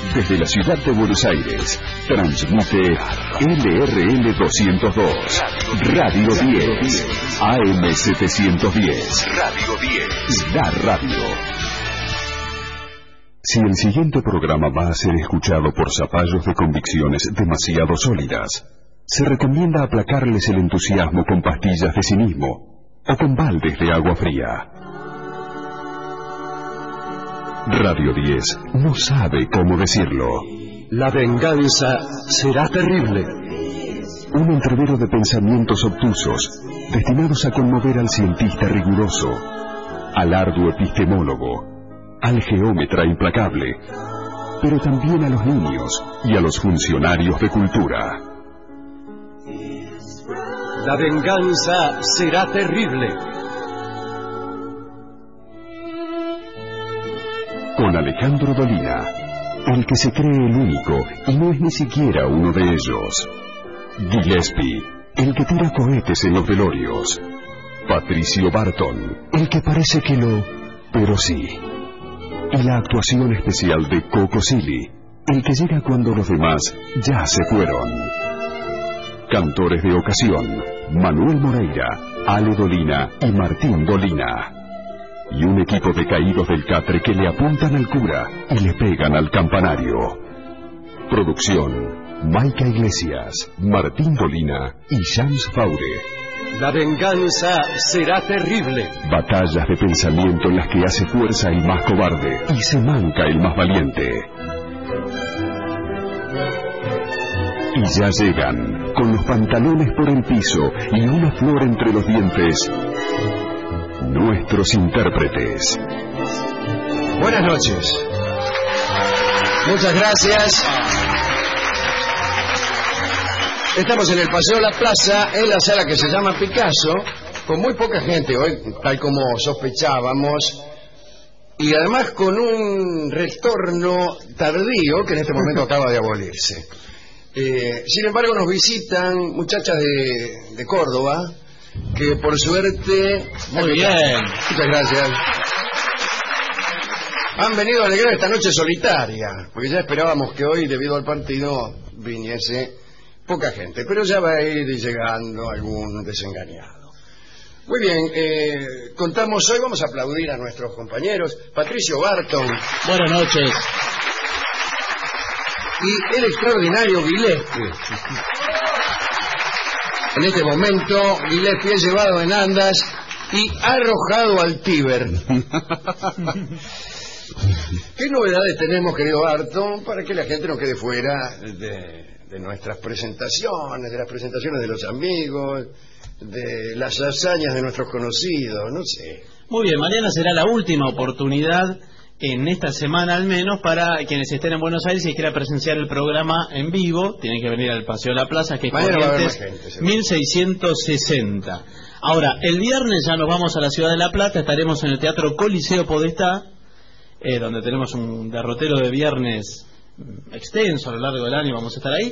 Desde la ciudad de Buenos Aires, transmite LRL 202, Radio 10, AM 710, Radio 10, la radio. Si el siguiente programa va a ser escuchado por zapallos de convicciones demasiado sólidas, se recomienda aplacarles el entusiasmo con pastillas de cinismo o con baldes de agua fría. Radio 10 no sabe cómo decirlo. La venganza será terrible. Un entrevero de pensamientos obtusos, destinados a conmover al cientista riguroso, al arduo epistemólogo, al geómetra implacable, pero también a los niños y a los funcionarios de cultura. La venganza será terrible. Con Alejandro Dolina, el que se cree el único y no es ni siquiera uno de ellos. Gillespie, el que tira cohetes en los velorios. Patricio Barton, el que parece que no, pero sí. Y la actuación especial de Coco Silly, el que llega cuando los demás ya se fueron. Cantores de ocasión, Manuel Moreira, Ale Dolina y Martín Dolina. Y un equipo de caídos del catre que le apuntan al cura y le pegan al campanario. Producción: Maica Iglesias, Martín Dolina y Shams Faure. La venganza será terrible. Batallas de pensamiento en las que hace fuerza el más cobarde y se manca el más valiente. Y ya llegan, con los pantalones por el piso y una flor entre los dientes, nuestros intérpretes. Buenas noches. Muchas gracias. Estamos en el Paseo La Plaza, en la sala que se llama Picasso, con muy poca gente hoy, tal como sospechábamos, y además con un retorno tardío que en este momento acaba de abolirse. Sin embargo, nos visitan muchachas de Córdoba, que por suerte... Muy bien. Muchas gracias. Han venido a alegrar esta noche solitaria, porque ya esperábamos que hoy, debido al partido, viniese poca gente, pero ya va a ir llegando algún desengañado. Muy bien, contamos hoy, vamos a aplaudir a nuestros compañeros, Patricio Barton. Buenas noches. Y el extraordinario Gillespie. En este momento, Gillespie es llevado en andas y arrojado al Tíber. ¿Qué novedades tenemos, querido Barton, para que la gente no quede fuera de nuestras presentaciones, de las presentaciones de los amigos, de las hazañas de nuestros conocidos? No sé. Muy bien, mañana será la última oportunidad, en esta semana al menos, para quienes estén en Buenos Aires y quieran presenciar el programa en vivo. Tienen que venir al Paseo La Plaza, que es Corrientes 1660. Ahora, el viernes ya nos vamos a la ciudad de La Plata, estaremos en el Teatro Coliseo Podestá, donde tenemos un derrotero de viernes extenso a lo largo del año, vamos a estar ahí.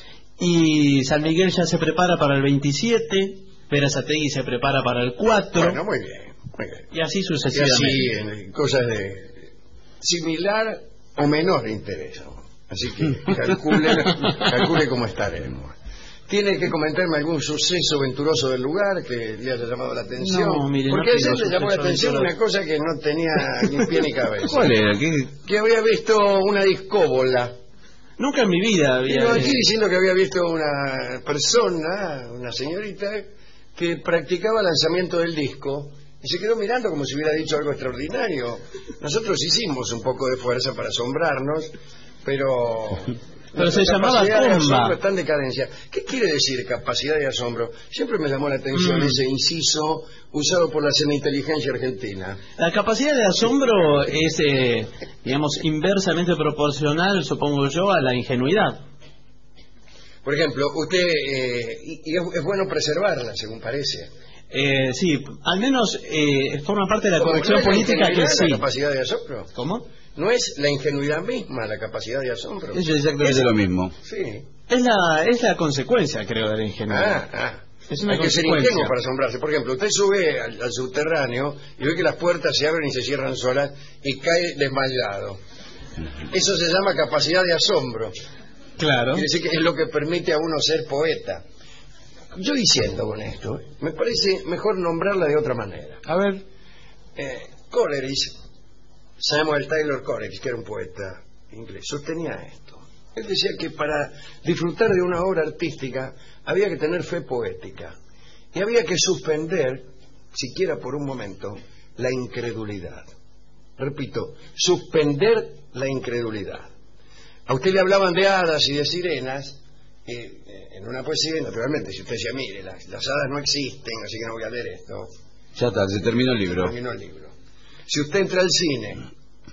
Y San Miguel ya se prepara para el 27, Verazategui se prepara para el 4. Bueno, muy bien, muy bien. Y así sucesivamente. Y así en cosas de similar o menor interés. Así que calcule cómo estaremos. ¿Tiene que comentarme algún suceso venturoso del lugar que le haya llamado la atención? No, mire, porque no ayer le llamó la atención venturoso. una cosa que no tenía ni pie ni cabeza. ¿Cuál era? Que había visto una discóbola. Nunca en mi vida había... Vino aquí diciendo que había visto una persona, una señorita, que practicaba lanzamiento del disco y se quedó mirando como si hubiera dicho algo extraordinario. Nosotros hicimos un poco de fuerza para asombrarnos, pero se llamaba Comba. Está en decadencia. ¿Qué quiere decir capacidad de asombro? Siempre me llamó la atención ese inciso usado por la semi-inteligencia argentina. La capacidad de asombro es, digamos, inversamente proporcional, supongo yo, a la ingenuidad. Por ejemplo, usted, y es bueno preservarla, según parece. Sí, al menos forma parte de la corrección política que sí. ¿La capacidad de asombro? ¿Cómo? ¿No es la ingenuidad misma la capacidad de asombro? Eso es exactamente lo mismo. Sí. Es la consecuencia, creo, de la ingenuidad. Es una Hay que ser ingenuo para asombrarse. Por ejemplo, usted sube al subterráneo y ve que las puertas se abren y se cierran solas y cae desmayado. Eso se llama capacidad de asombro. Claro. Quiere decir que es lo que permite a uno ser poeta. Yo diciendo con esto, me parece mejor nombrarla de otra manera. A ver. Coleridge, Samuel Taylor Coleridge, que era un poeta inglés, sostenía esto. Él decía que para disfrutar de una obra artística había que tener fe poética y había que suspender, siquiera por un momento, la incredulidad. Repito, suspender la incredulidad. A usted le hablaban de hadas y de sirenas, en una poesía, naturalmente, si usted decía, mire, las hadas no existen, así que no voy a leer esto. Ya está, se terminó el libro. Terminó el libro. Si usted entra al cine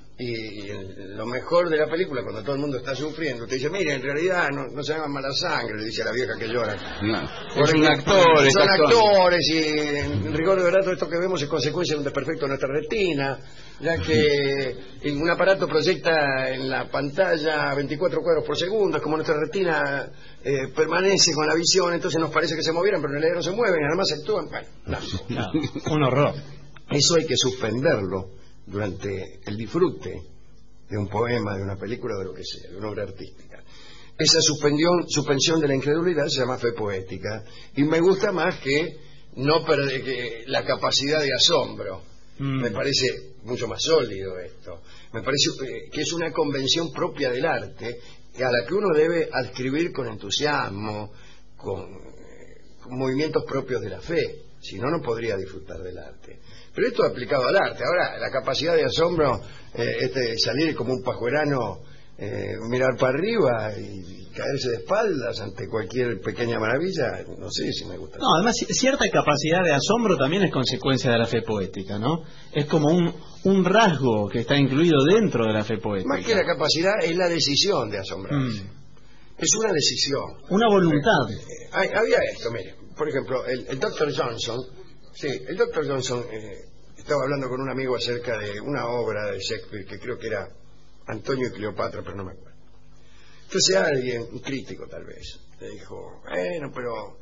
y lo mejor de la película, cuando todo el mundo está sufriendo, usted dice, mire, en realidad no se llama mala sangre, le dice a la vieja que llora. No, es un actor, son actores y en rigor de verdad todo esto que vemos es consecuencia de un desperfecto de nuestra retina, ya que un aparato proyecta en la pantalla 24 cuadros por segundo, es como nuestra retina permanece con la visión, entonces nos parece que se movieran, pero en realidad no se mueven, y además actúan. Bueno, no, un horror. Eso hay que suspenderlo durante el disfrute de un poema, de una película, de lo que sea, de una obra artística. Esa suspensión de la incredulidad se llama fe poética, y me gusta más que no perder que la capacidad de asombro. Me parece mucho más sólido esto. Me parece que es una convención propia del arte a la que uno debe adscribir con entusiasmo, con movimientos propios de la fe. Si no, no podría disfrutar del arte. Pero esto aplicado al arte. Ahora, la capacidad de asombro, salir como un pajuerano, mirar para arriba y caerse de espaldas ante cualquier pequeña maravilla, no sé si me gusta. No, además, cierta capacidad de asombro también es consecuencia de la fe poética, ¿no? Es como un rasgo que está incluido dentro de la fe poética. Más que la capacidad, es la decisión de asombrarse. Es una decisión. Una voluntad. Había esto, mire. Por ejemplo, el Dr. Johnson. Sí, el Dr. Johnson estaba hablando con un amigo acerca de una obra de Shakespeare que creo que era Antonio y Cleopatra, pero no me acuerdo. Entonces alguien, un crítico tal vez, le dijo, bueno, pero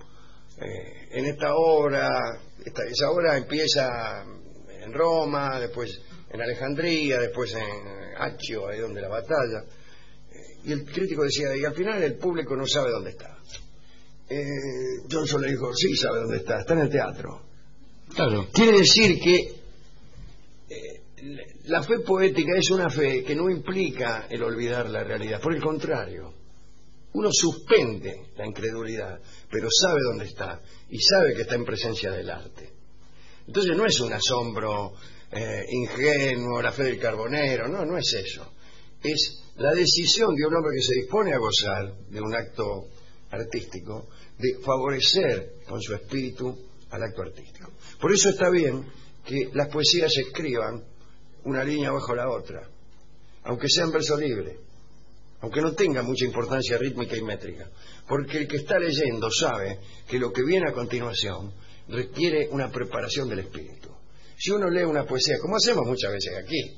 en esta obra, esa obra empieza en Roma, después en Alejandría, después en Accio, ahí donde la batalla. Y el crítico decía, y al final el público no sabe dónde está. Johnson le dijo, sí sabe dónde está en el teatro. Claro. Quiere decir que la fe poética es una fe que no implica el olvidar la realidad. Por el contrario, uno suspende la incredulidad, pero sabe dónde está y sabe que está en presencia del arte. Entonces no es un asombro ingenuo, la fe del carbonero, no es eso. Es la decisión de un hombre que se dispone a gozar de un acto artístico, de favorecer con su espíritu al acto artístico. Por eso está bien que las poesías se escriban una línea bajo la otra, aunque sea en verso libre, aunque no tenga mucha importancia rítmica y métrica, porque el que está leyendo sabe que lo que viene a continuación requiere una preparación del espíritu. Si uno lee una poesía, como hacemos muchas veces aquí,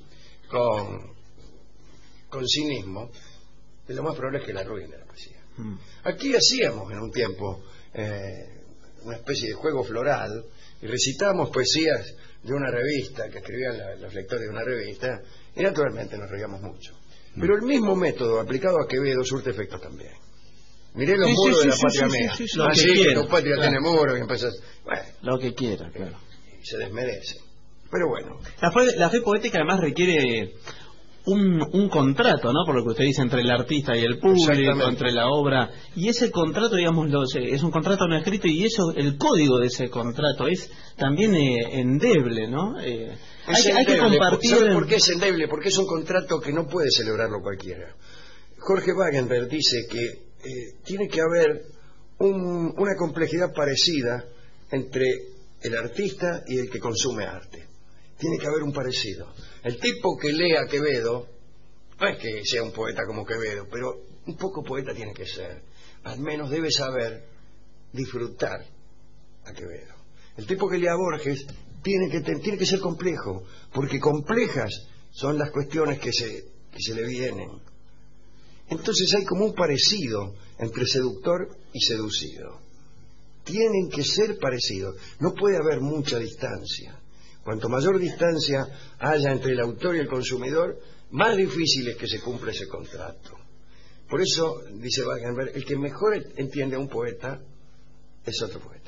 con cinismo, lo más probable es que la arruine la poesía. Aquí hacíamos en un tiempo una especie de juego floral y recitábamos poesías de una revista que escribían los lectores de una revista y naturalmente nos reíamos mucho. Pero el mismo método aplicado a Quevedo surte efecto también. Miré los muros de la patria mía. Así que tu patria tiene muros y empezás... Bueno, lo que quiera, claro. Y se desmerece. Pero bueno. La fe poética además requiere un contrato, ¿no? Por lo que usted dice, entre el artista y el público, entre la obra. Y ese contrato, digamos, es un contrato no escrito y eso, el código de ese contrato es también endeble, ¿no? Hay que compartir. ¿Sabe por qué es endeble? Porque es un contrato que no puede celebrarlo cualquiera. Jorge Wagenberg dice que tiene que haber una complejidad parecida entre el artista y el que consume arte. Tiene que haber un parecido. El tipo que lee a Quevedo, no es que sea un poeta como Quevedo, pero un poco poeta tiene que ser. Al menos debe saber disfrutar a Quevedo. El tipo que lee a Borges tiene que ser complejo, porque complejas son las cuestiones que se le vienen. Entonces hay como un parecido entre seductor y seducido. Tienen que ser parecidos. No puede haber mucha distancia. Cuanto mayor distancia haya entre el autor y el consumidor, más difícil es que se cumpla ese contrato. Por eso, dice Wagenberg, el que mejor entiende a un poeta es otro poeta.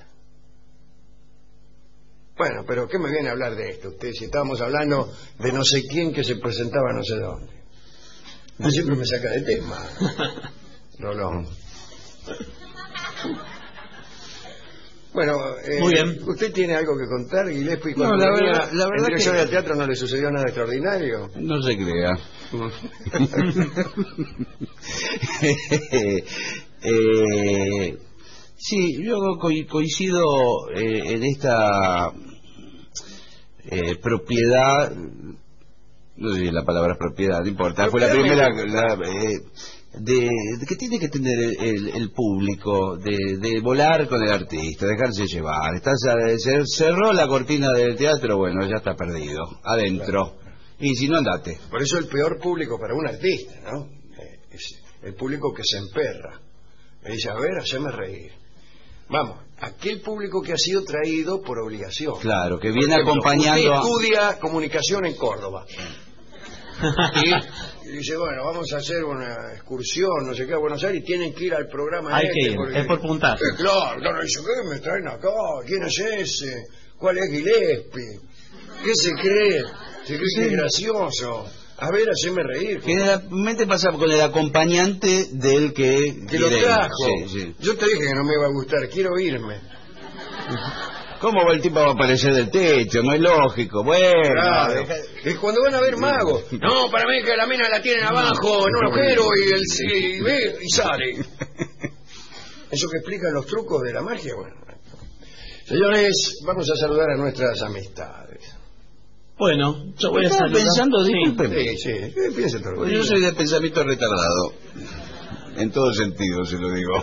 Bueno, pero ¿qué me viene a hablar de esto usted? Si estábamos hablando de no sé quién que se presentaba no sé dónde. Yo siempre me saca de tema, Rolón. Bueno, muy bien. ¿Usted tiene algo que contar, Gillespie? Cuando No, la venía verdad en dirección que... al teatro no le sucedió nada extraordinario. No se crea. Sí, yo coincido en esta propiedad, no sé si la palabra es propiedad, no importa, fue la primera de que tiene que tener el público, de volar con el artista, dejarse llevar. Se cerró la cortina del teatro, bueno, ya está perdido, adentro. Claro. Y si no, andate. Por eso el peor público para un artista, ¿no? Es el público que se emperra. Me dice, a ver, haceme reír. Vamos, aquel público que ha sido traído por obligación. Claro, que viene acompañando... Usted estudia comunicación en Córdoba. Y dice, bueno, vamos a hacer una excursión, no sé qué, a Buenos Aires, y tienen que ir al programa. Hay que ir, porque... es por puntaje. Claro, no, dice, ¿qué me traen acá? ¿Quién es ese? ¿Cuál es Gillespie? ¿Qué se cree? ¿Se cree que es gracioso? A ver, haceme reír. Generalmente pasa con el acompañante del que lo trajo. Sí. Yo te dije que no me iba a gustar, quiero irme. ¿Cómo el tipo va a aparecer del techo? No es lógico. Bueno, claro. Es cuando van a ver magos. No, para mí que la mina la tienen abajo en un agujero y sale. Eso que explican los trucos de la magia. Bueno, señores, vamos a saludar a nuestras amistades. Bueno, yo voy a estar pensando, discúlpeme. Sí, piense todo. Pues yo soy de pensamiento retardado. En todo sentido, se lo digo.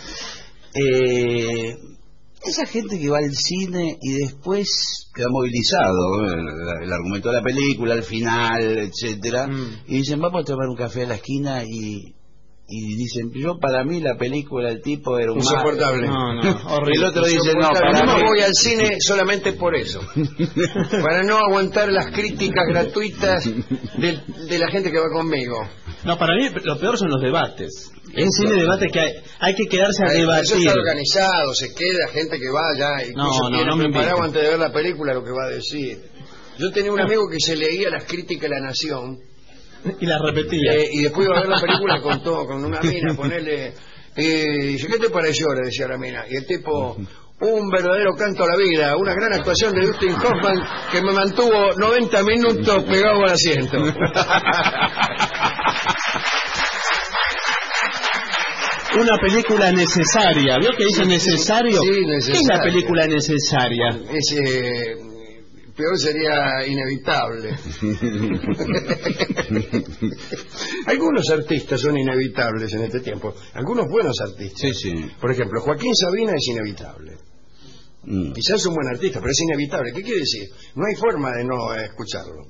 Esa gente que va al cine y después queda movilizado, el argumento de la película, al final, etcétera, y dicen, vamos a tomar un café a la esquina y dicen, yo para mí la película, el tipo era un insoportable. Horrible. El otro dice, no, para mí mí... voy al cine solamente por eso. Para no aguantar las críticas gratuitas de la gente que va conmigo. No, para mí lo peor son los debates. En cine debate que hay que quedarse a debatir. Eso está organizado, se queda gente que va allá y tiene preparado antes de ver la película lo que va a decir. Yo tenía un amigo que se leía las críticas de La Nación y las repetía. Y después iba a ver la película con una mina, ponerle... dice, ¿qué te pareció? Le decía la mina. Y el tipo, un verdadero canto a la vida, una gran actuación de Dustin Hoffman que me mantuvo 90 minutos pegado al asiento. Una película necesaria. ¿Vio que dice necesario? Sí, necesaria. ¿Qué es la película necesaria? Peor sería inevitable. Algunos artistas son inevitables en este tiempo. Algunos buenos artistas. Sí. Por ejemplo, Joaquín Sabina es inevitable. Quizás es un buen artista, pero es inevitable. ¿Qué quiere decir? No hay forma de no escucharlo.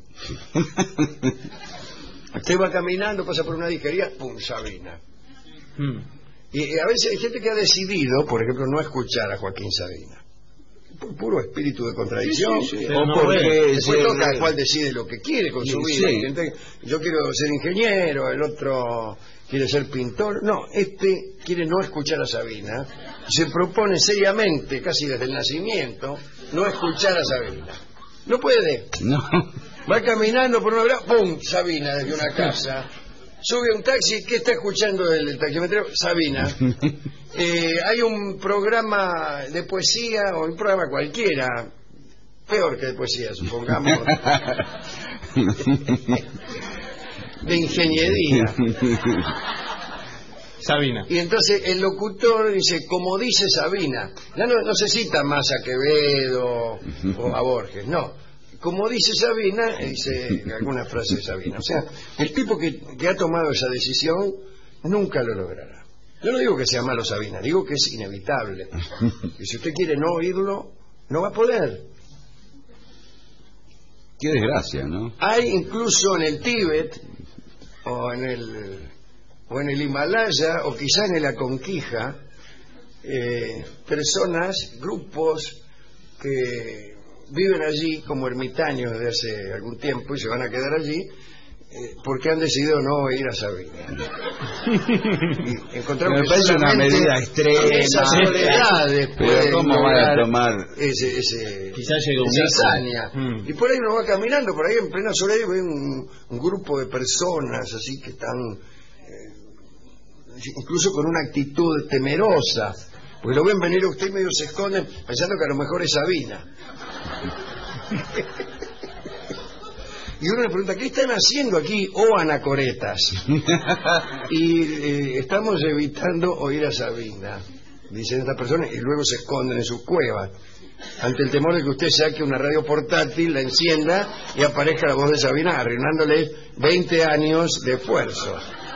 Usted va caminando, pasa por una disquería, ¡pum! Sabina. Y a veces hay gente que ha decidido, por ejemplo, no escuchar a Joaquín Sabina. Por puro espíritu de contradicción, sí. o porque después cada cual decide lo que quiere con su vida. Sí. Yo quiero ser ingeniero, el otro quiere ser pintor. No, este quiere no escuchar a Sabina, se propone seriamente, casi desde el nacimiento, no escuchar a Sabina. No puede. No. Va caminando por una vereda, ¡pum! Sabina desde una casa. Sube un taxi, ¿qué está escuchando el taximetrero? Sabina. Hay un programa de poesía, o un programa cualquiera, peor que de poesía, supongamos, de ingeniería. Sabina. Y entonces el locutor dice, como dice Sabina. Ya no se cita más a Quevedo o a Borges, no. Como dice Sabina, dice alguna frase de Sabina. O sea, el tipo que ha tomado esa decisión nunca lo logrará. Yo no digo que sea malo Sabina, digo que es inevitable. Y si usted quiere no oírlo, no va a poder. Qué desgracia, ¿no? Hay incluso en el Tíbet, o en el Himalaya, o quizá en el Aconquija, personas, grupos que viven allí como ermitaños desde hace algún tiempo y se van a quedar allí, porque han decidido no ir a Sabina. Y encontramos me parece una medida extrema. Esas soledades pero ¿cómo van a tomar? Quizás llegue esa hazaña. Y por ahí uno va caminando, por ahí en plena soledad, y ve un grupo de personas así que están incluso con una actitud temerosa, porque lo ven venir a usted y medio se esconden pensando que a lo mejor es Sabina. Y uno le pregunta, ¿qué están haciendo aquí, anacoretas? Y estamos evitando oír a Sabina, dicen estas personas, y luego se esconden en sus cuevas, ante el temor de que usted saque una radio portátil, la encienda y aparezca la voz de Sabina, arruinándole 20 años de esfuerzo.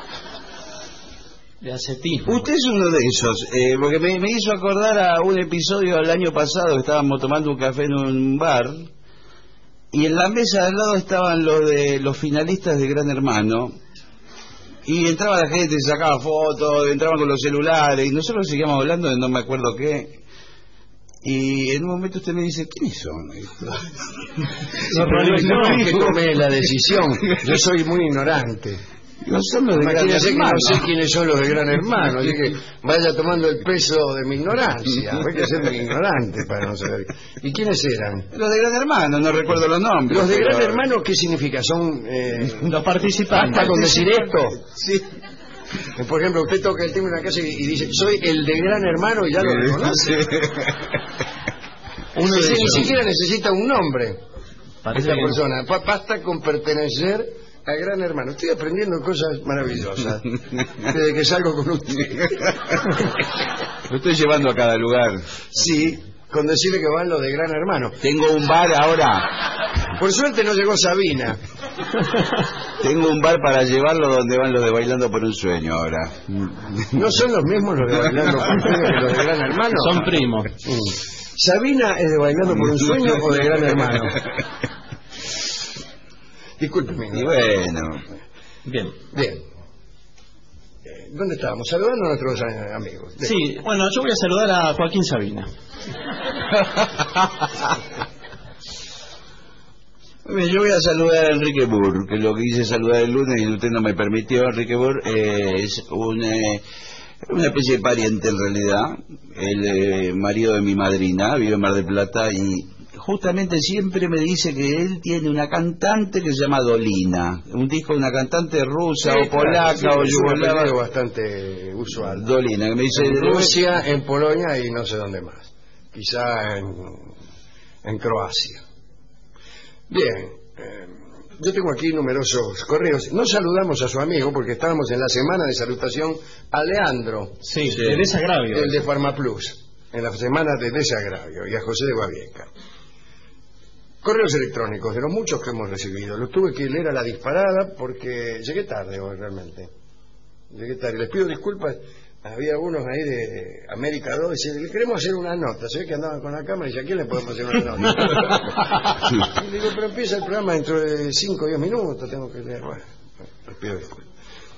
De ascetismo. Usted es uno de esos, porque me hizo acordar a un episodio del año pasado, que estábamos tomando un café en un bar, y en la mesa de al lado estaban los finalistas de Gran Hermano, y entraba la gente, se sacaba fotos, entraban con los celulares, y nosotros seguíamos hablando de no me acuerdo qué, y en un momento usted me dice, ¿quiénes son estos? No, que tome la decisión, yo soy muy ignorante. No son los de Gran Hermano. No sé quiénes son los de Gran Hermano, así que vaya tomando el peso de mi ignorancia. Hay que ser muy ignorante para no saber. ¿Y quiénes eran? Los de Gran Hermano, no recuerdo los nombres. ¿Los de Gran Hermano qué significa? ¿Son los participantes? ¿Basta con decir esto? Sí. Por ejemplo, usted toca el timbre en la casa y dice, soy el de Gran Hermano, y ya lo reconoce. Uno ni siquiera necesita un nombre. Esta persona. Basta con pertenecer a Gran Hermano. Estoy aprendiendo cosas maravillosas desde que salgo con usted. Lo estoy llevando a cada lugar. Sí, con decirle que van los de Gran Hermano. Tengo un bar ahora. Por suerte no llegó Sabina. Tengo un bar para llevarlo donde van los de Bailando por un Sueño ahora. ¿No son los mismos los de Bailando por un Sueño que los de Gran Hermano? Son primos. ¿Sabina es de Bailando por un Sueño o de Gran Hermano? Discúlpeme. Y bueno. Bien. ¿Dónde estábamos? Saludando a nuestros amigos. Sí, bueno, yo voy a saludar a Joaquín Sabina. Yo voy a saludar a Enrique Burr, que lo que quise saludar el lunes y usted no me permitió. Enrique Burr es una especie de pariente en realidad, el marido de mi madrina, vive en Mar del Plata y justamente siempre me dice que él tiene una cantante que se llama Dolina, un disco de una cantante rusa o polaca o yugoslava. Es bastante usual. Dolina, que me dice en Rusia, en Polonia y no sé dónde más. Quizá en Croacia. Bien, yo tengo aquí numerosos correos. No saludamos a su amigo porque estábamos en la semana de salutación a Leandro. Sí, de desagravio. El de Farmaplus, en la semana de desagravio, y a José de Guavieca. Correos electrónicos, de los muchos que hemos recibido. Los tuve que leer a la disparada porque llegué tarde hoy realmente. Llegué tarde. Les pido disculpas. Había unos ahí de América 2 y dice, le queremos hacer una nota. Se ve que andaban con la cámara y dice, ¿a quién le podemos hacer una nota? Y digo, pero empieza el programa dentro de 5 o 10 minutos, tengo que leer. Bueno, les pido disculpas.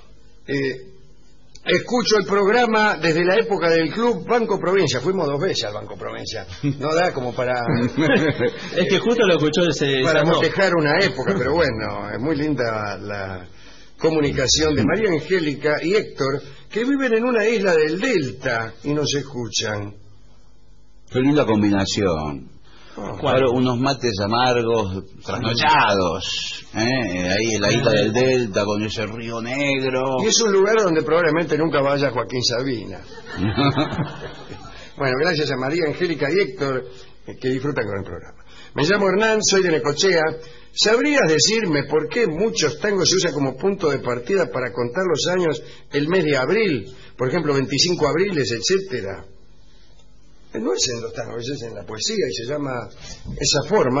Escucho el programa desde la época del Club Banco Provincia. Fuimos 2 veces al Banco Provincia. No da como para... Es que justo lo escuchó para motejar una época, pero bueno, es muy linda la comunicación de María Angélica y Héctor, que viven en una isla del Delta y nos escuchan. Qué linda combinación. Claro, unos mates amargos, trasnochados, ahí en la isla del Delta con ese río negro. Y es un lugar donde probablemente nunca vaya Joaquín Sabina. Bueno, gracias a María Angélica y Héctor, que disfrutan con el programa. Me llamo Hernán, soy de Necochea. ¿Sabrías decirme por qué muchos tangos se usan como punto de partida para contar los años el mes de abril? Por ejemplo, 25 abriles, etcétera. No es en los tangos, es en la poesía y se llama, esa forma,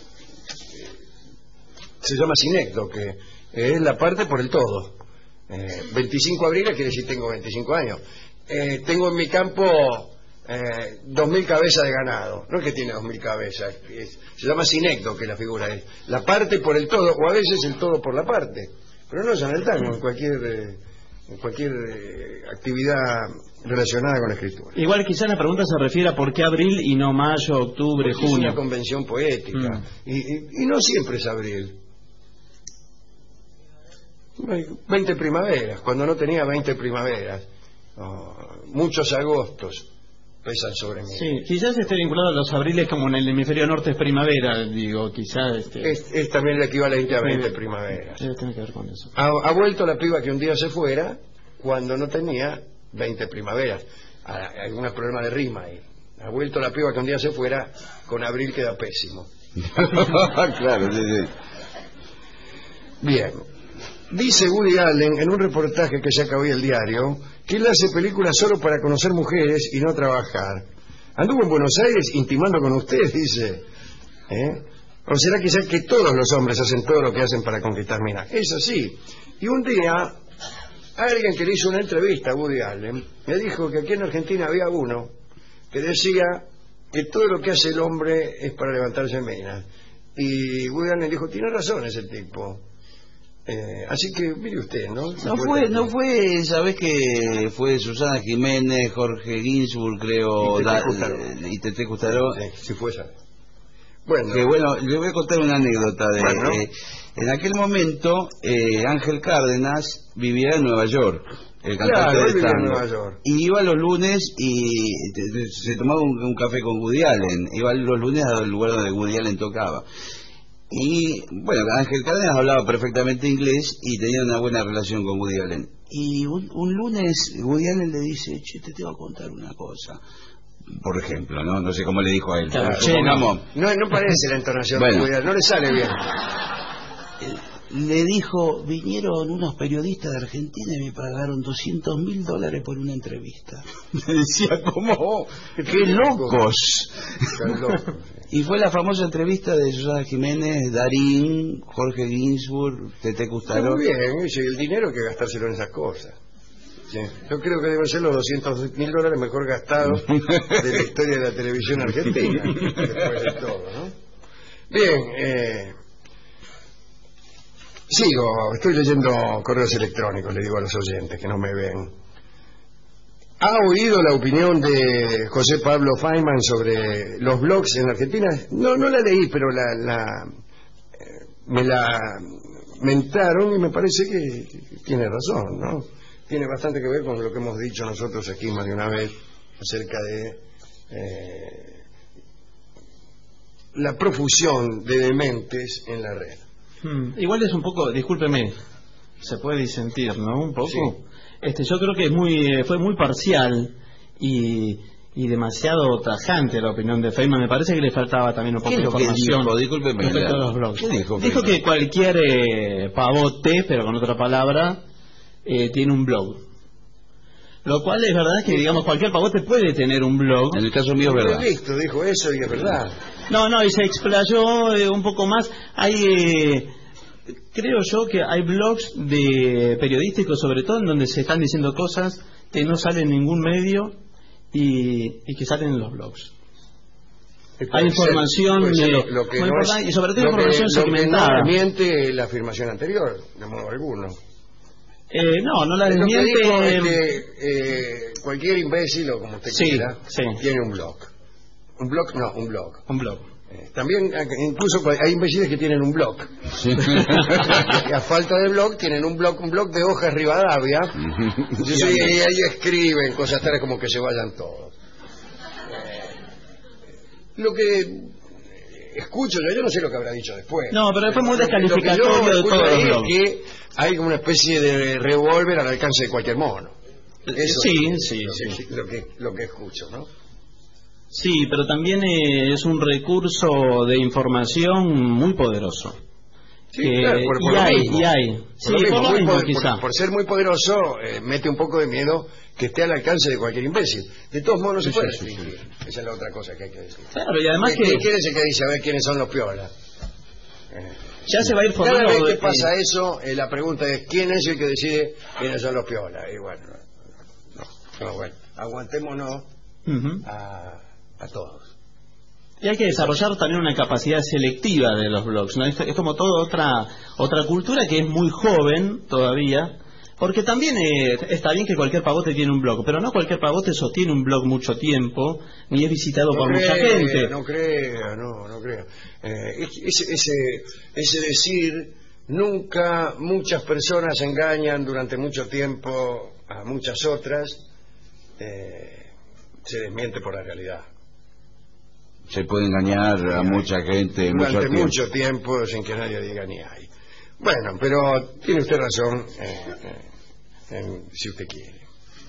se llama sinecdo, que es la parte por el todo. 25 abriles quiere decir tengo 25 años. Tengo en mi campo 2.000 cabezas de ganado. No es que tiene 2.000 cabezas, se llama sinecdo, que la figura es la parte por el todo, o a veces el todo por la parte. Pero no es en el tango, en cualquier actividad relacionada con la escritura. Igual quizás la pregunta se refiere a por qué abril y no mayo, octubre, junio. junio. Es una convención poética. Y no siempre es abril. 20 primaveras, cuando no tenía 20 primaveras. Muchos agostos pesan sobre mí. Sí, quizás esté vinculado a los abriles, como en el hemisferio norte es primavera, digo, quizás... Es también el equivalente a 20 primaveras. Debe tener que ver con eso. Ha vuelto la piba que un día se fuera cuando no tenía 20 primaveras. Algún problema de rima ahí. Ha vuelto la piba que un día se fuera, con abril queda pésimo. Claro, sí, sí. Bien. Dice Woody Allen en un reportaje que saca hoy el diario que él hace películas solo para conocer mujeres y no trabajar. Anduvo en Buenos Aires intimando con usted, dice. ¿O será quizás que todos los hombres hacen todo lo que hacen para conquistar minas? Es así. Y un día, alguien que le hizo una entrevista a Woody Allen me dijo que aquí en Argentina había uno que decía que todo lo que hace el hombre es para levantarse minas. Y Woody Allen dijo, tiene razón ese tipo. Así que mire usted, ¿no? No fue, ¿sabés que fue Susana Jiménez, Jorge Ginsburg, creo, y Tete Custaró? Sí fue esa. Bueno, que bueno, le voy a contar una anécdota de bueno. En aquel momento Ángel Cárdenas vivía en Nueva York, el cantante claro, de vivía en tango, Nueva York. y iba los lunes y se tomaba un café con Woody Allen, iba los lunes al lugar donde Woody Allen tocaba. Y bueno, Ángel Cárdenas hablaba perfectamente inglés y tenía una buena relación con Woody Allen. Y un lunes Woody Allen le dice, che, te tengo que contar una cosa. Por ejemplo, no sé cómo le dijo a él. Claro, Supongamos, No parece la entonación bueno. de Woody Allen, no le sale bien. Le dijo, vinieron unos periodistas de Argentina y me pagaron $200.000 por una entrevista. Me decía, ¿cómo? ¡Qué locos! Qué loco. Y fue la famosa entrevista de Susana Jiménez, Darín, Jorge Ginsburg, Tete Custaró. Muy bien, y el dinero hay que gastárselo en esas cosas. Sí. Yo creo que deben ser los $200.000 mejor gastados de la historia de la televisión argentina, después de todo, ¿no? Bien, sigo, estoy leyendo correos electrónicos, le digo a los oyentes que no me ven. ¿Ha oído la opinión de José Pablo Feynman sobre los blogs en Argentina? No la leí, pero me la mentaron y me parece que tiene razón, ¿no? Tiene bastante que ver con lo que hemos dicho nosotros aquí más de una vez acerca de la profusión de dementes en la red. Igual es un poco, discúlpeme, se puede disentir, ¿no? Un poco. Sí. Yo creo que fue muy parcial y demasiado tajante la opinión de Feynman. Me parece que le faltaba también un poco de información respecto a los blogs. Dijo que cualquier pavote, pero con otra palabra, tiene un blog. Lo cual es verdad que, digamos, cualquier pavote puede tener un blog. En el caso mío es verdad. Listo, dijo eso y es verdad. No, y se explayó un poco más. Creo yo que hay blogs de periodísticos, sobre todo, en donde se están diciendo cosas que no salen en ningún medio y que salen en los blogs. Hay información muy importante y sobre todo información segmentada. No miente la afirmación anterior, de modo alguno. No la desmiente. Cualquier imbécil o como usted quiera tiene un blog. Un blog. Un blog. También, incluso hay imbéciles que tienen un blog. Y a falta de blog, tienen un blog de hojas Rivadavia. Y ahí escriben cosas tales como que se vayan todos. Lo que escucho, yo no sé lo que habrá dicho después. No, pero fue muy descalificatorio de todo es que hay como una especie de revólver al alcance de cualquier mono. Eso sí. Lo que escucho, ¿no? Sí, pero también es un recurso de información muy poderoso. Sí, claro, por ser muy poderoso, mete un poco de miedo que esté al alcance de cualquier imbécil. De todos modos no se puede restringir. Esa es la otra cosa que hay que decir. Claro, y además ¿Quién es el que dice a ver quiénes son los piolas? Ya se va a ir formando. Cada vez que pasa eso, la pregunta es ¿quién es el que decide quiénes son los piolas? Y bueno, aguantémonos a todos. Y hay que desarrollar también una capacidad selectiva de los blogs, ¿no? Es como toda otra cultura que es muy joven todavía, porque también está bien que cualquier pavote tiene un blog, pero no cualquier pavote sostiene un blog mucho tiempo, ni es visitado por mucha gente. No crea. Ese decir Nunca muchas personas engañan durante mucho tiempo a muchas otras. Se desmiente por la realidad. Se puede engañar a mucha gente durante mucho tiempo sin que nadie diga ni hay. Bueno, pero tiene usted razón si usted quiere.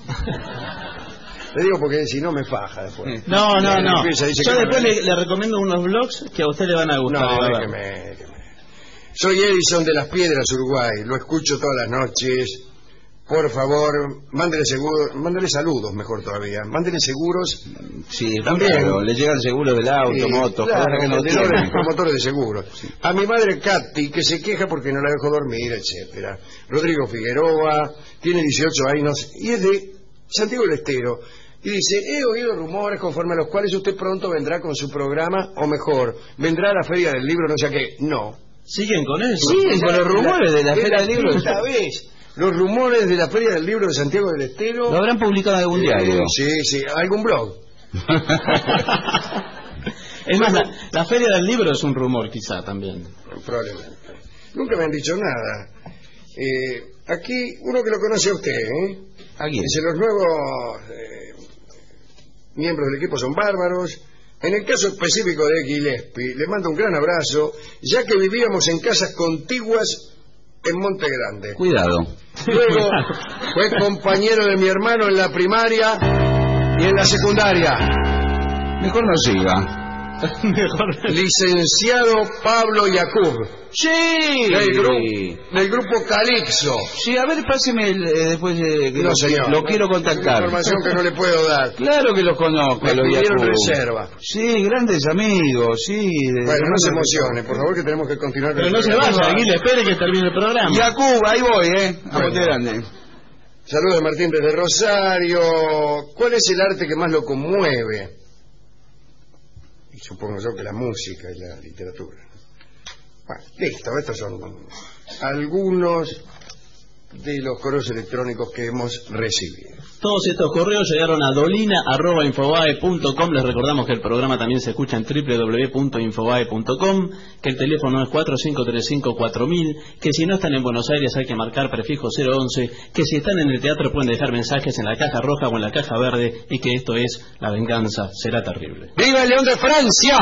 Le digo porque si no me faja después. No. Yo después le recomiendo unos blogs que a usted le van a gustar. No, déjeme. Soy Edison de Las Piedras, Uruguay. Lo escucho todas las noches. Por favor, mándele saludos, mejor todavía. Mándele seguros. Sí, también. Claro, le llegan seguros del auto, motos, claro, que no tienen promotores de seguros. Sí. A mi madre Katy, que se queja porque no la dejo dormir, etcétera. Rodrigo Figueroa, tiene 18 años y es de Santiago del Estero. Y dice, he oído rumores conforme a los cuales usted pronto vendrá con su programa, o mejor, vendrá a la Feria del Libro, no sé qué. No. ¿Siguen con eso? Siguen con los rumores de la Feria del Libro. Esta vez. Los rumores de la Feria del Libro de Santiago del Estero. ¿Lo habrán publicado en algún diario? Sí, algún blog. Es más, la Feria del Libro es un rumor quizá también. Probablemente. Nunca me han dicho nada. Aquí, uno que lo conoce a usted, ¿eh? ¿A quién? Dice, los nuevos miembros del equipo son bárbaros. En el caso específico de Gillespie, le mando un gran abrazo, ya que vivíamos en casas contiguas en Monte Grande. Cuidado. Luego fue compañero de mi hermano en la primaria y en la secundaria. Mejor no siga. Licenciado Pablo Yacub. Sí. Del grupo Calipso. Sí, a ver, páseme después. No, señor. Lo quiero contactar. Información que no le puedo dar. Claro que los conozco. Me pidieron reserva. Sí, grandes amigos, sí. Bueno, no se emocione, por favor, que tenemos que continuar. Pero no se vaya, Aguila, espere que termine el programa. Yacub, ahí voy, a Monte Grande. Saludos de Martín desde Rosario. ¿Cuál es el arte que más lo conmueve? Y supongo yo que la música y la literatura. Bueno, listo, estos son algunos de los correos electrónicos que hemos recibido. Todos estos correos llegaron a dolina@infobae.com. Les recordamos que el programa también se escucha en www.infobae.com, que el teléfono es 4535-4000, que si no están en Buenos Aires hay que marcar prefijo 011, que si están en el teatro pueden dejar mensajes en la caja roja o en la caja verde, y que esto es La venganza será terrible. ¡Viva el León de Francia!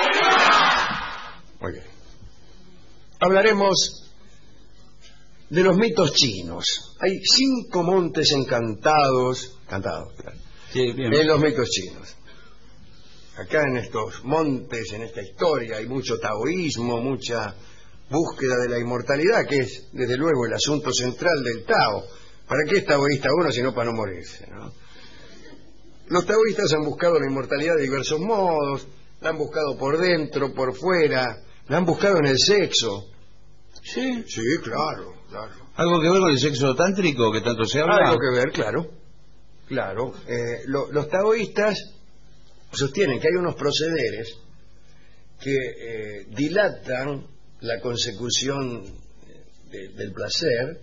Muy bien. Hablaremos de los mitos chinos. Hay 5 montes cantados, claro, sí, bien. En los mitos chinos. Acá en estos montes, en esta historia, hay mucho taoísmo, mucha búsqueda de la inmortalidad, que es, desde luego, el asunto central del Tao. ¿Para qué es taoísta uno si no para no morirse, no? Los taoístas han buscado la inmortalidad de diversos modos, la han buscado por dentro, por fuera, la han buscado en el sexo. Sí. Sí, claro. ¿Algo que ver con el sexo tántrico que tanto se habla? Algo que ver, claro. Los taoístas sostienen que hay unos procederes que dilatan la consecución del placer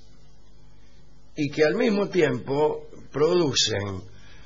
y que al mismo tiempo producen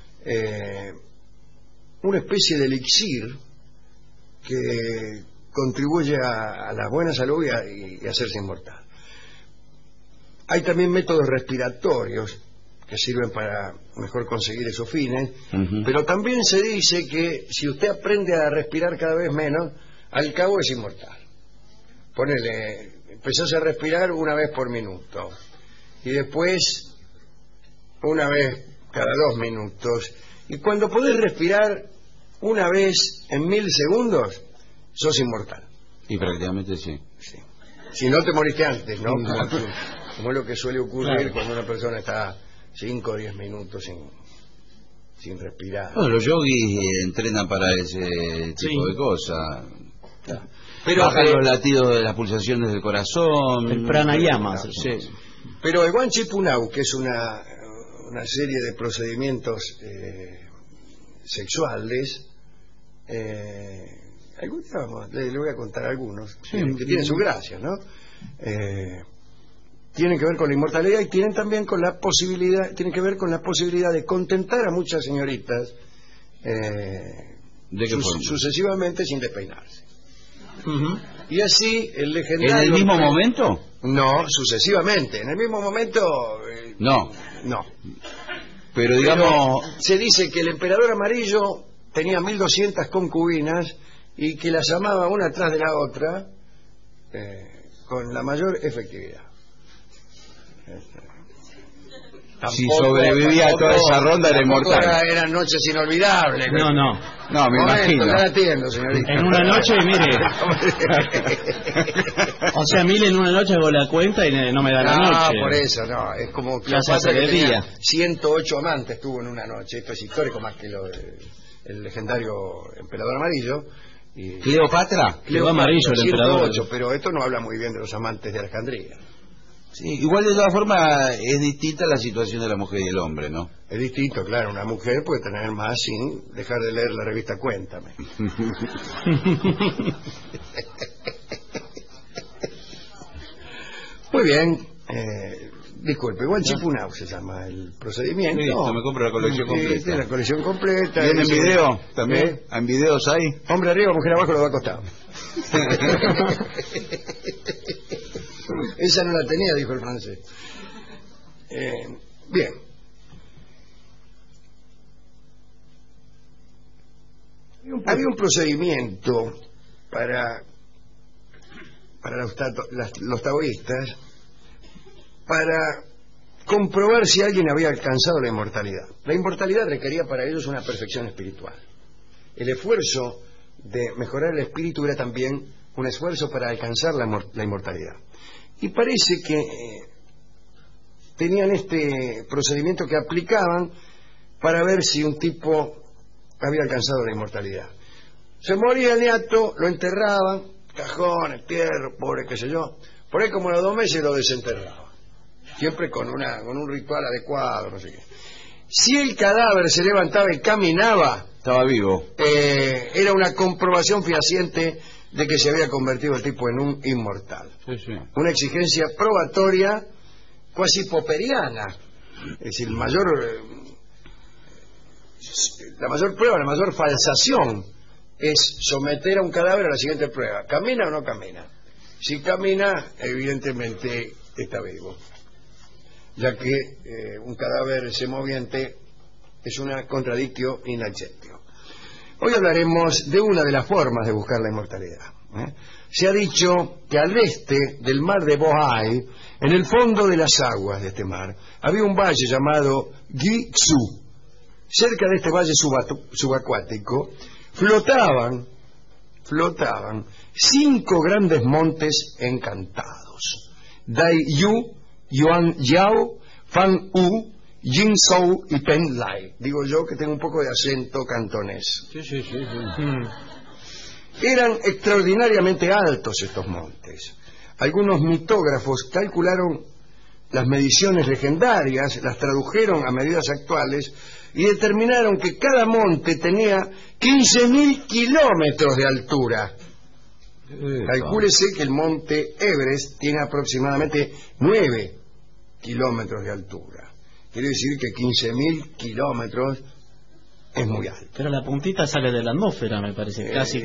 una especie de elixir que contribuye a la buena salud y a hacerse inmortal. Hay también métodos respiratorios que sirven para mejor conseguir esos fines, pero también se dice que si usted aprende a respirar cada vez menos, al cabo es inmortal. Ponele, empezás a respirar una vez por minuto y después una vez cada 2 minutos, y cuando podés respirar una vez en 1000 segundos, sos inmortal. Y prácticamente sí. Si no te moriste antes, ¿no? Como es lo que suele ocurrir cuando una persona está 5 o 10 minutos sin respirar. Bueno, los yogis entrenan para ese tipo de cosas. Claro. Pero bajan los latidos de las pulsaciones del corazón. El pranayama. Sí. Pero el Guanchi Punau, que es una serie de procedimientos sexuales, le voy a contar algunos que tienen su gracia, ¿no? Tienen que ver con la inmortalidad y tienen también que ver con la posibilidad de contentar a muchas señoritas ¿De qué forma? sucesivamente sin despeinarse. Y así el legendario... ¿En el mismo momento? No, sucesivamente. En el mismo momento... No. No. Pero digamos... Se dice que el emperador amarillo tenía 1200 concubinas y que las amaba una tras de la otra con la mayor efectividad. Si sobrevivía a toda esa ronda era inmortal. Eran noches inolvidables. No, No, me imagino. No la atiendo, señorita. en una noche, mire. O sea, 1000 en una noche hago la cuenta y no me da la noche. No, por eso, no. Es como Ya se hace de tenía día. 108 amantes tuvo en una noche. Esto es histórico más que el legendario emperador amarillo. Y ¿Cleopatra? Quedó amarillo el emperador. 108, pero esto no habla muy bien de los amantes de Alejandría. Sí, igual de todas formas es distinta la situación de la mujer y el hombre, ¿no? Es distinto, claro. Una mujer puede tener más sin dejar de leer la revista Cuéntame. Muy bien. Disculpe, Guanchipunau se llama el procedimiento. Listo, me compro la colección completa. Tiene la colección completa. ¿Viene en Dice- video también? ¿En videos hay? Hombre arriba, mujer abajo, lo va acostado. Esa no la tenía, dijo el francés. Bien. Había un procedimiento para los taoístas para comprobar si alguien había alcanzado la inmortalidad. La inmortalidad requería para ellos una perfección espiritual. El esfuerzo de mejorar el espíritu era también un esfuerzo para alcanzar la inmortalidad. Y parece que tenían este procedimiento que aplicaban para ver si un tipo había alcanzado la inmortalidad. Se moría el niato, lo enterraban, cajón, entierro, pobre, qué sé yo. Por ahí como los 2 meses lo desenterraban. Siempre con un ritual adecuado, no sé qué. Si el cadáver se levantaba y caminaba, Estaba vivo. era una comprobación fehaciente de que se había convertido el tipo en un inmortal. Sí, sí. Una exigencia probatoria cuasi popperiana. Es decir, la mayor prueba, la mayor falsación es someter a un cadáver a la siguiente prueba. ¿Camina o no camina? Si camina, evidentemente está vivo, ya que un cadáver semoviente es una contradictio in acceptio. Hoy hablaremos de una de las formas de buscar la inmortalidad. Se ha dicho que al este del mar de Bohai, en el fondo de las aguas de este mar, había un valle llamado Gi-Tzu. Cerca de este valle subacuático flotaban 5 grandes montes encantados: Dai-Yu, Yuan-Yao, Fan-U, Jin-Zhou y Pen-Lai. Digo yo que tengo un poco de acento cantonés. Sí. Eran extraordinariamente altos estos montes. Algunos mitógrafos calcularon las mediciones legendarias, las tradujeron a medidas actuales y determinaron que cada monte tenía 15.000 kilómetros de altura. Calcúlese que el monte Everest tiene aproximadamente 9 kilómetros de altura. Quiere decir que 15.000 kilómetros es muy alto. Pero la puntita sale de la atmósfera, me parece. Casi.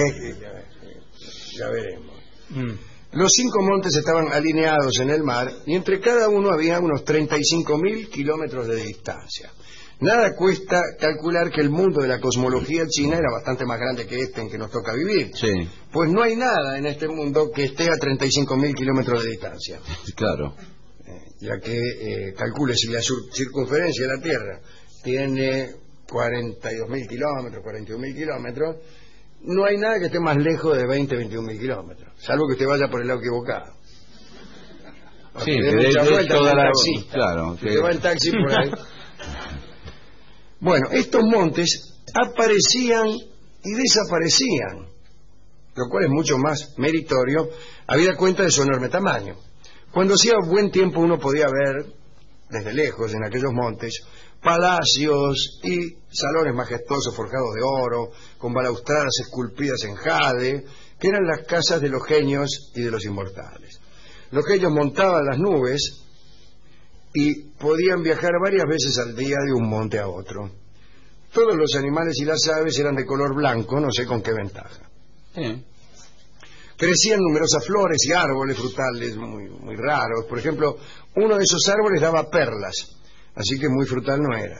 Ya veremos. Los 5 montes estaban alineados en el mar y entre cada uno había unos 35.000 kilómetros de distancia. Nada cuesta calcular que el mundo de la cosmología china era bastante más grande que este en que nos toca vivir. Sí. Pues no hay nada en este mundo que esté a 35.000 kilómetros de distancia. Claro. Ya que calcule si la circunferencia de la Tierra tiene 42.000 kilómetros, 41.000 kilómetros, no hay nada que esté más lejos de 21.000 kilómetros, salvo que usted vaya por el lado equivocado. Sí, que dé que mucha dé vuelta toda como un la... taxista. Claro. Que va el taxi por ahí. Bueno, estos montes aparecían y desaparecían, lo cual es mucho más meritorio habida cuenta de su enorme tamaño. Cuando hacía buen tiempo uno podía ver desde lejos en aquellos montes palacios y salones majestuosos forjados de oro, con balaustradas esculpidas en jade, que eran las casas de los genios y de los inmortales. Los genios montaban las nubes y podían viajar varias veces al día de un monte a otro. Todos los animales y las aves eran de color blanco, no sé con qué ventaja. Sí. Crecían numerosas flores y árboles frutales muy raros. Por ejemplo, uno de esos árboles daba perlas, así que muy frutal no era.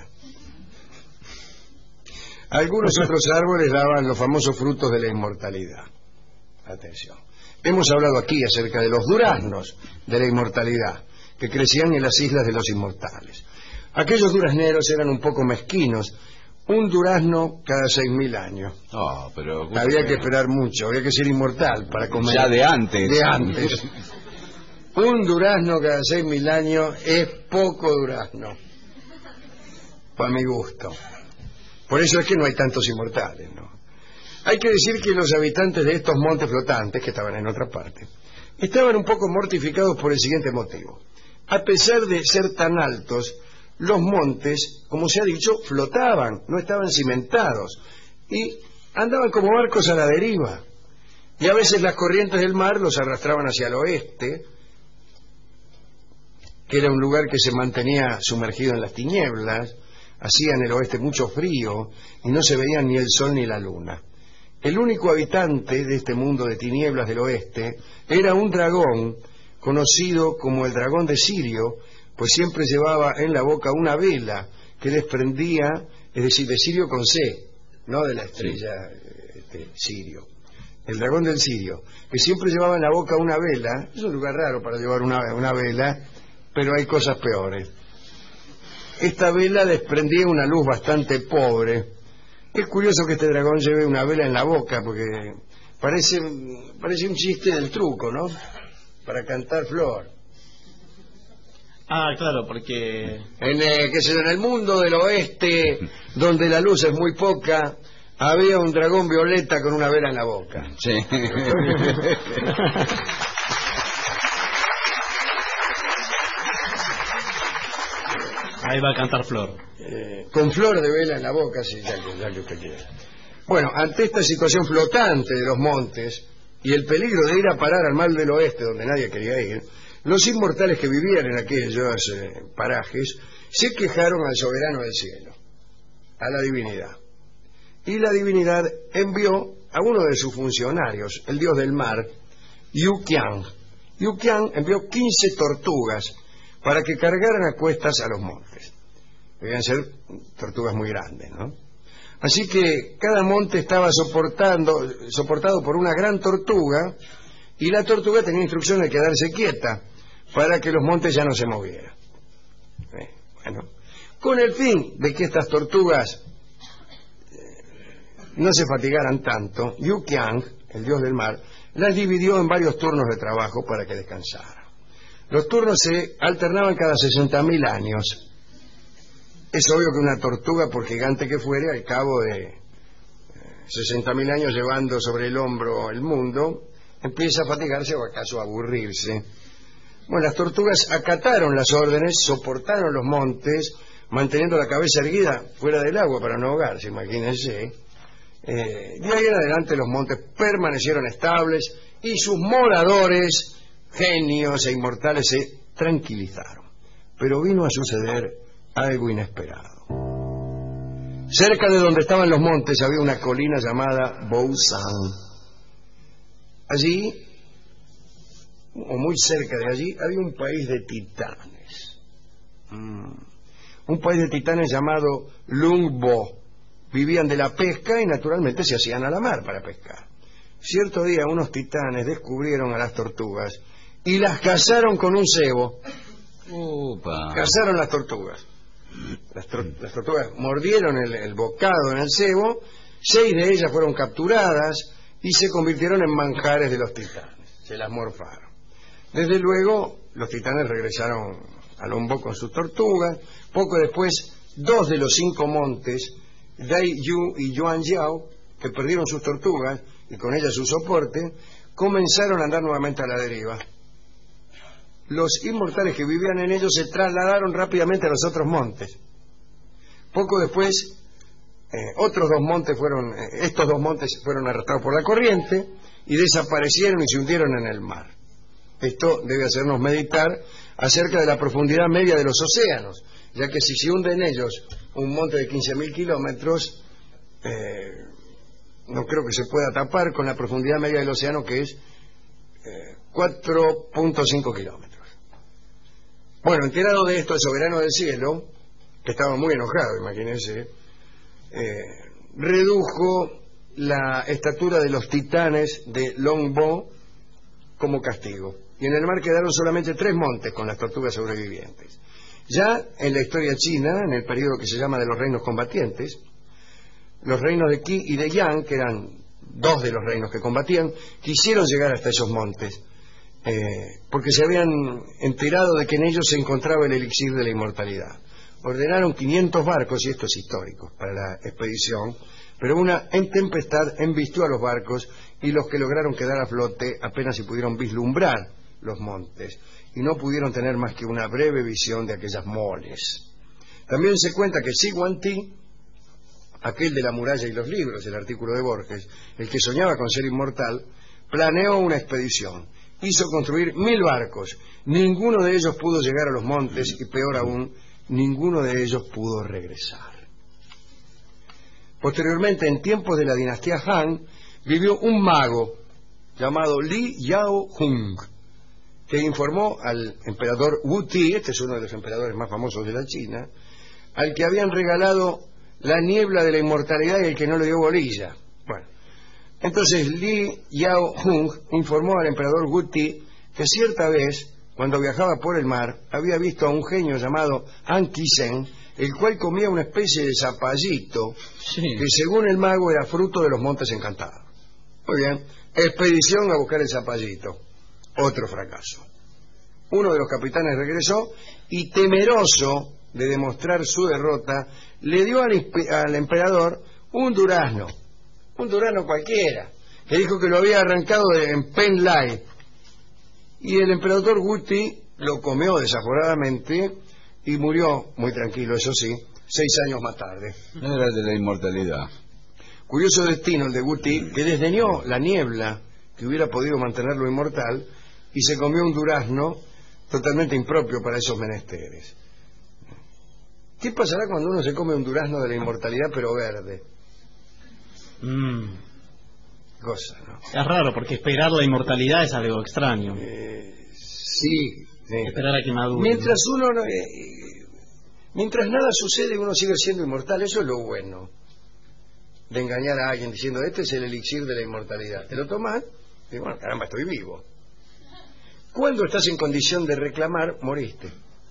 Algunos otros árboles daban los famosos frutos de la inmortalidad. Atención. Hemos hablado aquí acerca de los duraznos de la inmortalidad, que crecían en las islas de los inmortales. Aquellos durazneros eran un poco mezquinos. Un durazno cada 6.000 años. Oh, pero había que esperar mucho, había que ser inmortal para comer. Ya de antes. De antes. Un durazno cada 6.000 años es poco durazno, para mi gusto. Por eso es que no hay tantos inmortales, ¿no? Hay que decir que los habitantes de estos montes flotantes, que estaban en otra parte, estaban un poco mortificados por el siguiente motivo. A pesar de ser tan altos, los montes, como se ha dicho, flotaban, no estaban cimentados y andaban como barcos a la deriva. Y a veces las corrientes del mar los arrastraban hacia el oeste, que era un lugar que se mantenía sumergido en las tinieblas. Hacía en el oeste mucho frío y no se veían ni el sol ni la luna. El único habitante de este mundo de tinieblas del oeste era un dragón conocido como el dragón de Sirio, pues siempre llevaba en la boca una vela que desprendía, es decir, de Sirio con C, no de la estrella Sirio, el dragón del Sirio, que siempre llevaba en la boca una vela. Es un lugar raro para llevar una vela, pero hay cosas peores. Esta vela desprendía una luz bastante pobre. Es curioso que este dragón lleve una vela en la boca, porque parece un chiste del truco, ¿no? Para cantar flor. Ah, claro, porque... En el mundo del oeste, donde la luz es muy poca, había un dragón violeta con una vela en la boca. Sí. Ahí va a cantar Flor. Con flor de vela en la boca, sí, ya que usted quiera. Bueno, ante esta situación flotante de los montes y el peligro de ir a parar al mar del oeste, donde nadie quería ir, los inmortales que vivían en aquellos parajes se quejaron al soberano del cielo, a la divinidad. Y la divinidad envió a uno de sus funcionarios, el dios del mar, Yu Qian. Yu Qian envió 15 tortugas para que cargaran a cuestas a los montes. Debían ser tortugas muy grandes, ¿no? Así que cada monte estaba soportado por una gran tortuga, y la tortuga tenía instrucción de quedarse quieta para que los montes ya no se movieran. Bueno, con el fin de que estas tortugas no se fatigaran tanto, Yu Qian, el dios del mar, las dividió en varios turnos de trabajo para que descansaran. Los turnos se alternaban cada 60.000 años. Es obvio que una tortuga, por gigante que fuere, al cabo de 60.000 años llevando sobre el hombro el mundo, empieza a fatigarse o acaso a aburrirse. Bueno, las tortugas acataron las órdenes, soportaron los montes, manteniendo la cabeza erguida fuera del agua para no ahogarse, imagínense. De ahí en adelante los montes permanecieron estables y sus moradores, genios e inmortales, se tranquilizaron. Pero vino a suceder algo inesperado. Cerca de donde estaban los montes había una colina llamada Bousan. Allí, o muy cerca de allí, había un país de titanes. Un país de titanes llamado Lungbo. Vivían de la pesca y naturalmente se hacían a la mar para pescar. Cierto día unos titanes descubrieron a las tortugas y las cazaron con un cebo. Upa. Cazaron las tortugas. Las tortugas mordieron el bocado en el cebo, 6 de ellas fueron capturadas y se convirtieron en manjares de los titanes. Se las morfaron. Desde luego, los titanes regresaron a Lombo con sus tortugas. Poco después, 2 de los 5 montes, Dai Yu y Yuan Yao, que perdieron sus tortugas y con ellas su soporte, comenzaron a andar nuevamente a la deriva. Los inmortales que vivían en ellos se trasladaron rápidamente a los otros montes. Poco después, estos 2 montes fueron arrastrados por la corriente y desaparecieron y se hundieron en el mar. Esto debe hacernos meditar acerca de la profundidad media de los océanos, ya que si se hunde en ellos un monte de 15.000 kilómetros, no creo que se pueda tapar con la profundidad media del océano, que es 4.5 kilómetros. Bueno, enterado de esto, el soberano del cielo, que estaba muy enojado, imagínense, redujo la estatura de los titanes de Longbo como castigo. Y en el mar quedaron solamente 3 montes con las tortugas sobrevivientes. Ya en la historia china, en el periodo que se llama de los reinos combatientes, los reinos de Qi y de Yang, que eran 2 de los reinos que combatían, quisieron llegar hasta esos montes, porque se habían enterado de que en ellos se encontraba el elixir de la inmortalidad. Ordenaron 500 barcos, y esto es histórico para la expedición, pero una tempestad embistió a los barcos y los que lograron quedar a flote apenas si pudieron vislumbrar los montes y no pudieron tener más que una breve visión de aquellas moles. También se cuenta que Xi Guangti, aquel de la muralla y los libros, el artículo de Borges, el que soñaba con ser inmortal, planeó una expedición. Hizo construir 1000 barcos. Ninguno de ellos pudo llegar a los montes y, peor aún, ninguno de ellos pudo regresar. Posteriormente, en tiempos de la dinastía Han, vivió un mago llamado Li Yao-hung, que informó al emperador Wu Ti, este es uno de los emperadores más famosos de la China, al que habían regalado la niebla de la inmortalidad y el que no le dio bolilla. Bueno, entonces Li Yao-hung informó al emperador Wu Ti que cierta vez, cuando viajaba por el mar, había visto a un genio llamado An Qi-sen, el cual comía una especie de zapallito, que según el mago era fruto de los montes encantados. Muy bien, expedición a buscar el zapallito. Otro fracaso. Uno de los capitanes regresó y, temeroso de demostrar su derrota, le dio al emperador un durazno cualquiera, que dijo que lo había arrancado en Penlai. Y el emperador Wu Ti lo comió desaforadamente y murió, muy tranquilo, eso sí, 6 años más tarde. Era de la inmortalidad. Curioso destino el de Wu Ti, que desdeñó la niebla que hubiera podido mantenerlo inmortal y se comió un durazno totalmente impropio para esos menesteres. ¿Qué pasará cuando uno se come un durazno de la inmortalidad pero verde? Cosa, ¿no? Es raro, porque esperar la inmortalidad es algo extraño. Sí. Esperar a que madure. Mientras uno mientras nada sucede, uno sigue siendo inmortal. Eso es lo bueno de engañar a alguien diciendo, este es el elixir de la inmortalidad. Te lo tomas y bueno, caramba, estoy vivo. Cuando estás en condición de reclamar, moriste.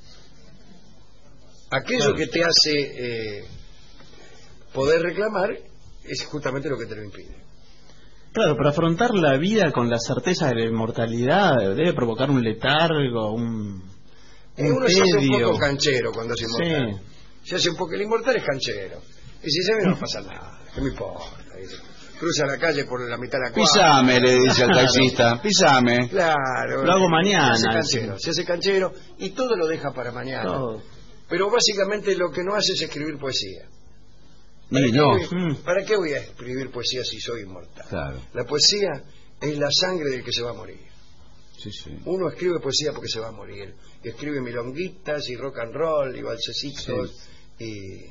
Aquello que te hace poder reclamar es justamente lo que te lo impide. Claro, pero afrontar la vida con la certeza de la inmortalidad debe provocar un letargo, un uno se hace un poco canchero cuando es inmortal. Sí. Se hace un poco, el inmortal es canchero. Y si se ve, no pasa nada, ¿qué me importa? Dice. Cruza la calle por la mitad de la cuadra. Pisame, le dice al taxista, pisame. Claro. Lo hago mañana. Se hace canchero y todo lo deja para mañana. Todo. Pero básicamente lo que no hace es escribir poesía. ¿Para qué voy a escribir poesía si soy inmortal? Claro. La poesía es la sangre del que se va a morir. Sí, sí. Uno escribe poesía porque se va a morir. Y escribe milonguitas y rock and roll y valsecitos y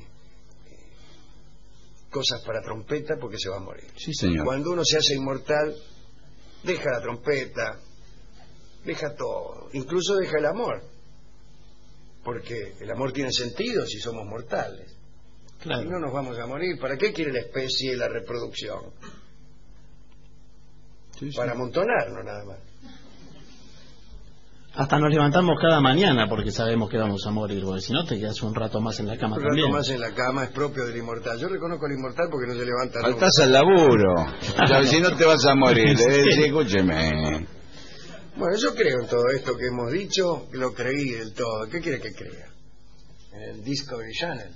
cosas para trompeta porque se va a morir. Sí, señor. Cuando uno se hace inmortal, deja la trompeta, deja todo, incluso deja el amor, porque el amor tiene sentido si somos mortales. Claro. Si no nos vamos a morir, ¿para qué quiere la especie y la reproducción? Sí, sí. Para amontonarnos nada más. Hasta nos levantamos cada mañana porque sabemos que vamos a morir, porque si no te quedas un rato más en la cama también. Un rato más en la cama es propio del inmortal. Yo reconozco al inmortal porque no se levanta nunca. Faltás al laburo. O sea, si no te vas a morir. Escúcheme. Bueno, yo creo en todo esto que hemos dicho, lo creí del todo. ¿Qué quiere que crea? En el Discovery Channel.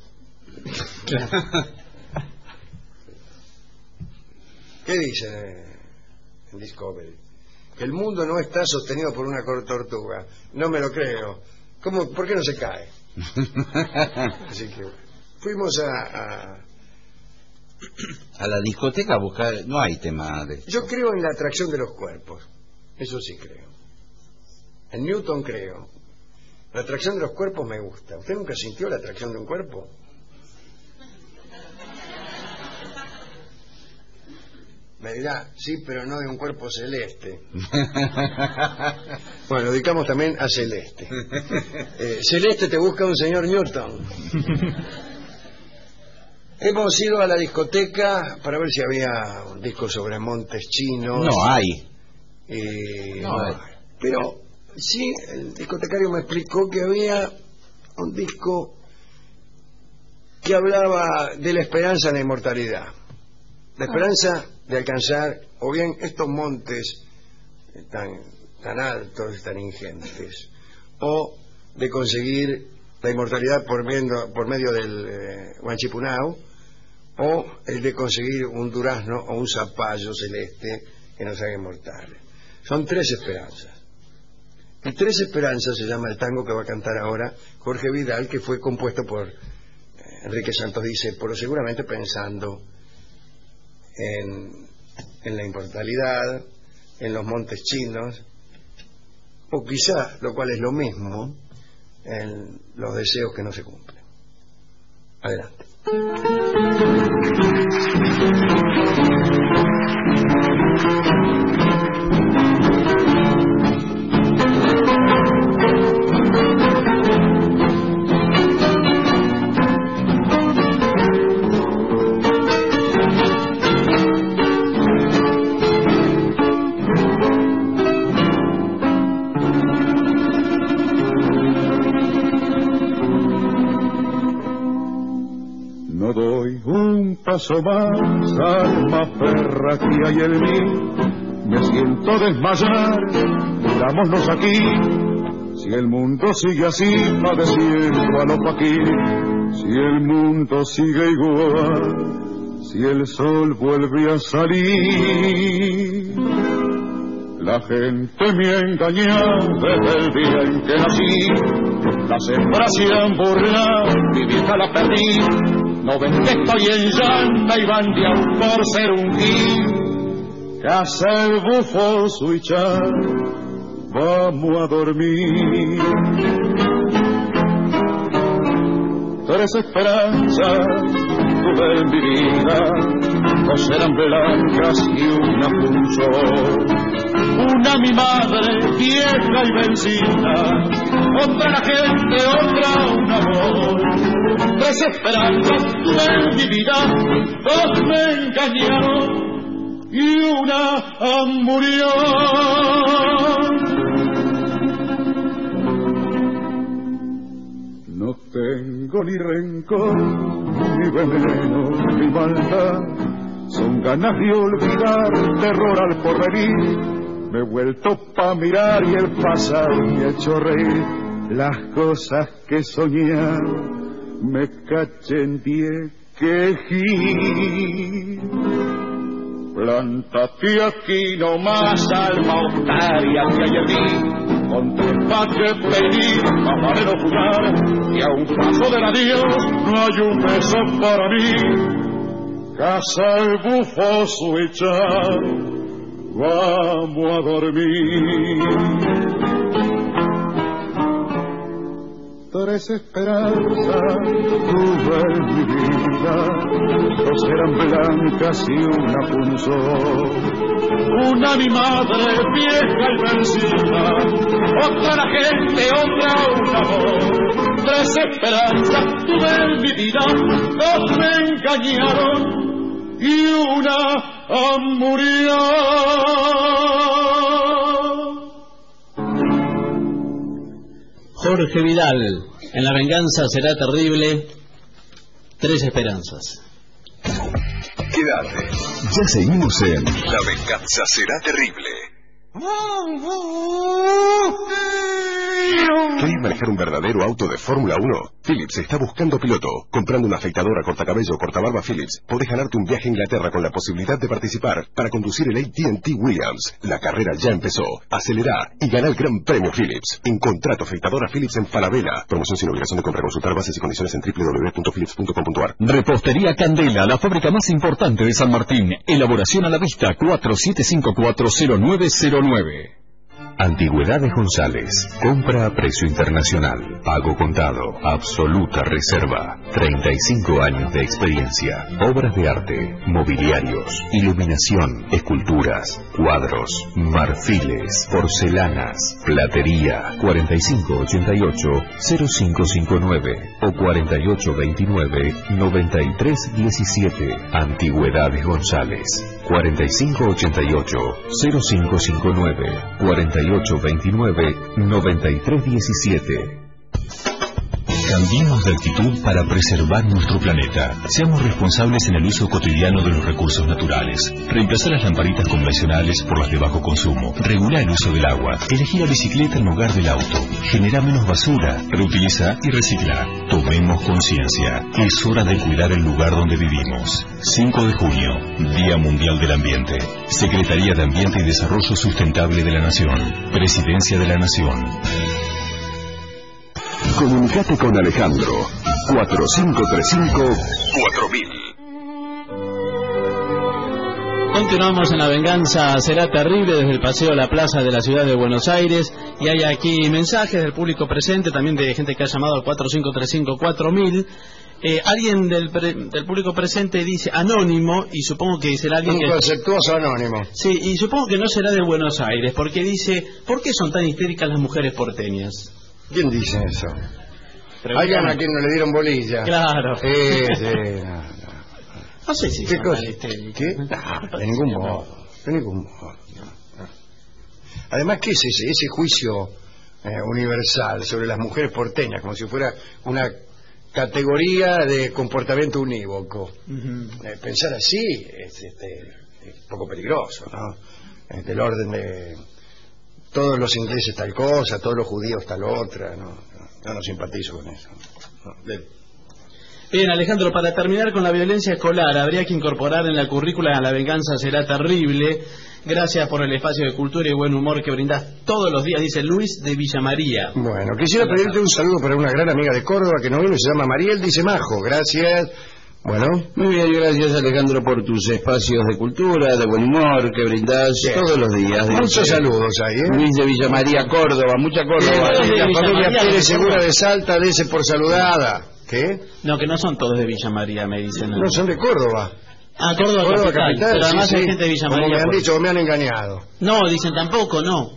¿Qué dicen en Discovery? Que el mundo no está sostenido por una tortuga. No me lo creo. ¿Cómo? ¿Por qué no se cae? Así que fuimos a la discoteca a buscar. No hay tema de esto. Yo creo en la atracción de los cuerpos. Eso sí creo. En Newton creo. La atracción de los cuerpos me gusta. ¿Usted nunca sintió la atracción de un cuerpo? Me dirá, sí, pero no de un cuerpo celeste. Bueno, lo dedicamos también a Celeste. Celeste, te busca un señor Newton. Hemos ido a la discoteca para ver si había un disco sobre montes chinos. No hay. No hay. Pero sí, el discotecario me explicó que había un disco que hablaba de la esperanza en la inmortalidad. La esperanza de alcanzar o bien estos montes tan altos, tan ingentes, o de conseguir la inmortalidad por medio del Huanchipunau, o el de conseguir un durazno o un zapallo celeste que nos haga inmortales. Son tres esperanzas. Y Tres Esperanzas se llama el tango que va a cantar ahora Jorge Vidal, que fue compuesto por Enrique Santos Discépolo, seguramente pensando en la inmortalidad, en los montes chinos, o quizá, lo cual es lo mismo, en los deseos que no se cumplen. Adelante. No doy un paso más, alma perra que hay en mí, me siento desmayar, murámonos aquí, si el mundo sigue así, padeciendo a lo aquí, si el mundo sigue igual, si el sol vuelve a salir. La gente me ha engañado desde el día en que nací, las hembras se han burlado, mi vieja la perdí. No ven que estoy en llanta y bandeado por ser un gil. Casa el bufo suichar, vamos a dormir. Tres esperanzas tuve en mi vida, dos eran blancas y una punzó. Una mi madre, vieja y vencida, otra la gente, otra un amor. Tres esperanzas tuve en mi vida, dos me engañaron y una murió. No tengo ni rencor, ni veneno, ni maldad, son ganas de olvidar, terror al porvenir. Me he vuelto pa' mirar y el pasado me ha hecho reír. Las cosas que soñé me caché en diez quejí. Plántate aquí nomás, alma otaria que hay en mí, con tres pa' que pedir, camarero jugar, y a un paso del adiós no hay un beso para mí. Casa el bufo suichar, vamos a dormir. Tres esperanzas tuve en mi vida, dos eran blancas y una punzó. Una mi madre, vieja y vencida, otra la gente, otra un amor. Tres esperanzas tuve en mi vida, dos me engañaron y una murió. Jorge Vidal, en La venganza será terrible, Tres Esperanzas. Quédate. Ya seguimos en La venganza será terrible. ¿Querés manejar un verdadero auto de Fórmula 1? Philips está buscando piloto. Comprando una afeitadora, cortacabello o cortabarba Philips, podés ganarte un viaje a Inglaterra con la posibilidad de participar para conducir el AT&T Williams. La carrera ya empezó. Acelerá y gana el Gran Premio Philips. Encontrá tu afeitadora Philips en Falabella. Promoción sin obligación de compra. Consultar bases y condiciones en www.philips.com.ar. Repostería Candela, la fábrica más importante de San Martín. Elaboración a la vista, 47540909. Antigüedades González. Compra a precio internacional. Pago contado. Absoluta reserva. 35 años de experiencia. Obras de arte, mobiliarios, iluminación, esculturas, cuadros, marfiles, porcelanas, platería. 4588-0559 o 4829-9317. Antigüedades González. 4588-0559 4829-9317. Cambiemos de actitud para preservar nuestro planeta. Seamos responsables en el uso cotidiano de los recursos naturales. Reemplazar las lamparitas convencionales por las de bajo consumo. Regular el uso del agua. Elegir la bicicleta en lugar del auto. Genera menos basura. Reutiliza y recicla. Tomemos conciencia. Es hora de cuidar el lugar donde vivimos. 5 de junio, Día Mundial del Ambiente. Secretaría de Ambiente y Desarrollo Sustentable de la Nación. Presidencia de la Nación. Comunicate con Alejandro. 4535-4000. Continuamos en La Venganza Será Terrible desde el Paseo a la Plaza de la Ciudad de Buenos Aires. Y hay aquí mensajes del público presente, también de gente que ha llamado al 4535-4000. Alguien del público presente dice anónimo, y supongo que será alguien un conceptuoso anónimo. Sí, y supongo que no será de Buenos Aires, porque dice, ¿por qué son tan histéricas las mujeres porteñas? ¿Quién dice eso? Alguien a quien no le dieron bolilla. Claro. Sí, no. No sé si ¿Qué son cosa? tan histéricas. ¿Qué? No, de ningún modo. De ningún modo. Además, ¿qué es ese juicio universal sobre las mujeres porteñas? Como si fuera una categoría de comportamiento unívoco. Pensar así es un poco peligroso, ¿no? Del orden de todos los ingleses tal cosa, todos los judíos tal otra. No simpatizo con eso. Bien, Alejandro, para terminar con la violencia escolar, habría que incorporar en la currícula a La Venganza Será Terrible. Gracias por el espacio de cultura y buen humor que brindás todos los días, dice Luis de Villa María. Bueno, quisiera pedirte un saludo para una gran amiga de Córdoba que no vino, se llama Mariel, dice Majo. Gracias. Bueno. Muy bien, gracias Alejandro por tus espacios de cultura, de buen humor que brindás todos los días. Muchos saludos ahí, Luis de Villa María, Córdoba, mucha Córdoba. La familia Pérez Segura de Salta, dese por saludada. ¿Qué? No, que no son todos de Villa María, me dicen. No, son de Córdoba. Ah, Córdoba capital, pero además hay gente de Villa María. Como me han dicho, me han engañado. No, dicen tampoco, no.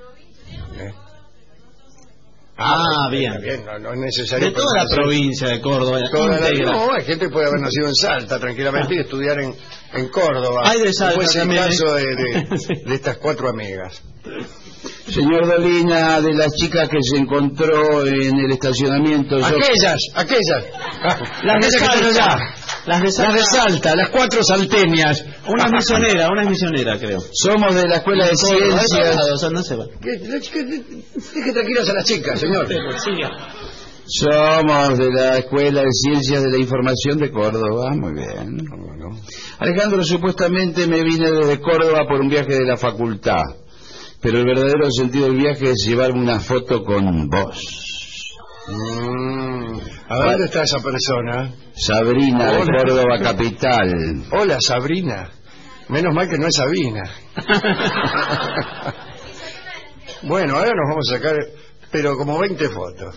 Bien. No es necesario. De toda la provincia de Córdoba. No, hay gente que puede haber nacido en Salta tranquilamente y estudiar en Córdoba. Hay de Salta. Fue el también, caso de estas 4 amigas. Señor Dolina, de las chicas que se encontró en el estacionamiento. Aquellas. Las de Salta. Las de Salta, las 4 salteñas. Una es misionera, creo. Somos de la Escuela de Ciencias. No se va. Deje tranquilas a las chicas, señor. Somos de la Escuela de Ciencias de la Información de Córdoba. Muy bien. Alejandro, supuestamente me vine desde Córdoba por un viaje de la facultad. Pero el verdadero sentido del viaje es llevarme una foto con vos. ¿A dónde está esa persona? Sabrina, de Córdoba capital. Hola, Sabrina. Menos mal que no es Sabina. Bueno, ahora nos vamos a sacar, pero como 20 fotos.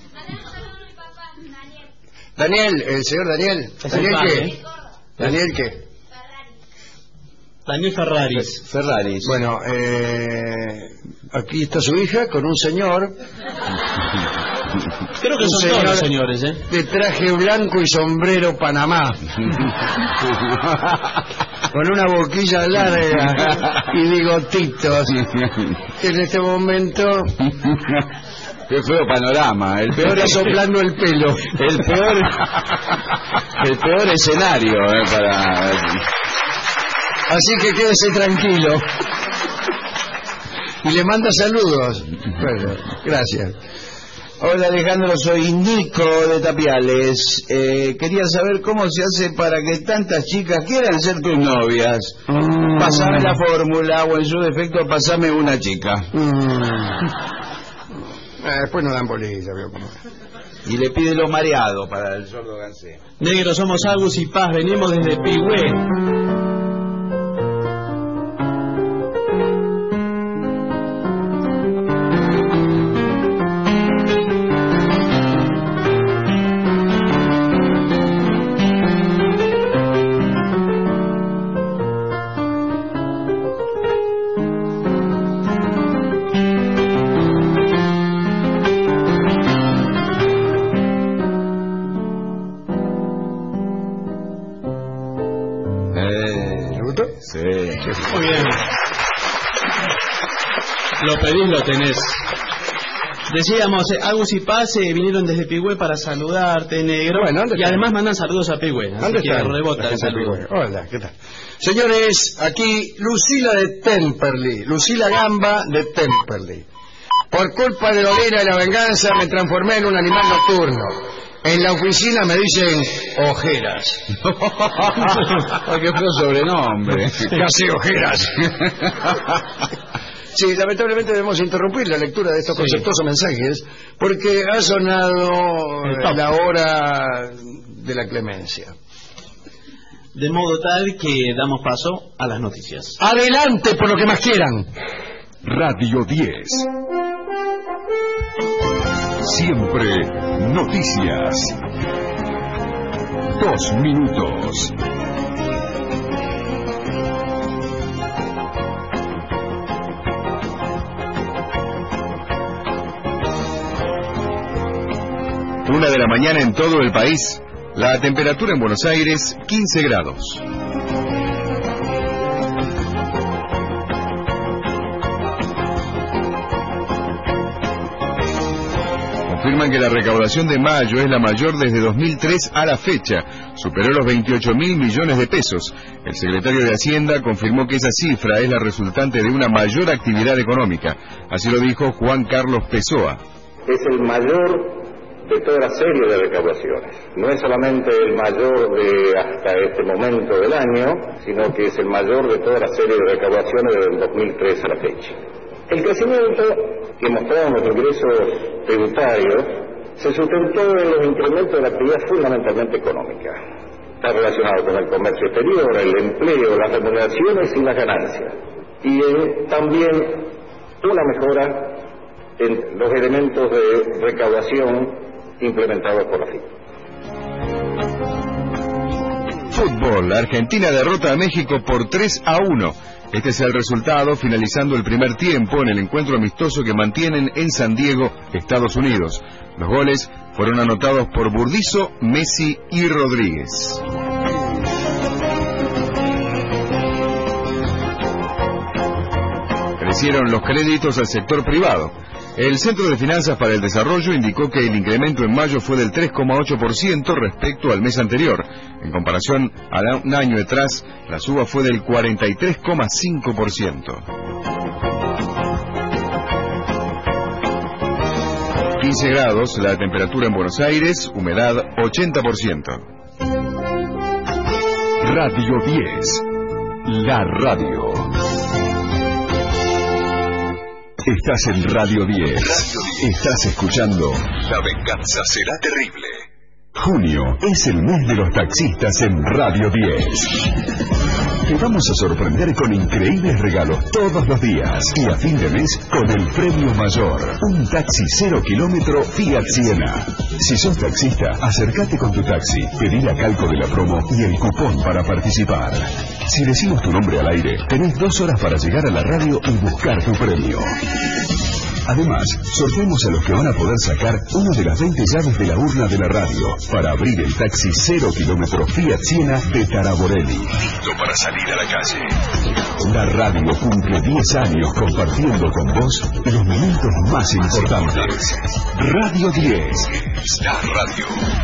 Daniel, el señor Daniel. ¿Daniel qué? ¿Daniel qué? Daniel Ferraris. Bueno, aquí está su hija con un señor. Creo que son todos los señores, de traje blanco y sombrero Panamá. Con una boquilla larga y bigotitos. En este momento... Qué feo panorama. El peor es soplando el pelo. El peor escenario para... Así que quédese tranquilo. Y le manda saludos. Bueno, gracias. Hola Alejandro, soy Nico de Tapiales. Quería saber cómo se hace para que tantas chicas quieran ser tus novias. Pasame la fórmula o en su defecto pasame una chica. Después no dan bolilla, veo cómo. Y le pide lo mareado para el sordo Gansé. Negro, somos Agus y Paz, venimos desde Pigüé. Sí. Muy bien. Lo pedís, lo tenés. Decíamos, Agus y Paz vinieron desde Pigüé para saludarte, negro. Bueno, y además mandan saludos a Pigüé. ¿Dónde que están? rebota el saludo. Hola, ¿qué tal? Señores, aquí Lucila de Temperley, Lucila Gamba de Temperley. Por culpa de Lorena y la venganza me transformé en un animal nocturno. En la oficina me dicen ojeras. Qué feo sobrenombre. Casi ojeras. Sí, lamentablemente debemos interrumpir la lectura de estos conceptuosos mensajes porque ha sonado la hora de la clemencia. De modo tal que damos paso a las noticias. Adelante por lo que más quieran. Radio 10. Siempre noticias. 2 minutos. Una de la mañana en todo el país. La temperatura en Buenos Aires, 15 grados. Confirman que la recaudación de mayo es la mayor desde 2003 a la fecha. Superó los 28.000 millones de pesos. El secretario de Hacienda confirmó que esa cifra es la resultante de una mayor actividad económica. Así lo dijo Juan Carlos Pessoa. Es el mayor de toda la serie de recaudaciones. No es solamente el mayor de hasta este momento del año, sino que es el mayor de toda la serie de recaudaciones desde el 2003 a la fecha. El crecimiento que mostraron los ingresos tributarios se sustentó en los incrementos de la actividad fundamentalmente económica. Está relacionado con el comercio exterior, el empleo, las remuneraciones y las ganancias. Y también una mejora en los elementos de recaudación implementados por la FIP. Fútbol. Argentina derrota a México por 3-1. Este es el resultado finalizando el primer tiempo en el encuentro amistoso que mantienen en San Diego, Estados Unidos. Los goles fueron anotados por Burdizo, Messi y Rodríguez. Crecieron los créditos al sector privado. El Centro de Finanzas para el Desarrollo indicó que el incremento en mayo fue del 3,8% respecto al mes anterior. En comparación a un año atrás, la suba fue del 43,5%. 15 grados la temperatura en Buenos Aires, humedad 80%. Radio 10, la radio. Estás en Radio 10. Estás escuchando La venganza será terrible. Junio es el mes de los taxistas en Radio 10. Te vamos a sorprender con increíbles regalos todos los días. Y a fin de mes con el premio mayor. Un taxi 0 kilómetro Fiat Siena. Si sos taxista, acércate con tu taxi, pedí la calco de la promo y el cupón para participar. Si decimos tu nombre al aire, tenés 2 horas para llegar a la radio y buscar tu premio. Además, sorteamos a los que van a poder sacar una de las 20 llaves de la urna de la radio para abrir el taxi 0 kilómetro Fiat Siena de Taraborelli. Listo para salir a la calle. La radio cumple 10 años compartiendo con vos los momentos más importantes. Radio 10. La radio.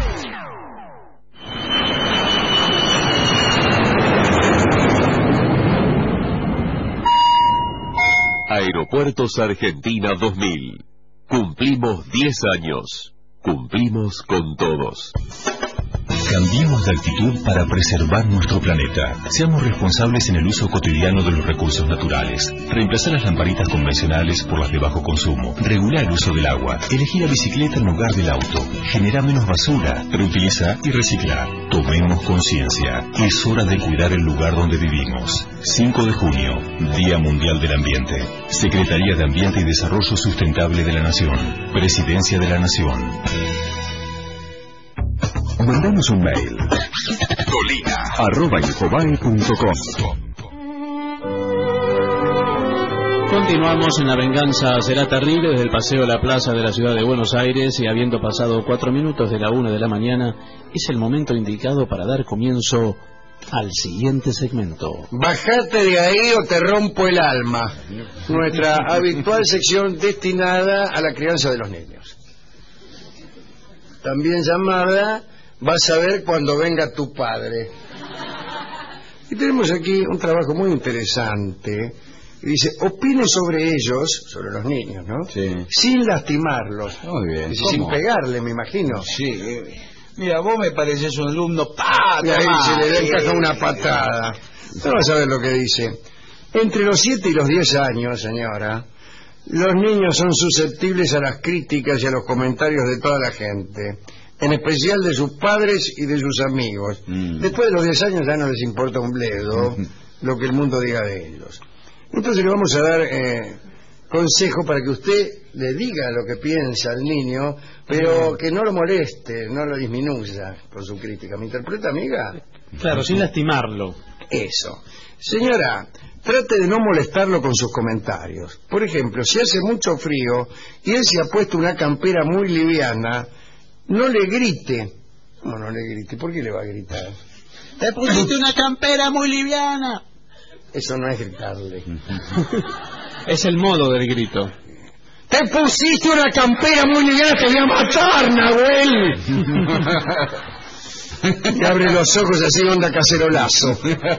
Aeropuertos Argentina 2000. Cumplimos 10 años. Cumplimos con todos. Cambiemos de actitud para preservar nuestro planeta. Seamos responsables en el uso cotidiano de los recursos naturales. Reemplazar las lamparitas convencionales por las de bajo consumo. Regular el uso del agua. Elegir la bicicleta en lugar del auto. Generar menos basura. Reutiliza y reciclar. Tomemos conciencia. Es hora de cuidar el lugar donde vivimos. 5 de junio, Día Mundial del Ambiente. Secretaría de Ambiente y Desarrollo Sustentable de la Nación. Presidencia de la Nación. Mandanos un mail. dolina@infobae.com. Continuamos en La venganza será terrible desde el Paseo de la Plaza de la Ciudad de Buenos Aires y habiendo pasado 4 minutos de la 1 de la mañana, es el momento indicado para dar comienzo al siguiente segmento. Bajate de ahí o te rompo el alma. Nuestra habitual sección destinada a la crianza de los niños. También llamada Vas a ver cuando venga tu padre. Y tenemos aquí un trabajo muy interesante. Y dice, opine sobre ellos, sobre los niños, ¿no? Sí. Sin lastimarlos. Muy bien. Dice, sin pegarle, me imagino. Sí. Mira, vos me pareces un alumno. ¡Pah! Y ahí se le encaja una patada. Vamos a ver lo que dice. Entre los 7 y los 10 años, señora, los niños son susceptibles a las críticas y a los comentarios de toda la gente, en especial de sus padres y de sus amigos. Después de los 10 años ya no les importa un bledo lo que el mundo diga de ellos. Entonces le vamos a dar consejo para que usted le diga lo que piensa al niño, pero que no lo moleste, no lo disminuya con su crítica. ¿Me interpreta, amiga? Claro, sin lastimarlo. Eso. Señora, trate de no molestarlo con sus comentarios. Por ejemplo, si hace mucho frío y él se ha puesto una campera muy liviana, no le grite. ¿Cómo no le grite? ¿Por qué le va a gritar? Te pusiste una campera muy liviana. Eso no es gritarle. Es el modo del grito. Te pusiste una campera muy liviana, te voy a matar, Nahuel. Y abre los ojos así, onda cacerolazo.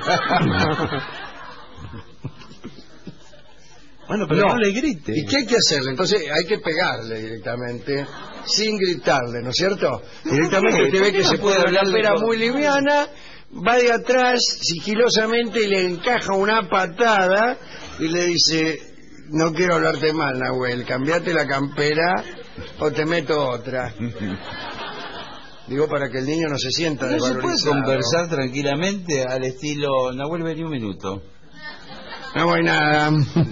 Bueno, pero no le grite. ¿Y qué hay que hacerle? Entonces hay que pegarle directamente, sin gritarle, ¿no es cierto? Directamente usted ve que se puede hablar de campera muy liviana, va de atrás sigilosamente y le encaja una patada y le dice, no quiero hablarte mal, Nahuel, cambiate la campera o te meto otra. Digo, para que el niño no se sienta desvalorizado. ¿No se puede conversar tranquilamente al estilo, Nahuel, vení un minuto? No voy nada.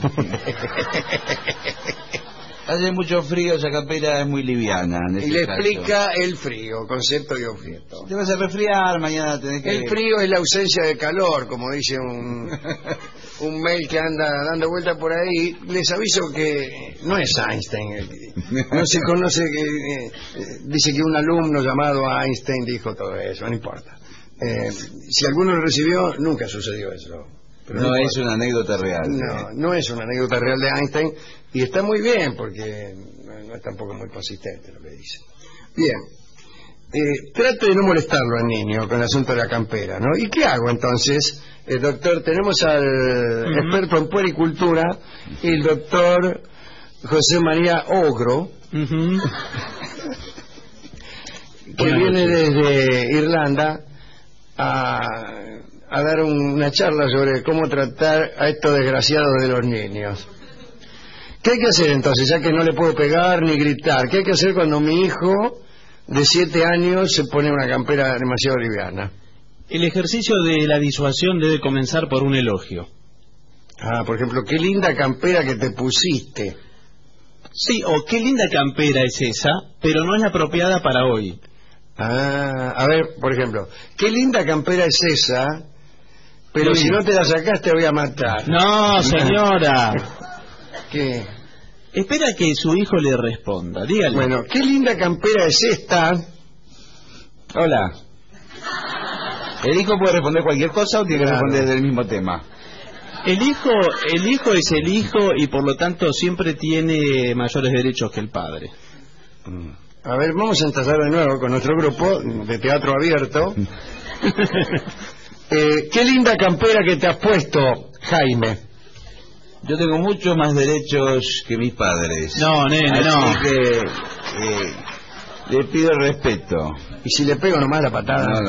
Hace mucho frío, esa campera es muy liviana. Y le explica el frío, concepto y objeto. Te vas a resfriar, mañana tenés que... El frío es la ausencia de calor, como dice un mail que anda dando vuelta por ahí. Les aviso que no es Einstein. No se conoce, dice que un alumno llamado Einstein dijo todo eso, no importa. Si alguno lo recibió, nunca sucedió eso. Pero no es una anécdota real. No es una anécdota real de Einstein, y está muy bien porque no es tampoco muy consistente lo que dice. Bien, trate de no molestarlo al niño con el asunto de la campera, ¿no? ¿Y qué hago entonces? Doctor, tenemos al experto en puericultura, el doctor José María Ogro, que viene desde Irlanda a dar una charla sobre cómo tratar a estos desgraciados de los niños. ¿Qué hay que hacer entonces? Ya que no le puedo pegar ni gritar, ¿qué hay que hacer cuando mi hijo de 7 años se pone una campera demasiado liviana? El ejercicio de la disuasión debe comenzar por un elogio. Por ejemplo, qué linda campera que te pusiste. Sí, o qué linda campera es esa, pero no es la apropiada para hoy. A ver, por ejemplo, qué linda campera es esa, pero si no te la sacás te voy a matar. No, señora. ¿Qué? Espera que su hijo le responda, dígale. Bueno, qué linda campera es esta. Hola. ¿El hijo puede responder cualquier cosa o tiene que responder del mismo tema? El hijo es el hijo y por lo tanto siempre tiene mayores derechos que el padre. A ver, vamos a empezar de nuevo con nuestro grupo de teatro abierto. Qué linda campera que te has puesto, Jaime. Yo tengo muchos más derechos que mis padres. No, nene, no. Así que le pido respeto. ¿Y si le pego nomás la patada? No.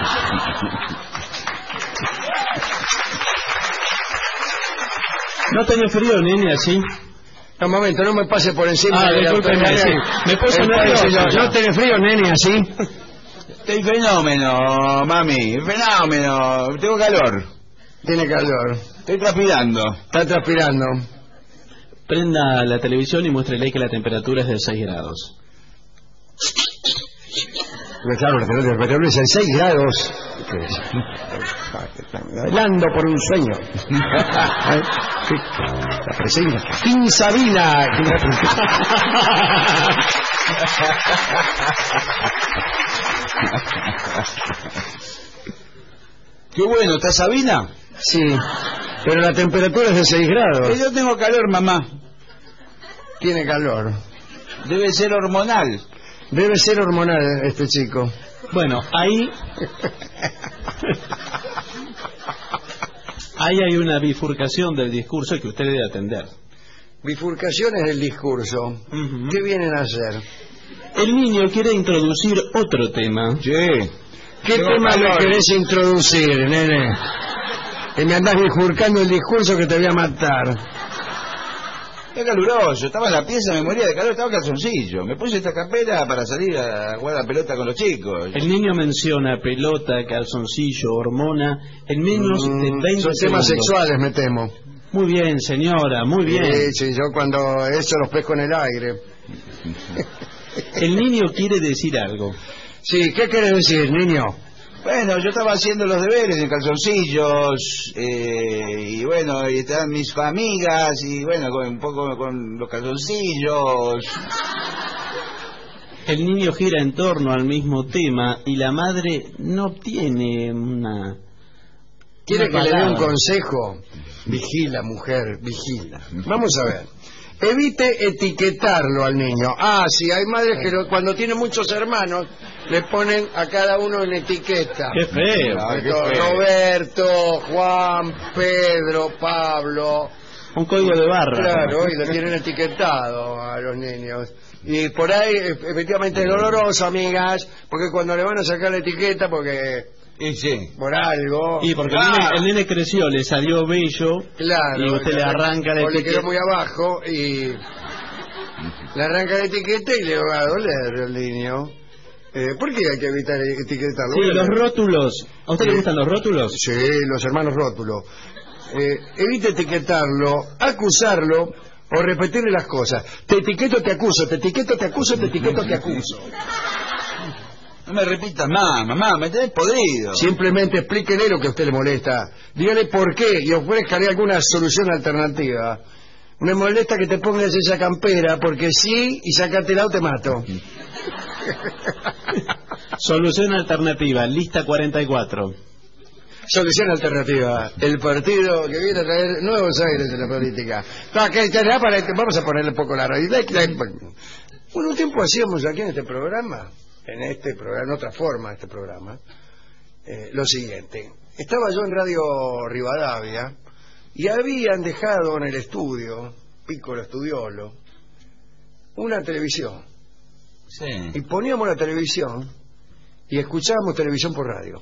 ¿No tenés frío, nene, así? Un momento, no me pase por encima. Discúlpeme, sí. Me puse nervioso. ¿No tenés frío, nene, así? Estoy fenómeno, mami. Fenómeno. Tengo calor. Tiene calor. Estoy transpirando. Está transpirando. Prenda la televisión y muéstrele que la temperatura es de 6 grados. Claro, la temperatura es de 6 grados. Bailando por un sueño. La presencia. King Sabina. Qué bueno, ¿está Sabina? Sí, pero la temperatura es de 6 grados. Yo tengo calor, mamá. Tiene calor. Debe ser hormonal. Debe ser hormonal este chico. Bueno, ahí hay una bifurcación del discurso que usted debe atender. Bifurcaciones del discurso. ¿Qué vienen a hacer? El niño quiere introducir otro tema. Sí. ¿Qué tema me querés introducir, nene? Que me andás bifurcando el discurso que te voy a matar. Está caluroso, estaba en la pieza, me moría de calor, estaba calzoncillo. Me puse esta campera para salir a jugar a la pelota con los chicos. El niño menciona pelota, calzoncillo, hormona en menos de 20 Son temas segundos. sexuales, me temo. Muy bien, señora, muy bien. Sí, yo cuando eso los pesco en el aire. El niño quiere decir algo. Sí, ¿qué querés decir, niño? Bueno, yo estaba haciendo los deberes en calzoncillos, y bueno, y estaban mis amigas, y bueno, un poco con los calzoncillos. El niño gira en torno al mismo tema y la madre no obtiene una... ¿Quiere una que le dé un palabra. consejo? Vigila, mujer, vigila. Vamos a ver. Evite etiquetarlo al niño. Ah, sí, hay madres que cuando tienen muchos hermanos le ponen a cada uno una etiqueta. ¡Qué feo! Ay, qué feo. Roberto, Juan, Pedro, Pablo. Un código de barra. Claro, y lo tienen etiquetado a los niños. Y por ahí, efectivamente, es doloroso, amigas, porque cuando le van a sacar la etiqueta, porque Y sí. por algo... Y porque el nene creció, le salió bello, Claro, y usted le arranca la o le quedó etiqueta. muy abajo y le arranca la etiqueta y le va a doler al niño. ¿Por qué hay que evitar etiquetarlo? Sí, los rótulos. ¿A usted le gustan los rótulos? Sí, los hermanos rótulos. Evite etiquetarlo, acusarlo o repetirle las cosas. Te etiqueto, te acuso, te etiqueto, te acuso, te etiqueto, te acuso. No me repitas más, mamá, me tenés podrido. Simplemente explíquele lo que a usted le molesta. Dígale por qué y ofrézcale alguna solución alternativa. Me molesta que te pongas esa campera porque sí y sácatela o te mato. Solución alternativa, lista 44. Solución alternativa. El partido que viene a traer nuevos aires en la política. Vamos a ponerle un poco la realidad. Un tiempo hacíamos aquí en este programa, en otra forma este programa, lo siguiente. Estaba yo en Radio Rivadavia y habían dejado en el estudio, Piccolo Studiolo, una televisión. Sí. Y poníamos la televisión y escuchábamos televisión por radio.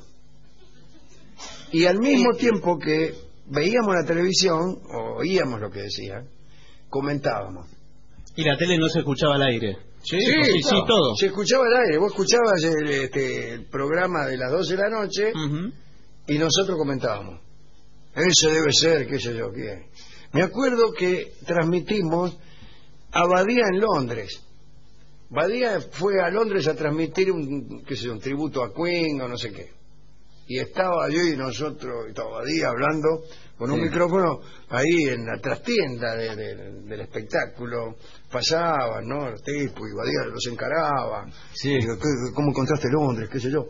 Y al mismo tiempo que veíamos la televisión, o oíamos lo que decían, comentábamos. Y la tele no se escuchaba al aire. Sí, todo. Se escuchaba al aire. Vos escuchabas el programa de las 12 de la noche y nosotros comentábamos. Ese debe ser, qué sé yo, qué. Me acuerdo que transmitimos a Badía en Londres. Badía fue a Londres a transmitir un tributo a Queen o no sé qué. Y estaba yo y nosotros, estaba Badía hablando con un micrófono ahí en la trastienda del espectáculo. Pasaban, ¿no? Los tipos, y Badía los encaraba. Sí. Y digo, ¿cómo encontraste Londres? ¿Qué sé yo?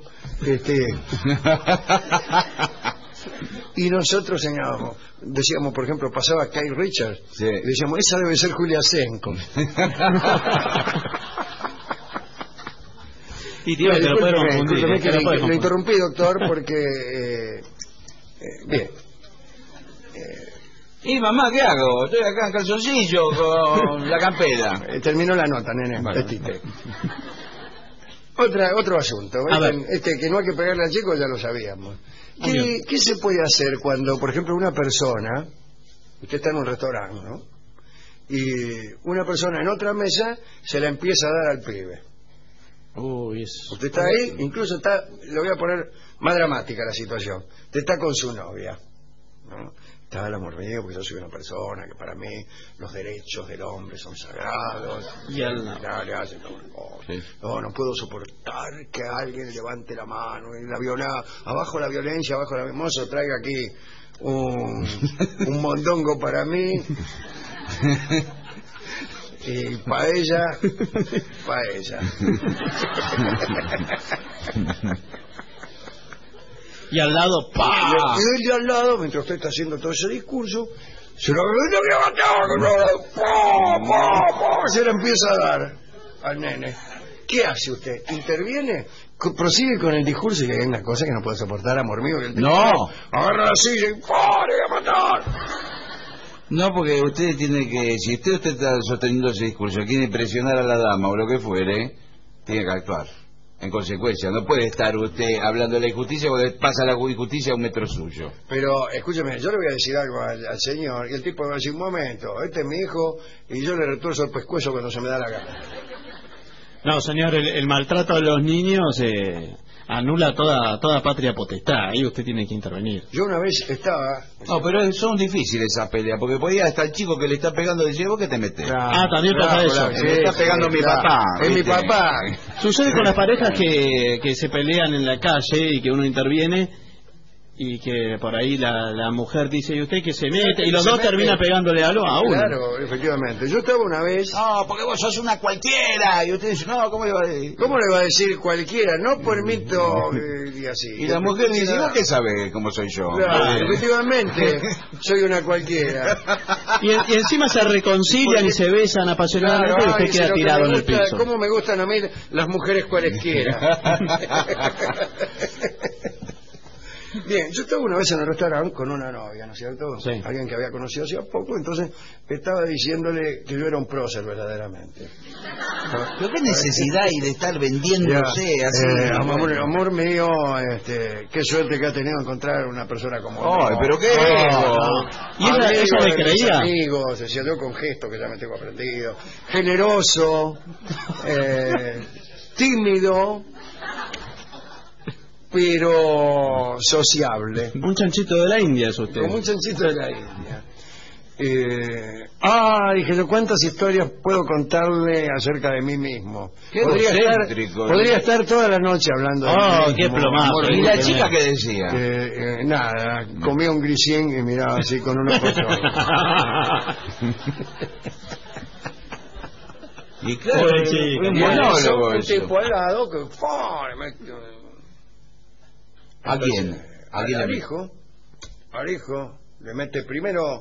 Y nosotros decíamos, por ejemplo, pasaba Kay Richards. Sí. Y decíamos, esa debe ser Julia Senko. Y tío, te lo puedo confundir. Discúlpeme que lo interrumpí, doctor, porque... bien. Y mamá, ¿qué hago? Estoy acá en calzoncillo con la campera. Terminó la nota, nene. Bueno. Vestite. Otro asunto. A ver. Que no hay que pegarle al chico ya lo sabíamos. ¿Qué se puede hacer cuando, por ejemplo, una persona... Usted está en un restaurante, ¿no? Y una persona en otra mesa se la empieza a dar al pibe. Uy, eso. Usted está ahí, incluso está, le voy a poner más dramática la situación. Usted está con su novia, ¿no? Está el amor mío, porque yo soy una persona que para mí los derechos del hombre son sagrados. Y él no. Le hace todo. No puedo soportar que alguien levante la mano y abajo la violencia, abajo la mozo, traiga aquí un mondongo para mí. Y paella. Y al lado, ¡pah! Y él de al lado, mientras usted está haciendo todo ese discurso, se lo se le empieza a dar al nene. ¿Qué hace usted? ¿Interviene? Prosigue con el discurso y hay una cosa que no puede soportar, amor mío. Que el tipo agarra la silla y ¡le voy a matar! No, porque usted tiene que, si usted está sosteniendo ese discurso, quiere impresionar a la dama o lo que fuere, tiene que actuar. En consecuencia, no puede estar usted hablando de la injusticia porque pasa la injusticia a un metro suyo. Pero, escúcheme, yo le voy a decir algo al señor, y el tipo va a decir, un momento, este es mi hijo, y yo le retuerzo el pescuezo cuando se me da la gana. No, señor, el maltrato a los niños anula toda patria potestad. Ahí usted tiene que intervenir. Yo una vez estaba... No, pero son difíciles esas peleas, porque podía hasta el chico que le está pegando decir, ¿vos qué te metés? También pasa eso. Me está pegando mi papá. Es mi papá. Sucede con las parejas que se pelean en la calle y que uno interviene y que por ahí la mujer dice, ¿y usted que se mete? Y los dos terminan pegándole a uno. Claro, efectivamente. Yo estaba una vez... No, porque vos sos una cualquiera. Y usted dice, no, ¿cómo le va a decir? ¿Cómo le va a decir cualquiera? No permito... y así. Y la mujer dice, ¿vos qué sabés cómo soy yo? Claro, efectivamente, soy una cualquiera. Y encima se reconcilian y se besan apasionadamente y usted queda tirado en el piso. ¿Cómo me gustan a mí las mujeres cualesquiera? Bien, yo estaba una vez en el restaurante con una novia, ¿no es cierto? Sí. Alguien que había conocido hacía poco, entonces estaba diciéndole que yo era un prócer verdaderamente. ¿Pero qué necesidad hay de estar vendiéndose así? Amor mío, qué suerte que ha tenido encontrar una persona como ¡Ay, pero qué! ¿Y ella le creía? Amigos, decía yo con gesto que ya me tengo aprendido. Generoso, tímido, pero sociable. Un chanchito de la India es usted. Como un chanchito de la India. Dije yo, ¿cuántas historias puedo contarle acerca de mí mismo? Podría estar toda la noche hablando de mí mismo. Qué plomazo. ¿Y la chica qué decía? Nada, comía un grisín y miraba así con unos cochones. Y claro, un monólogo un eso. tipo al lado que... ¿A quién? Al hijo le mete primero,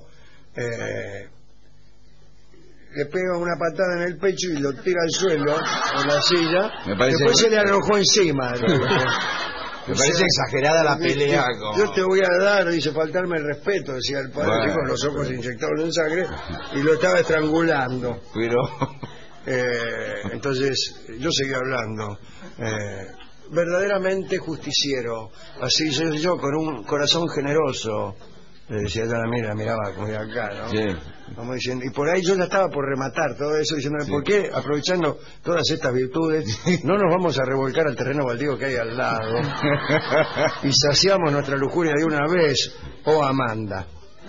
le pega una patada en el pecho y lo tira al suelo en la silla. Después se le arrojó encima. Me parece exagerada la pelea. Yo te voy a dar, dice, faltarme el respeto, decía el padre, con los ojos inyectados en sangre, y lo estaba estrangulando. Pero... entonces yo seguí hablando. Verdaderamente justiciero, así yo con un corazón generoso, le decía a la miraba como de acá, ¿no? Sí. Como diciendo, y por ahí yo ya estaba por rematar todo eso, diciéndole, ¿por qué, aprovechando todas estas virtudes, no nos vamos a revolcar al terreno baldío que hay al lado y saciamos nuestra lujuria de una vez, Amanda?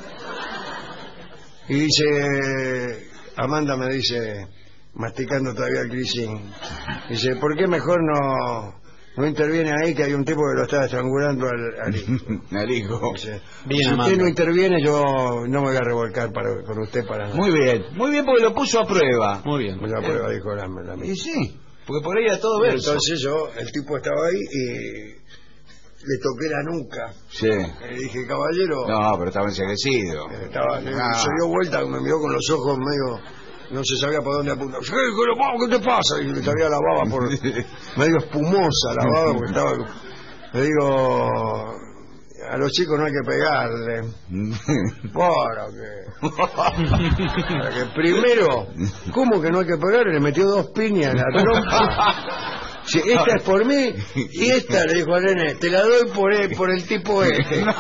Y dice, Amanda me dice, masticando todavía el grisín, dice, ¿por qué mejor no interviene ahí, que hay un tipo que lo está estrangulando al hijo? Al hijo. Dice, Bien, si Amanda. usted no interviene, yo no me voy a revolcar con usted para nada. Muy bien porque lo puso a prueba. Muy bien. La prueba, dijo la Y sí, porque por ahí a todo verso. Entonces el tipo estaba ahí y le toqué la nuca. Sí. Le dije, caballero... No, pero estaba enseguecido. Se dio vuelta, me miró con los ojos medio... No se sabía por dónde apuntar. ¿Qué te pasa? Y le salía la baba por medio espumosa la baba porque estaba... Le digo, a los chicos no hay que pegarle. Para que primero, ¿cómo que no hay que pegarle? Le metió 2 piñas en la trompa. Sí, esta es por mí y esta, le dijo al nene, te la doy por el tipo este. Y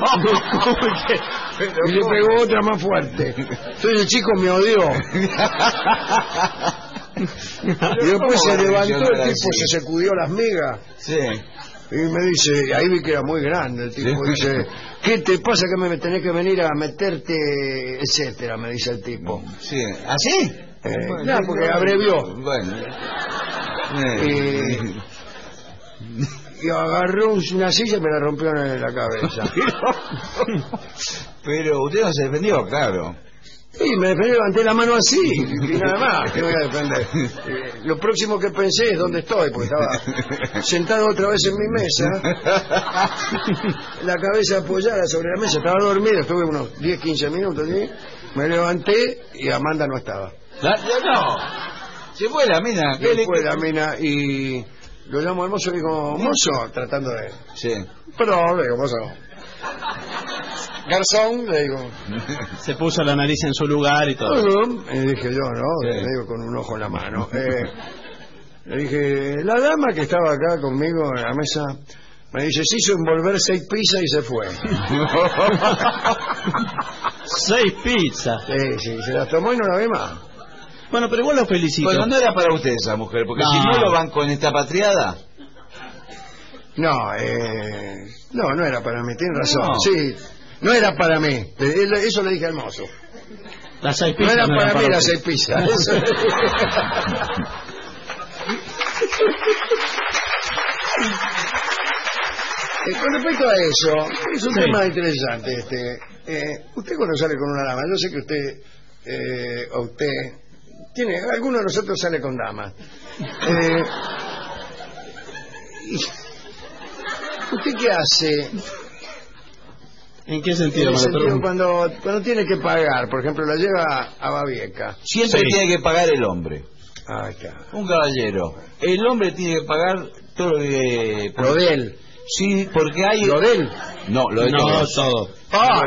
le pegó otra más fuerte. Entonces el chico me odió. Y después se levantó el tipo, se sacudió las migas. Sí. Y me dice, ahí vi que era muy grande el tipo, dice, ¿qué te pasa que me tenés que venir a meterte, etcétera? Me dice el tipo. Sí. ¿Así? No, porque abrevió. Bueno. Y agarró una silla y me la rompió en la cabeza. Pero usted no se defendió, claro. Y me levanté la mano así, y nada más, que voy a defender. Lo próximo que pensé es dónde estoy, porque estaba sentado otra vez en mi mesa, la cabeza apoyada sobre la mesa, estaba dormido, estuve unos 10-15 minutos, ¿sí? Me levanté y Amanda no estaba. No, se fue la mina. Se fue la mina y lo llamo al mozo y digo, mozo, tratando de... Sí. Pero, le digo, mozo. Garzón, le digo. Se puso la nariz en su lugar y todo. Le dije yo, ¿no? Sí. Le digo con un ojo en la mano. Le dije, la dama que estaba acá conmigo en la mesa, me dice, se hizo envolver 6 pizzas y se fue. 6 pizzas. Sí, se las tomó y no la ve más. Bueno, pero igual lo felicito. Bueno, no era para usted esa mujer, porque No. si no lo van con esta patriada. No, no era para mí, tiene razón. No. Sí, no era para mí. Eso le dije al mozo. Las 6 No pizzas eran para mí las usted. 6 pizzas. Eso- Con respecto a eso, es un tema interesante. Usted cuando sale con una dama, yo sé que usted tiene, alguno de nosotros sale con damas. ¿Usted qué hace? ¿En qué En sentido? el me lo sentido pregunto? cuando tiene que pagar, por ejemplo, la lleva a Babieca. Siempre Sí. tiene que pagar el hombre. Ah, claro. Un caballero. El hombre tiene que pagar todo lo que... Lo de él. Sí, porque hay... Lo de él. No, lo de No, todos. todo. Ah,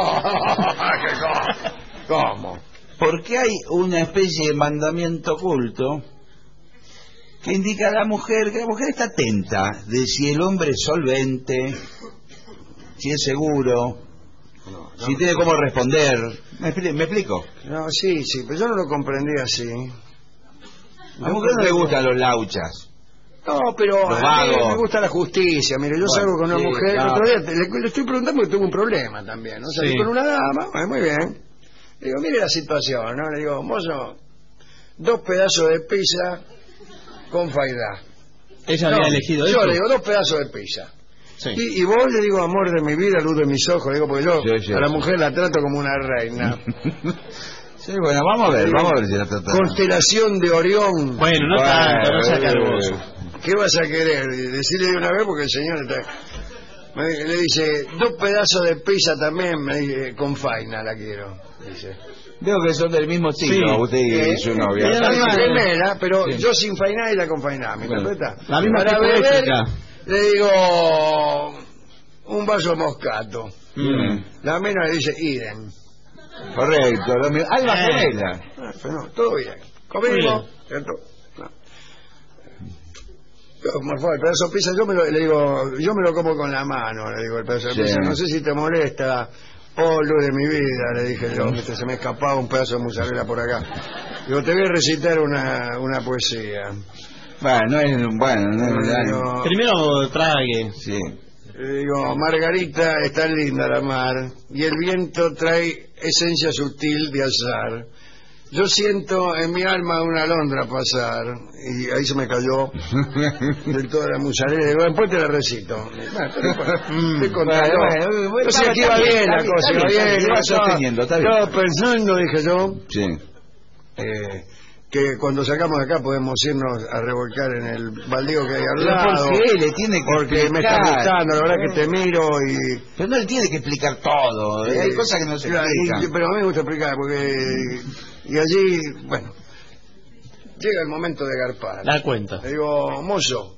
no. ¿Cómo? Porque hay una especie de mandamiento oculto que indica a la mujer, que la mujer está atenta de si el hombre es solvente, si es seguro, si tiene cómo responder. ¿Me explico? No, sí, pero yo no lo comprendí así. A la mujer no le gustan los lauchas. No, pero Los a mí vagos. me gusta la justicia. Mire, yo Bueno, salgo con una sí, mujer. claro. Otro día le estoy preguntando porque tuve un problema también, ¿no? Salí Sí. con una dama, muy bien. Le digo, mire la situación, ¿no? Le digo, mozo, 2 pedazos de pizza con faidá. Ella había elegido yo esto. le digo, 2 pedazos de pizza. Sí. Y vos le digo, amor de mi vida, luz de mis ojos, le digo, porque yo Sí, a la sí. mujer la trato como una reina. Sí, bueno, vamos a ver si la tratamos. Constelación de Orión. Bueno, no tanto, no sea cargoso. ¿Qué vas a querer? Decirle de una vez porque el señor está... le dice, 2 pedazos de pizza también, me dice, con faina la quiero. Dice. Veo que son del mismo signo, Sí. usted y su novia. La misma Sí. gemela, pero Sí. yo sin faina y la con faina, ¿me Bueno. interpreta? La misma Para beber, psicológica. le digo, un vaso moscato. Mm. La mina le dice, idem. Correcto, alma gemela. Pero no, todo bien. Comimos, ¿cierto? No. Como fue el pedazo de pizza, le digo, yo me lo como con la mano, le digo, el pedazo de Sí. pizza, no sé si te molesta, oh luz de mi vida, le dije yo, que se me escapaba un pedazo de mozzarella por acá. Digo, te voy a recitar una poesía. Bueno, no Le es... digo, Primero trague. Sí. le digo, Margarita, es tan linda la mar, y el viento trae esencia sutil de azar. Yo siento en mi alma una alondra pasar, y ahí se me cayó de toda la mozzarella. Digo, después te la recito. Bueno, estoy contando. bueno, O sea, que iba bien la cosa, iba bien. Iba sosteniendo, está bien. Estaba pensando, dije yo, Sí. que cuando sacamos de acá podemos irnos a revolcar en el baldío que hay al Pero lado. ¿por qué le tiene que Porque me está explicar? gustando, la verdad que te miro y... Pero no le tiene que explicar todo. Hay cosas que no se claro, explican. pero a mí me gusta explicar porque... Y allí, bueno, llega el momento de garpar. Da cuenta. Le digo, mozo.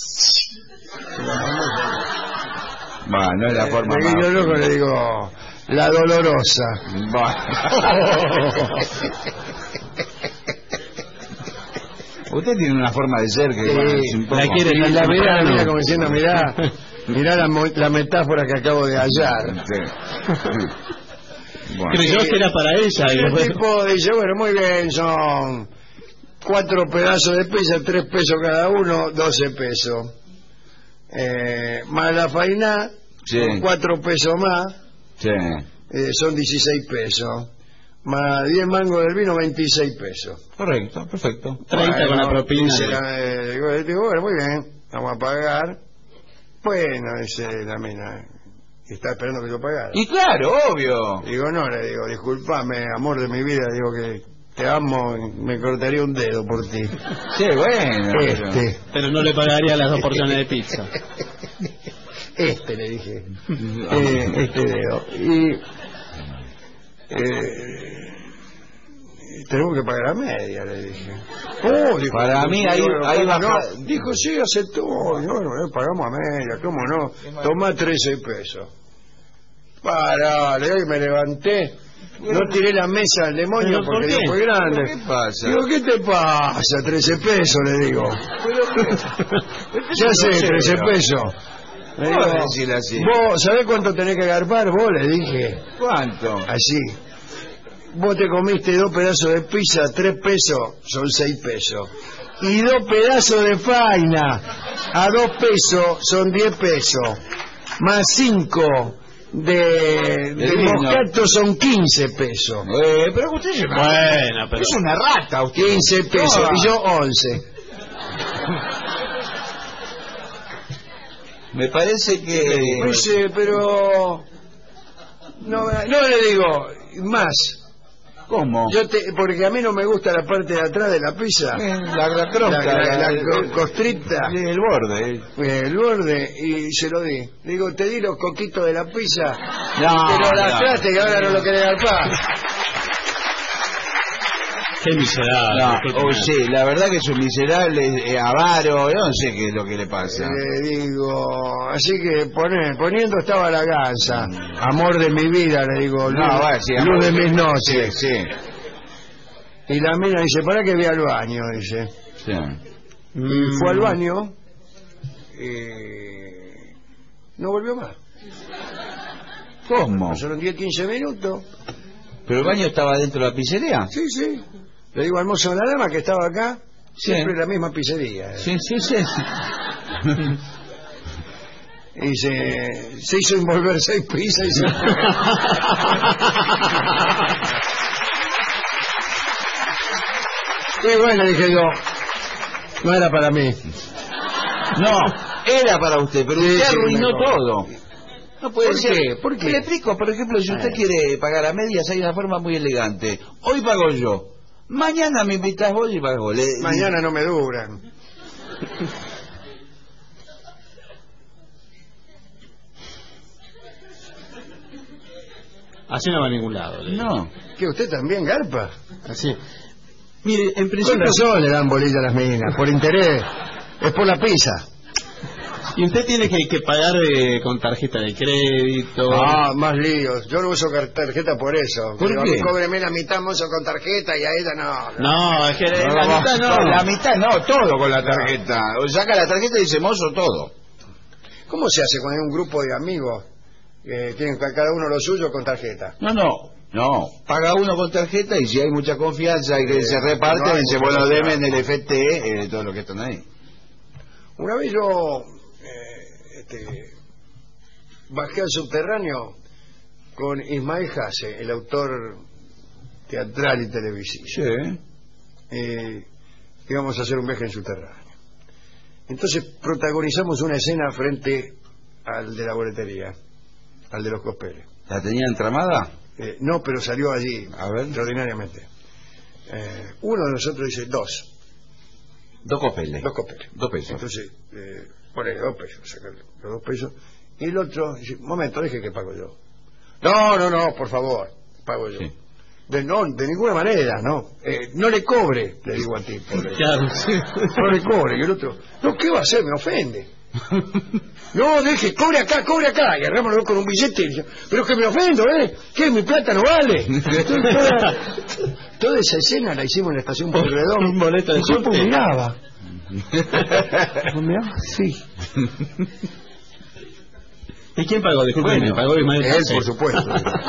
No es la forma Le digo, más... loco, le digo, la dolorosa. Usted tiene una forma de ser que... bueno, es un poco- la quiere Y la tan mira temprano. como diciendo, mirá la metáfora que acabo de hallar. Sí. Bueno. Creyó que era para ella. Y y el después- tipo dice, bueno, muy bien, son 4 pedazos de pizza, 3 pesos cada uno, 12 pesos. Más la faina, Sí. son 4 pesos más, Sí. son 16 pesos. Más 10 mangos del vino, 26 pesos. Correcto, perfecto. 30 con la propina. Dice digo, bueno, muy bien, vamos a pagar. Bueno, dice la mina, Y estaba esperando que yo pagara. Y claro, obvio. Digo, no, le digo, discúlpame, amor de mi vida, digo que te amo, y me cortaría un dedo por ti. Sí, bueno. Pero no le pagaría las 2 porciones de pizza. Le dije. Este dedo. Y... tenemos que pagar a media, le dije. Dijo, para mí ahí baja. No. Dijo, sí, aceptó. Y bueno, pagamos a media, ¿cómo no? Tomá 13 pesos. Para, le digo, y me levanté. No tiré la mesa al demonio porque digo, fue grande. ¿Qué pasa? Digo, ¿qué te pasa? 13 pesos, le digo. Ya sé, 13 pesos. Le digo, vos, ¿sabés cuánto tenés que agarpar? Vos, le dije. ¿Cuánto? Así. Vos te comiste 2 pedazos de pizza, 3 pesos, son 6 pesos. Y 2 pedazos de faina, a 2 pesos, son 10 pesos. Más 5 de moscato son 15 pesos. Pero usted es pero es una rata, usted. 15 pesos, No. y yo 11. Me parece que... Dice, pero... No le digo, más. ¿Cómo? Porque a mí no me gusta la parte de atrás de la pizza. La crosta. La costrita. El borde. El borde, y se lo di. Le digo, te di los coquitos de la pizza, No, pero la trate que ahora no lo querés dar paz. Qué miserable. Sí, la verdad que es un miserable, avaro, yo no sé qué es lo que le pasa. Le digo, así que poniendo estaba la gansa. Amor de mi vida, le digo, luz de mis noches. Sí. Y la mina dice, ¿para qué voy al baño? Dice. Sí. Y fue al baño y no volvió más. ¿Cómo? Pasaron 10-15 minutos. ¿Pero el baño estaba dentro de la pizzería? Sí. Le digo al mozo de la dama que estaba acá, siempre la misma pizzería. Sí. Y se hizo envolver 6 pizzas y se... Y bueno, dije yo, no era para mí. No, era para usted, pero usted arruinó todo. No puede ¿Por ser. qué? ¿Por qué? Le explico, por ejemplo, si usted quiere pagar a medias, hay una forma muy elegante. Hoy pago yo. Mañana me invitas vos y pago. Mañana no me duran. Así no va a ningún lado. No. ¿Que usted también garpa? Así. Mire, en principio... ¿Cuántas son le dan bolilla a las minas? ¿Por interés? ¿Es por la pizza? Y usted tiene que pagar con tarjeta de crédito. Más líos. Yo no uso tarjeta por eso. ¿Por qué? Cóbreme la mitad, mozo, con tarjeta, y a ella no. No, es que la mitad no. La mitad no, todo con la tarjeta. O saca la tarjeta y dice mozo todo. ¿Cómo se hace cuando hay un grupo de amigos que tienen cada uno lo suyo con tarjeta? No, paga uno con tarjeta y si hay mucha confianza y que se reparten, dice, bueno, deme en el FT, todo lo que están ahí. Una vez yo bajé al subterráneo con Ismael Hasse, el autor teatral y televisivo. Sí. Íbamos a hacer un viaje en subterráneo. Entonces protagonizamos una escena frente al de la boletería, al de los cospeles. ¿La tenía entramada? No, pero salió allí, A ver. extraordinariamente. Uno de nosotros dice 2. 2 copeles. 2 cospeles. 2 pesos. Entonces, pone 2 pesos, saca los 2 pesos. Y el otro dice, momento, deje que pago yo. No, por favor, pago yo. Sí. De ninguna manera, no. No le cobre, le digo al tipo. Claro, sí. No le cobre. Y el otro, no, ¿qué va a hacer? Me ofende. No, deje, cobre acá. Y agarrámoslo con un billete y dice, pero es que me ofendo, ¿qué? Mi plata no vale. Toda esa escena la hicimos en la estación Pueyrredón. Un boleto de El tipo sorteo. miraba. ¿Miraba? Sí. ¿Y quién pagó? Disculpe, Bueno, pagó Ismael él, Hasse. por supuesto.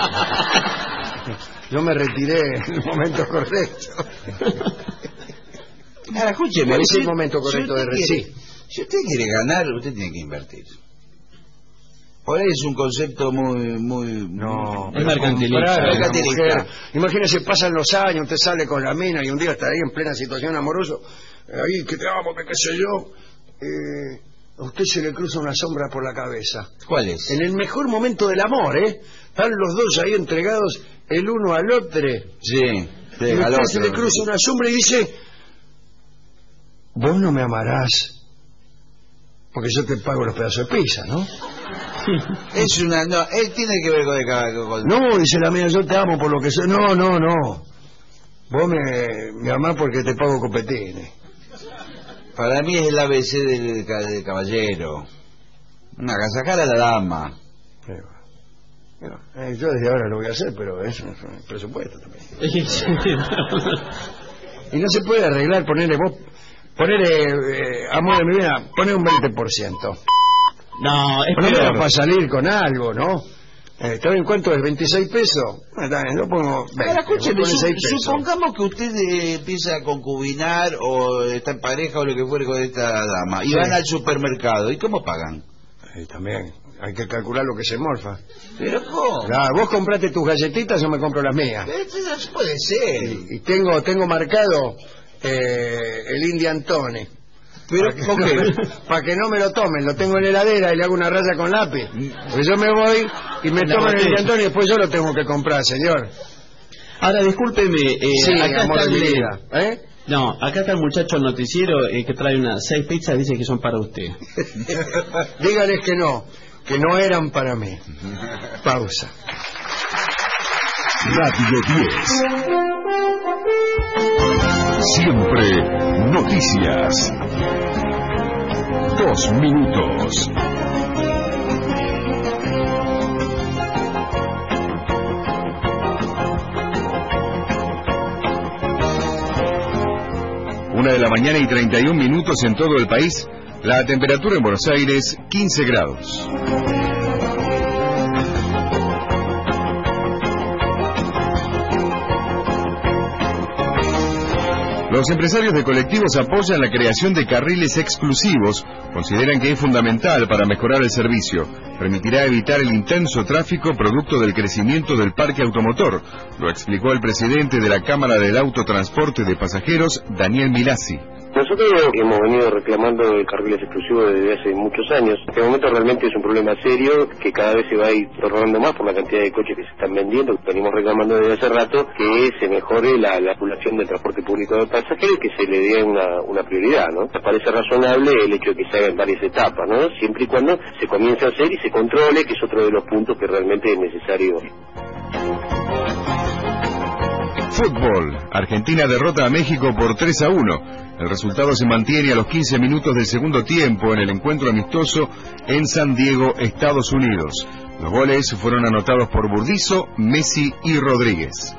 Yo me retiré en el momento correcto. Ahora, escúcheme. ¿Cuál es el momento correcto de recibir? Si usted quiere ganar, usted tiene que invertir. Por ahí es un concepto muy... No, es mercantilista. Mercantilista. Imagínese, pasan los años, usted sale con la mina y un día está ahí en plena situación amorosa, ahí que te amo, que qué sé yo, a usted se le cruza una sombra por la cabeza. ¿Cuál es? En el mejor momento del amor, están los dos ahí entregados el uno al otro. Sí, y a usted se le cruza una sombra y dice: vos no me amarás porque yo te pago los pedazos de pizza, ¿no? Es una... No, él tiene que ver con... No, dice la mía, yo te amo por lo que soy. No. Vos me amás porque te pago copetines. Para mí es el ABC del caballero. Una agasajar a la dama. Yo desde ahora lo voy a hacer, pero es un presupuesto también. Y no se puede arreglar, ponerle amor de mi vida, poner un 20%. No, es peor. Para salir con algo, ¿no? ¿Está en cuánto es? ¿26 pesos? Bueno, yo pongo 20. Ahora, escúcheme, 6 pesos. supongamos que usted empieza a concubinar o está en pareja o lo que fuere con esta dama y van al supermercado. ¿Y cómo pagan? También hay que calcular lo que se morfa. ¿Pero cómo? Vos compraste tus galletitas, yo me compro las mías. Esto no puede ser. Y tengo marcado el Indian Tone. Pero para que no me lo tomen, lo tengo en la heladera y le hago una raya con lápiz. Pues yo me voy y me toman el Indian Tone y después yo lo tengo que comprar, señor. Ahora, discúlpeme, sí, acá amor está de mi vida. No, acá está el muchacho noticiero que trae unas 6 pizzas, dice que son para usted. Dígales que no eran para mí. Pausa. Radio 10. Siempre noticias. 2 minutos. Una de la mañana y 31 minutos en todo el país. La temperatura en Buenos Aires, 15 grados. Los empresarios de colectivos apoyan la creación de carriles exclusivos. Consideran que es fundamental para mejorar el servicio. Permitirá evitar el intenso tráfico producto del crecimiento del parque automotor. Lo explicó el presidente de la Cámara del Autotransporte de Pasajeros, Daniel Milazzi. Nosotros hemos venido reclamando carriles exclusivos desde hace muchos años. En este momento realmente es un problema serio que cada vez se va a ir tornando más por la cantidad de coches que se están vendiendo. Venimos reclamando desde hace rato que se mejore la circulación del transporte público de pasajeros y que se le dé una prioridad, ¿no? Me parece razonable el hecho de que se haga en varias etapas, ¿no? Siempre y cuando se comience a hacer y se controle, que es otro de los puntos que realmente es necesario. Fútbol. Argentina derrota a México por 3-1. El resultado se mantiene a los 15 minutos del segundo tiempo en el encuentro amistoso en San Diego, Estados Unidos. Los goles fueron anotados por Burdizo, Messi y Rodríguez.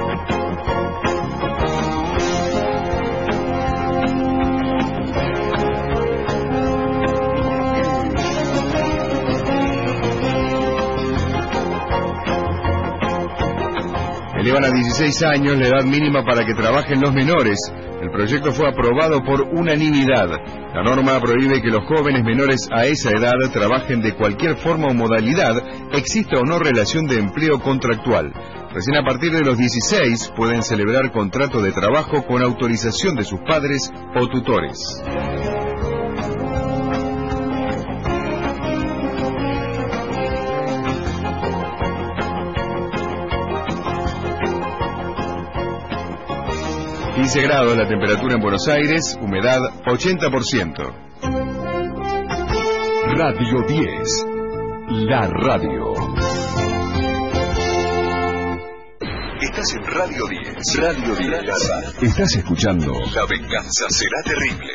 Elevan a 16 años la edad mínima para que trabajen los menores. El proyecto fue aprobado por unanimidad. La norma prohíbe que los jóvenes menores a esa edad trabajen de cualquier forma o modalidad, exista o no relación de empleo contractual. Recién a partir de los 16 pueden celebrar contrato de trabajo con autorización de sus padres o tutores. grados la temperatura en Buenos Aires, humedad 80%. Radio 10, la radio. Estás en Radio 10. Radio 10. Estás escuchando La venganza será terrible.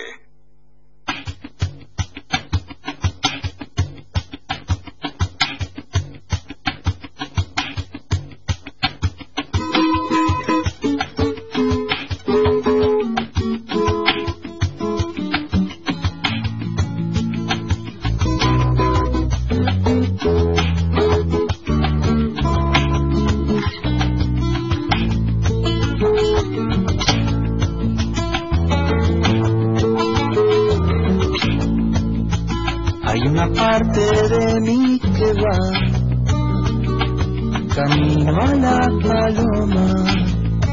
Camino a la paloma,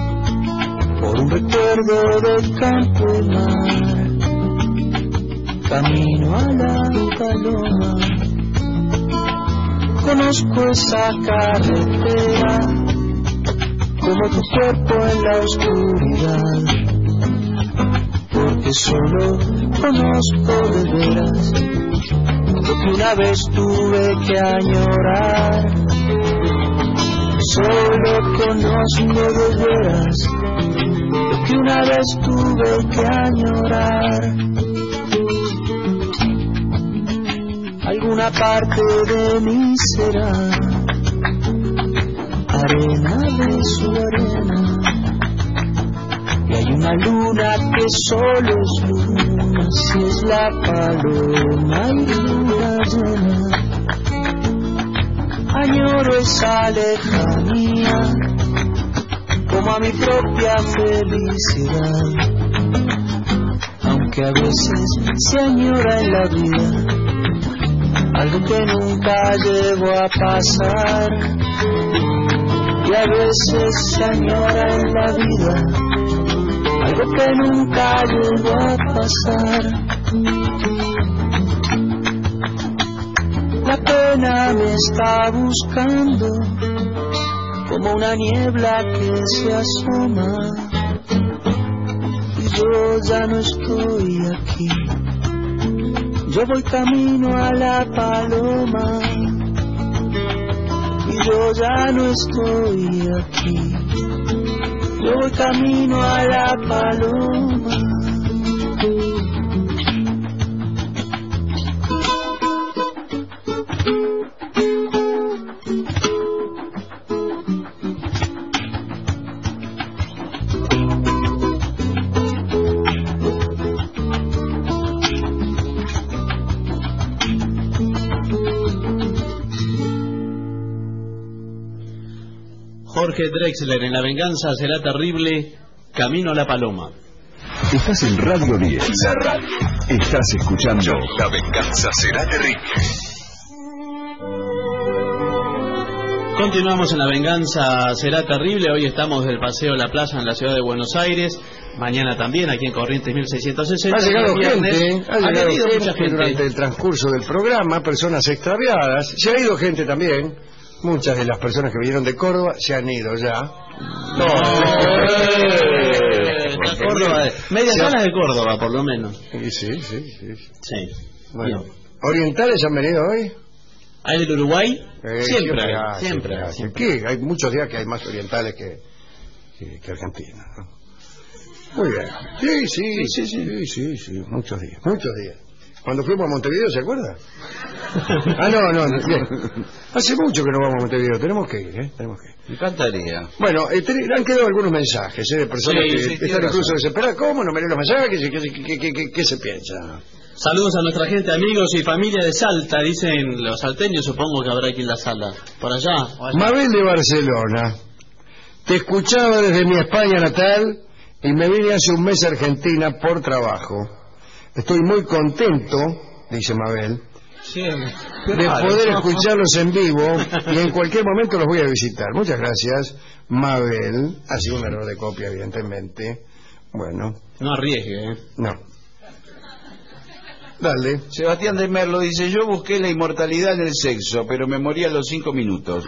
por un recuerdo de campo y mar, camino a la paloma. Conozco esa carretera como tu cuerpo en la oscuridad, porque solo conozco de veras lo que una vez tuve que añorar. Solo conozco de veras lo que una vez tuve que añorar. Alguna parte de mí será arena de su arena, y hay una luna que solo es luna si es la paloma y luna llena. Añoro esa lejanía como a mi propia felicidad, aunque a veces se añora en la vida algo que nunca llegó a pasar, y a veces se añora en la vida algo que nunca llegó a pasar. La pena me está buscando como una niebla que se asoma, y yo ya no estoy aquí. Yo voy camino a la paloma, y yo ya no estoy aquí. Yo voy camino a la paloma. Jorge Drexler en La venganza será terrible, camino a la paloma. Estás en Radio 10. Estás escuchando La venganza será terrible. Continuamos en La venganza será terrible. Hoy estamos del Paseo La Plaza en la ciudad de Buenos Aires. Mañana también aquí en Corrientes 1660. Ha llegado gente, mucha gente durante el transcurso del programa, personas extraviadas. Se ha ido gente también. Muchas de las personas que vinieron de Córdoba se han ido ya. Córdoba, media zona de Córdoba, por lo menos. Sí. Bueno, bien. ¿orientales han venido hoy? ¿Hay del Uruguay? Siempre. Aquí hay muchos días que hay más orientales que argentinos, ¿no? Muy bien. Sí, muchos días. Cuando fuimos a Montevideo, ¿se acuerda? No, bien. Hace mucho que no vamos a Montevideo, tenemos que ir, tenemos que ir. Me encantaría. Bueno, han quedado algunos mensajes de personas que están incluso desesperadas. ¿Cómo no me leen los mensajes? ¿Qué se piensa? Saludos a nuestra gente, amigos y familia de Salta, dicen los salteños, supongo que habrá aquí en la sala. ¿Por allá? Mabel de Barcelona. Te escuchaba desde mi España natal y me vine hace un mes a Argentina por trabajo. Estoy muy contento, dice Mabel, de poder escucharlos en vivo y en cualquier momento los voy a visitar. Muchas gracias, Mabel. Ha sido un error de copia, evidentemente. Bueno. No arriesgue, No. Dale. Sebastián de Merlo dice: yo busqué la inmortalidad en el sexo, pero me morí a los 5 minutos.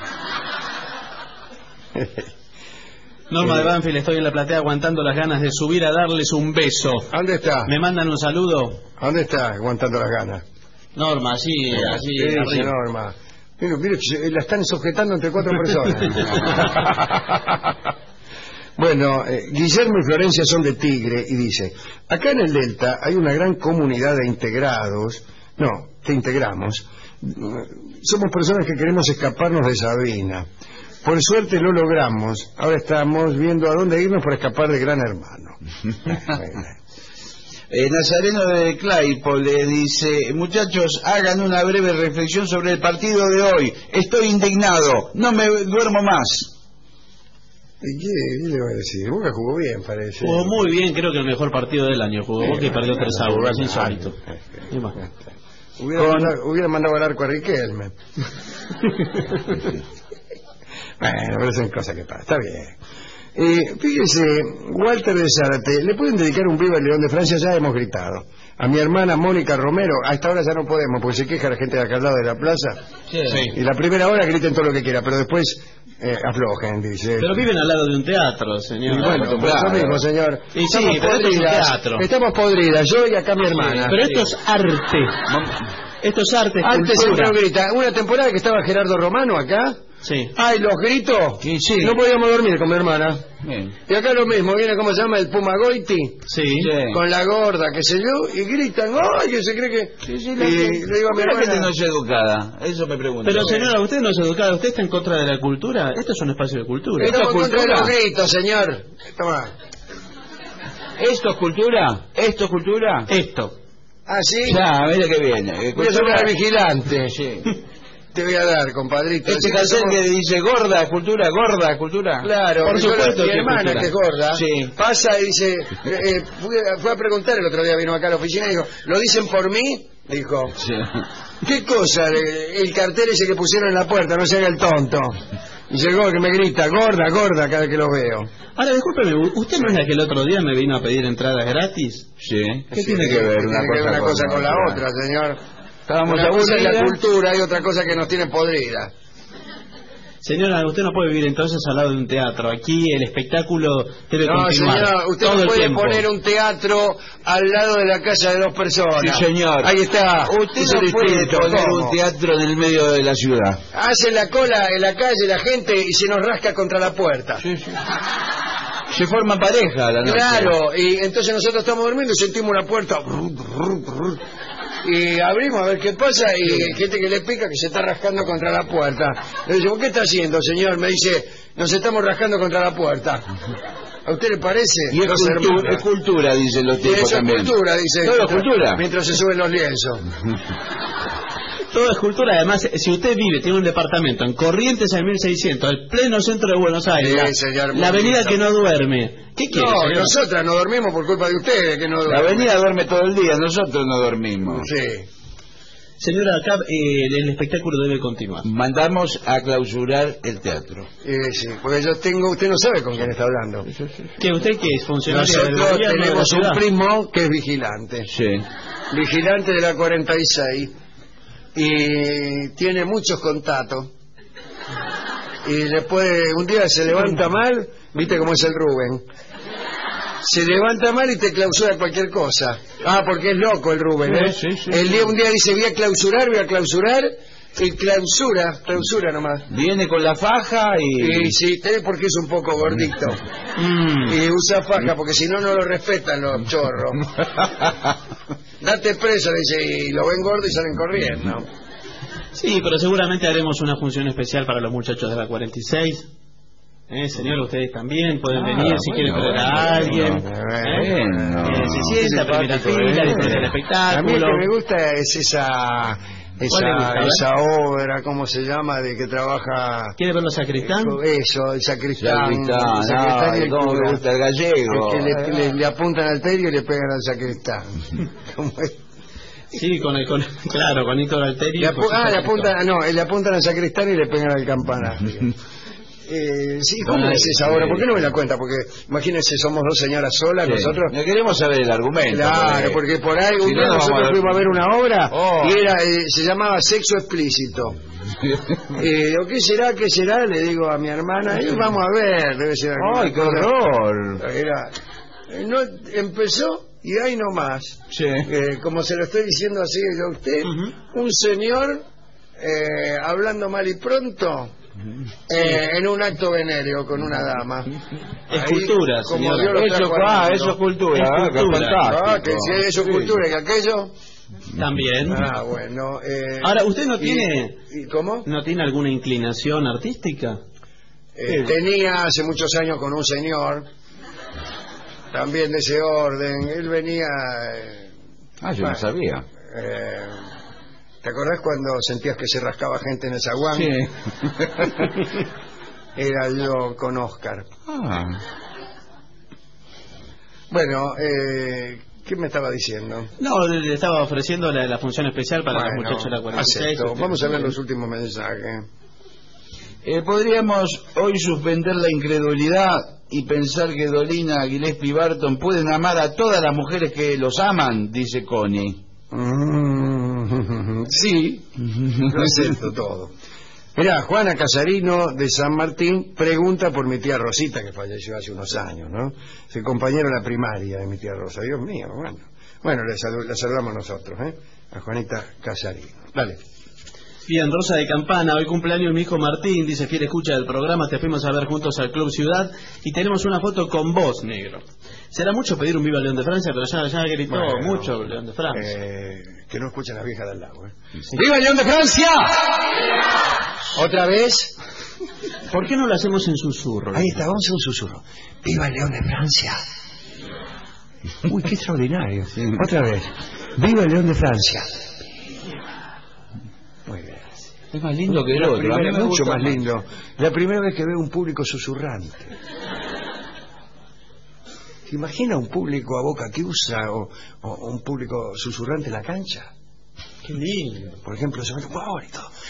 Norma de Banfield, estoy en la platea aguantando las ganas de subir a darles un beso. ¿Dónde está? ¿Me mandan un saludo? ¿Dónde está aguantando las ganas? Norma, así arriba. Norma. Mire, la están sujetando entre 4 personas. Bueno, Guillermo y Florencia son de Tigre y dice: acá en el Delta hay una gran comunidad de integrados, que integramos. Somos personas que queremos escaparnos de Sabina. Por suerte lo logramos. Ahora estamos viendo a dónde irnos para escapar de Gran Hermano. Nazareno de Claypole dice: muchachos, hagan una breve reflexión sobre el partido de hoy. Estoy indignado, no me duermo más. ¿Y qué le voy a decir? Boca jugó bien, parece. Jugó muy bien, creo que el mejor partido del año. Jugó Boca y perdió 3-1, es insólito. Hubiera mandado al arco a Riquelme. Bueno, pero son cosas que pasan. Está bien. Fíjese, Walter de Zárate, ¿le pueden dedicar un viva al León de Francia? Ya hemos gritado. A mi hermana Mónica Romero, a esta hora ya no podemos, porque se queja la gente de acá al lado de la plaza. Sí. Y la primera hora griten todo lo que quiera, pero después aflojen, dice. Pero viven al lado de un teatro, señor. Y bueno, por eso mismo, señor. Y sí, pero esto es un teatro. Estamos podridas, yo y acá mi hermana. Pero esto es arte. Esto es arte. Antes siempre grita. Una temporada que estaba Gerardo Romano acá. Sí. Ay, los gritos. Sí, sí. No podíamos dormir con mi hermana. Bien. Y acá lo mismo, viene como se llama el Puma Goiti. Sí. Con la gorda, qué sé yo, y gritan, ¡ay! Que se cree que. Sí, y le digo a mi la gente hermana. no es educada, eso me pregunto. Pero señora, usted no es educada, usted está en contra de la cultura. Esto es un espacio de cultura. Estamos en contra de cultura? los gritos, señor. Toma. ¿Esto es cultura? ¿Esto es cultura? Esto. Ah, sí. Ya, mira que viene. Voy a llamar al vigilante. Sí. Te voy a dar, compadrito. Este cartel que dice gorda, cultura, gorda, cultura. Claro, por supuesto mi que hermana, cultura. que es gorda, Sí. pasa y dice, fue a preguntar el otro día, vino acá a la oficina y dijo, ¿lo dicen por mí? Dijo, Sí. ¿qué cosa? El cartel ese que pusieron en la puerta, no se haga el tonto. Y llegó que me grita, gorda, gorda, cada vez que lo veo. Ahora, discúlpeme, ¿usted no es la que el otro día me vino a pedir entradas gratis? Sí. ¿Qué Sí, tiene que ver tiene que ver una cosa con la otra, señor? Estábamos Una cosa es la aburridas. cultura y otra cosa que nos tiene podrida. Señora, usted no puede vivir entonces al lado de un teatro. Aquí el espectáculo debe No, continuar. señor, usted todo no el puede tiempo. poner un teatro al lado de la casa de dos personas. Sí, señor. Ahí está. Usted Eso no es puede distinto. poner ¿Cómo? un teatro en el medio de la ciudad. Hace la cola en la calle la gente y se nos rasca contra la puerta. Se forma pareja la noche. Claro, y entonces nosotros estamos durmiendo y sentimos una puerta y abrimos a ver qué pasa y hay gente que le pica que se está rascando contra la puerta. Le digo, ¿qué está haciendo, señor? Me dice, nos estamos rascando contra la puerta. ¿A usted le parece? Y es Cosa cultura, hermosa. es cultura, dicen los Y tipos eso es también. cultura, dice. Todo es cultura. Mientras se suben los lienzos. Todo es cultura. Además, si usted vive, tiene un departamento en Corrientes al 1600, al pleno centro de Buenos Aires, Sí, señor, la avenida bonito. que no duerme. ¿Qué quiere, No, señor? nosotras no dormimos por culpa de ustedes, que no La duermen. avenida duerme todo el día, nosotros no dormimos. Sí. Señora, acá el espectáculo debe continuar. Mandamos a clausurar el teatro. Sí, porque yo tengo, usted no sabe con quién está hablando. ¿Que usted qué es funcionario del Nosotros gobierno de la tenemos un ciudad? primo que es vigilante. Sí. Vigilante de la 46. Y tiene muchos contactos. Y le puede, un día se levanta mal, viste cómo es el Rubén. Se levanta mal y te clausura cualquier cosa. Ah, porque es loco el Rubén, ¿eh? Sí, sí, El día, un día dice, voy a clausurar, y clausura nomás. Viene con la faja Y y... sí, porque es un poco gordito. Y usa faja, porque si no, no lo respetan los chorros. Date preso, dice, y lo ven gordo y salen corriendo. Sí, pero seguramente haremos una función especial para los muchachos de la 46. Señor, ustedes también pueden venir si quieren traer a alguien. Bueno. Se sienta, primera fila, disfruta del A mí el espectáculo. que me gusta es esa ¿Cuál le gusta? A ver. esa obra, ¿cómo se llama? De que trabaja... ¿Quiere verlo sacristán? Eso, el sacristán. Sacristán, El sacristán y el ¿cómo cura. me gusta el gallego? El que le apuntan al tedio y le pegan al sacristán. ¿Cómo es? Sí, claro, con Héctor Alterio. Le apuntan al sacristán y le pegan al campanario. Sí, ¿cómo es esa obra? ¿Por qué no me la cuenta? Porque imagínense, somos dos señoras solas, Sí. nosotros. No queremos saber el argumento. Claro, porque por ahí un si día no, nosotros vamos a ver. fuimos a ver una obra Oh. y era se llamaba Sexo Explícito. Digo, ¿qué será? Le digo a mi hermana, y vamos a ver, debe ser alguna ¡Ay, qué cosa. horror! Era, no, empezó y ahí nomás. Sí. Como se lo estoy diciendo así a usted, un señor hablando mal y pronto en un acto venéreo con una dama. Es Ahí, cultura, como señora. Dios lo Eso, trajo al mundo. eso es cultura. Es qué cultura. fantástico. Que si eso es Sí. cultura y que aquello. También. Bueno. Ahora, ¿usted no tiene ¿Y cómo? no tiene alguna inclinación artística? Tenía hace muchos años con un señor, también de ese orden. Él venía. Yo no sabía. ¿Te acordás cuando sentías que se rascaba gente en el zaguán? Sí. Era yo con Oscar. Ah. Bueno, ¿qué me estaba diciendo? No, le estaba ofreciendo la función especial para los muchachos de la 46. acepto. Vamos a ver los últimos mensajes. Podríamos hoy suspender la incredulidad y pensar que Dolina, Gillespie y Barton pueden amar a todas las mujeres que los aman, dice Connie. Sí, lo acepto todo. Mirá, Juana Casarino de San Martín pregunta por mi tía Rosita, que falleció hace unos años, ¿no? Es el compañero de la primaria de mi tía Rosa. Dios mío, bueno. Bueno, la saludamos nosotros, ¿eh? A Juanita Casarino. Dale. Bien, Rosa de Campana, hoy cumpleaños mi hijo Martín, dice fiel escucha del programa, te fuimos a ver juntos al Club Ciudad y tenemos una foto con vos, negro. Será mucho pedir un Viva León de Francia, pero ya gritó mucho León de Francia. Que no escuchen las viejas del lago, ¿eh? Sí. ¡Viva León de Francia! ¿Otra vez? ¿Por qué no lo hacemos en susurro? Ahí está, vamos a un susurro. ¡Viva León de Francia! Uy, qué extraordinario. Sí. Otra vez. ¡Viva León de Francia! Muy bien. Es más lindo que el otro. Es mucho más lindo. La primera vez que veo un público susurrante. ¿Se imagina un público a boca que usa o un público susurrante en la cancha? Qué lindo. Por ejemplo, se ve ¡gol!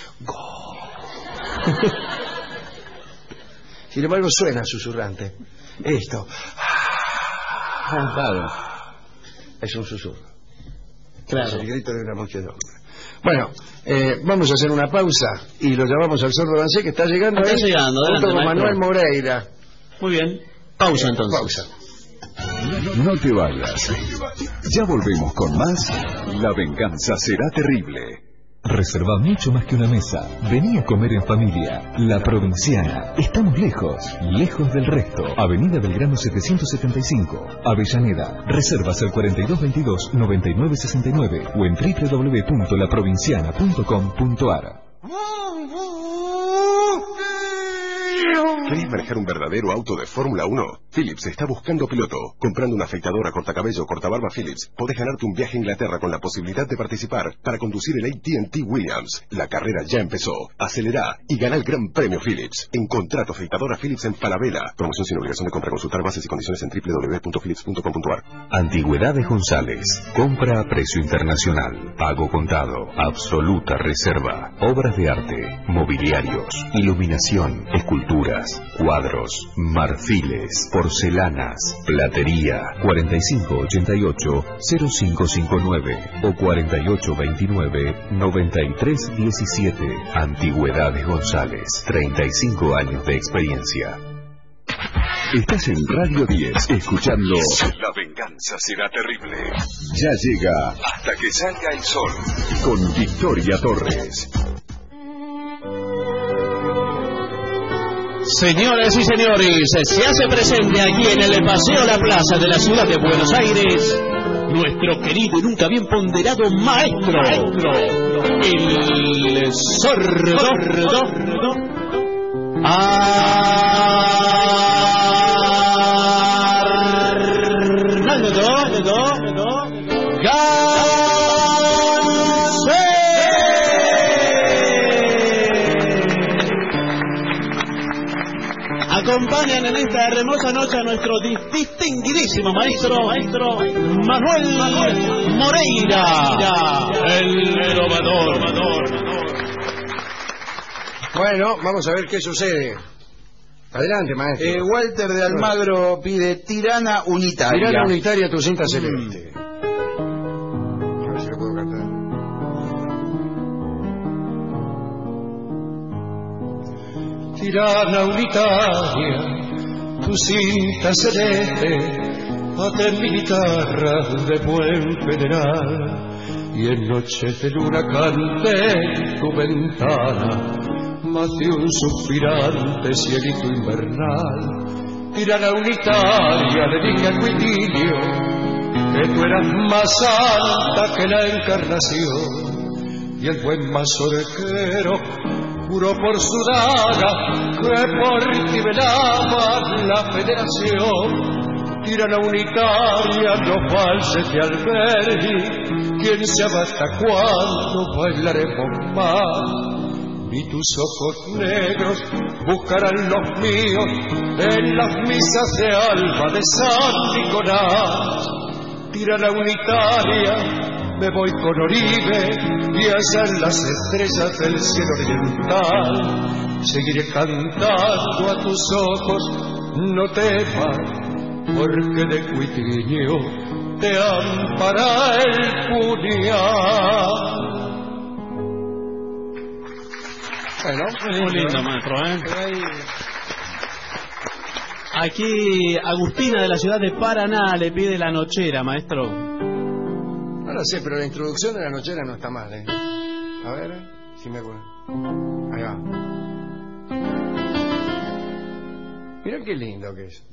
Sin embargo, suena susurrante. Esto. Claro. Es un susurro. Claro. Es el grito de una muchedumbre. Bueno, vamos a hacer una pausa y lo llamamos al sordo Dancé, que está llegando. Está llegando, junto con Manuel Moreira. Muy bien. Pausa entonces. Pausa. No te vayas. Ya volvemos con más. La venganza será terrible. Reserva mucho más que una mesa. Vení a comer en familia. La Provinciana. Estamos lejos del resto. Avenida Belgrano 775, Avellaneda. Reservas al 4222-9969 o en www.laprovinciana.com.ar. ¿Querés manejar un verdadero auto de Fórmula 1? Philips está buscando piloto. Comprando una afeitadora, cortacabello, cortabarba Philips, podés ganarte un viaje a Inglaterra con la posibilidad de participar para conducir el AT&T Williams. La carrera ya empezó. Acelerá y gana el Gran Premio Philips. Encontrá tu afeitadora Philips en Falabella. Promoción sin obligación de compra. Consultar bases y condiciones en www.philips.com.ar. Antigüedades González. Compra a precio internacional. Pago contado. Absoluta reserva. Obras de arte. Mobiliarios. Iluminación. Esculturas. Cuadros, marfiles, porcelanas, platería. 4588-0559 o 4829-9317. Antigüedades González. 35 años de experiencia. Estás en Radio 10, escuchando La venganza será terrible. Ya llega Hasta que salga el sol, con Victoria Torres. Señoras y señores, se hace presente aquí en el Paseo La Plaza de la ciudad de Buenos Aires nuestro querido y nunca bien ponderado maestro, el sordo Arnaldo Acompañan en esta hermosa noche a nuestro distinguidísimo maestro Manuel Moreira, el trovador. Bueno, vamos a ver qué sucede. Adelante, maestro. Walter de Almagro pide Tirana Unitaria. Tirana Unitaria, tu cinta celeste. A ver si lo puedo cantar. Tirana unitaria, tu cinta celeste, ate mi guitarra de buen federal, y en noches de luna cante tu ventana, más de un suspirante cielito invernal. Tirana unitaria, le dije a tu idilio que tú eras más alta que la encarnación, y el buen mazorquero juró por su daga que por ti velaba la federación. Tirana unitaria, no falses de Alberdi, quién sabe hasta cuándo bailaremos más. Ni tus ojos negros buscarán los míos en las misas de alba de San Nicolás. Tirana unitaria, me voy con Oribe y allá en las estrellas del cielo oriental seguiré cantando a tus ojos no temas, porque de cuitiño te ampara el puñal. Bueno, muy lindo, maestro, Aquí Agustina de la ciudad de Paraná le pide La Nochera, maestro. No lo sé, pero la introducción de La Nochera no está mal, ¿eh? A ver, si me acuerdo. Ahí va. Mira qué lindo que es.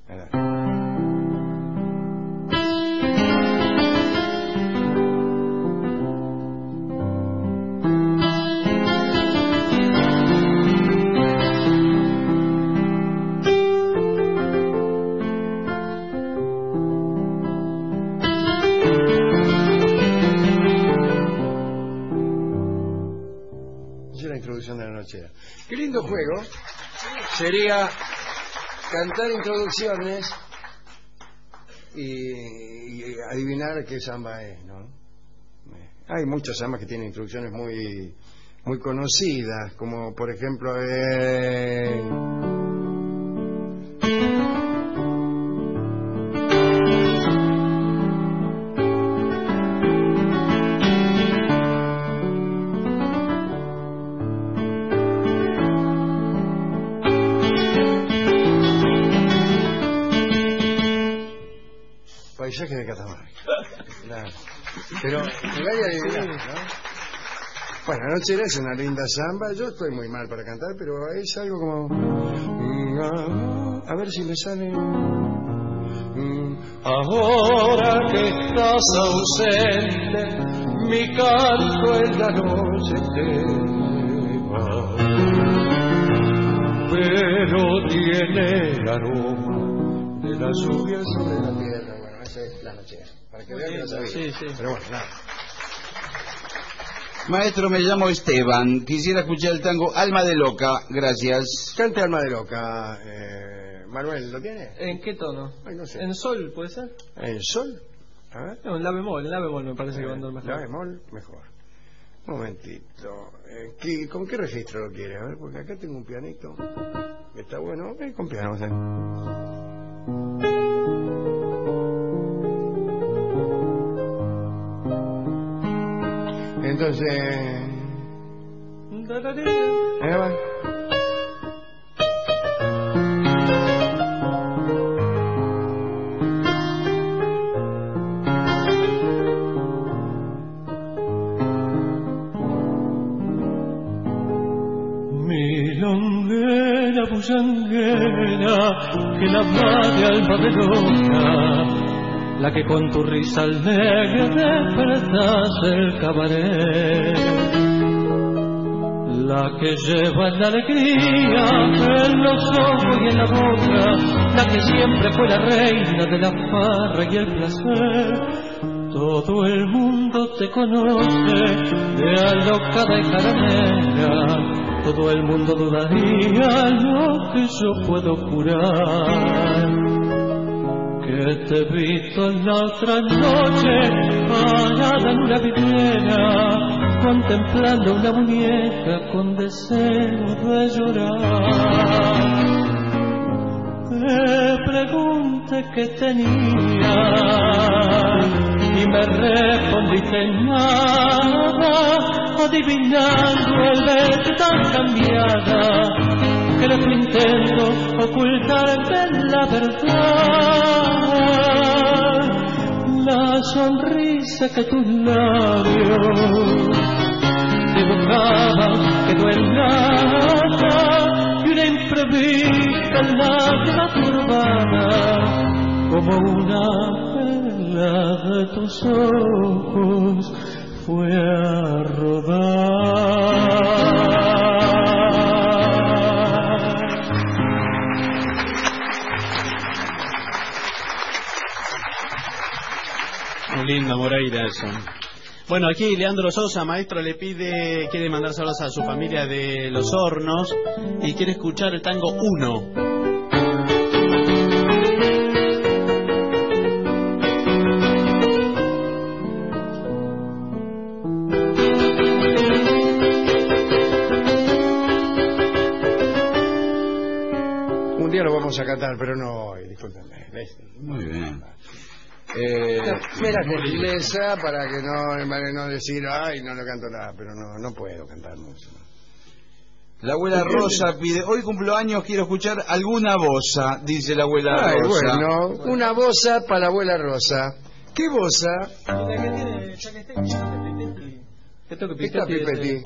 De La Nochera. Qué lindo juego sería cantar introducciones y adivinar qué samba es, ¿no? Hay muchas sambas que tienen introducciones muy conocidas, como por ejemplo Paisaje de Catamarca. Claro. Pero me voy a adivinar, ¿no? Bueno, La Nochera es una linda samba. Yo estoy muy mal para cantar, pero es algo como... A ver si me sale... Ahora que estás ausente, mi canto en la noche te va, pero tiene el aroma de la lluvia sobre la tierra. Bueno, esa es La Nochera, para que vean que lo sabía. Sí. Pero bueno, nada. Maestro, me llamo Esteban. Quisiera escuchar el tango Alma de Loca. Gracias. Cante Alma de Loca. Manuel, ¿lo tiene? ¿En qué tono? Ay, no sé. ¿En sol puede ser? ¿En sol? A ver. No, en la bemol me parece que va a andar mejor. La bemol, mejor. Un momentito. ¿Con qué registro lo quiere? A ver, porque acá tengo un pianito. Está bueno. Con piano, ¿sí? Entonces... Ahí va. Milonguera, bullanguera, que la madre alma de loca, la que con tu risa alegre despertas el cabaret, la que lleva la alegría en los ojos y en la boca, la que siempre fue la reina de la farra y el placer. Todo el mundo te conoce de alocada y caramela, todo el mundo dudaría lo que yo puedo curar. Que te he visto en la otra noche, parada en una vidriera, contemplando una muñeca con deseo de llorar. Te pregunté qué tenía y me respondiste nada, adivinando el verte tan cambiada que lo que intento ocultarte la verdad, la sonrisa que tus labios dibujaban quedó en nada y una imprevista lágrima turbada como una perla de tus ojos fue a rodar. Muy lindo, Moreira, eso. Bueno, aquí Leandro Sosa, maestro, quiere mandar saludos a su familia de Los Hornos y quiere escuchar el tango 1. Un día lo vamos a cantar, pero no hoy, discúlpenme. Muy bien. Mira gentileza para que no decir, ay, no canto nada, pero no puedo cantar mucho. La abuela Rosa pide, hoy cumplo años, quiero escuchar alguna bosa, dice la abuela Rosa. Bueno, una bosa para la abuela Rosa. ¿Qué bosa? Esto que Está Pipetti.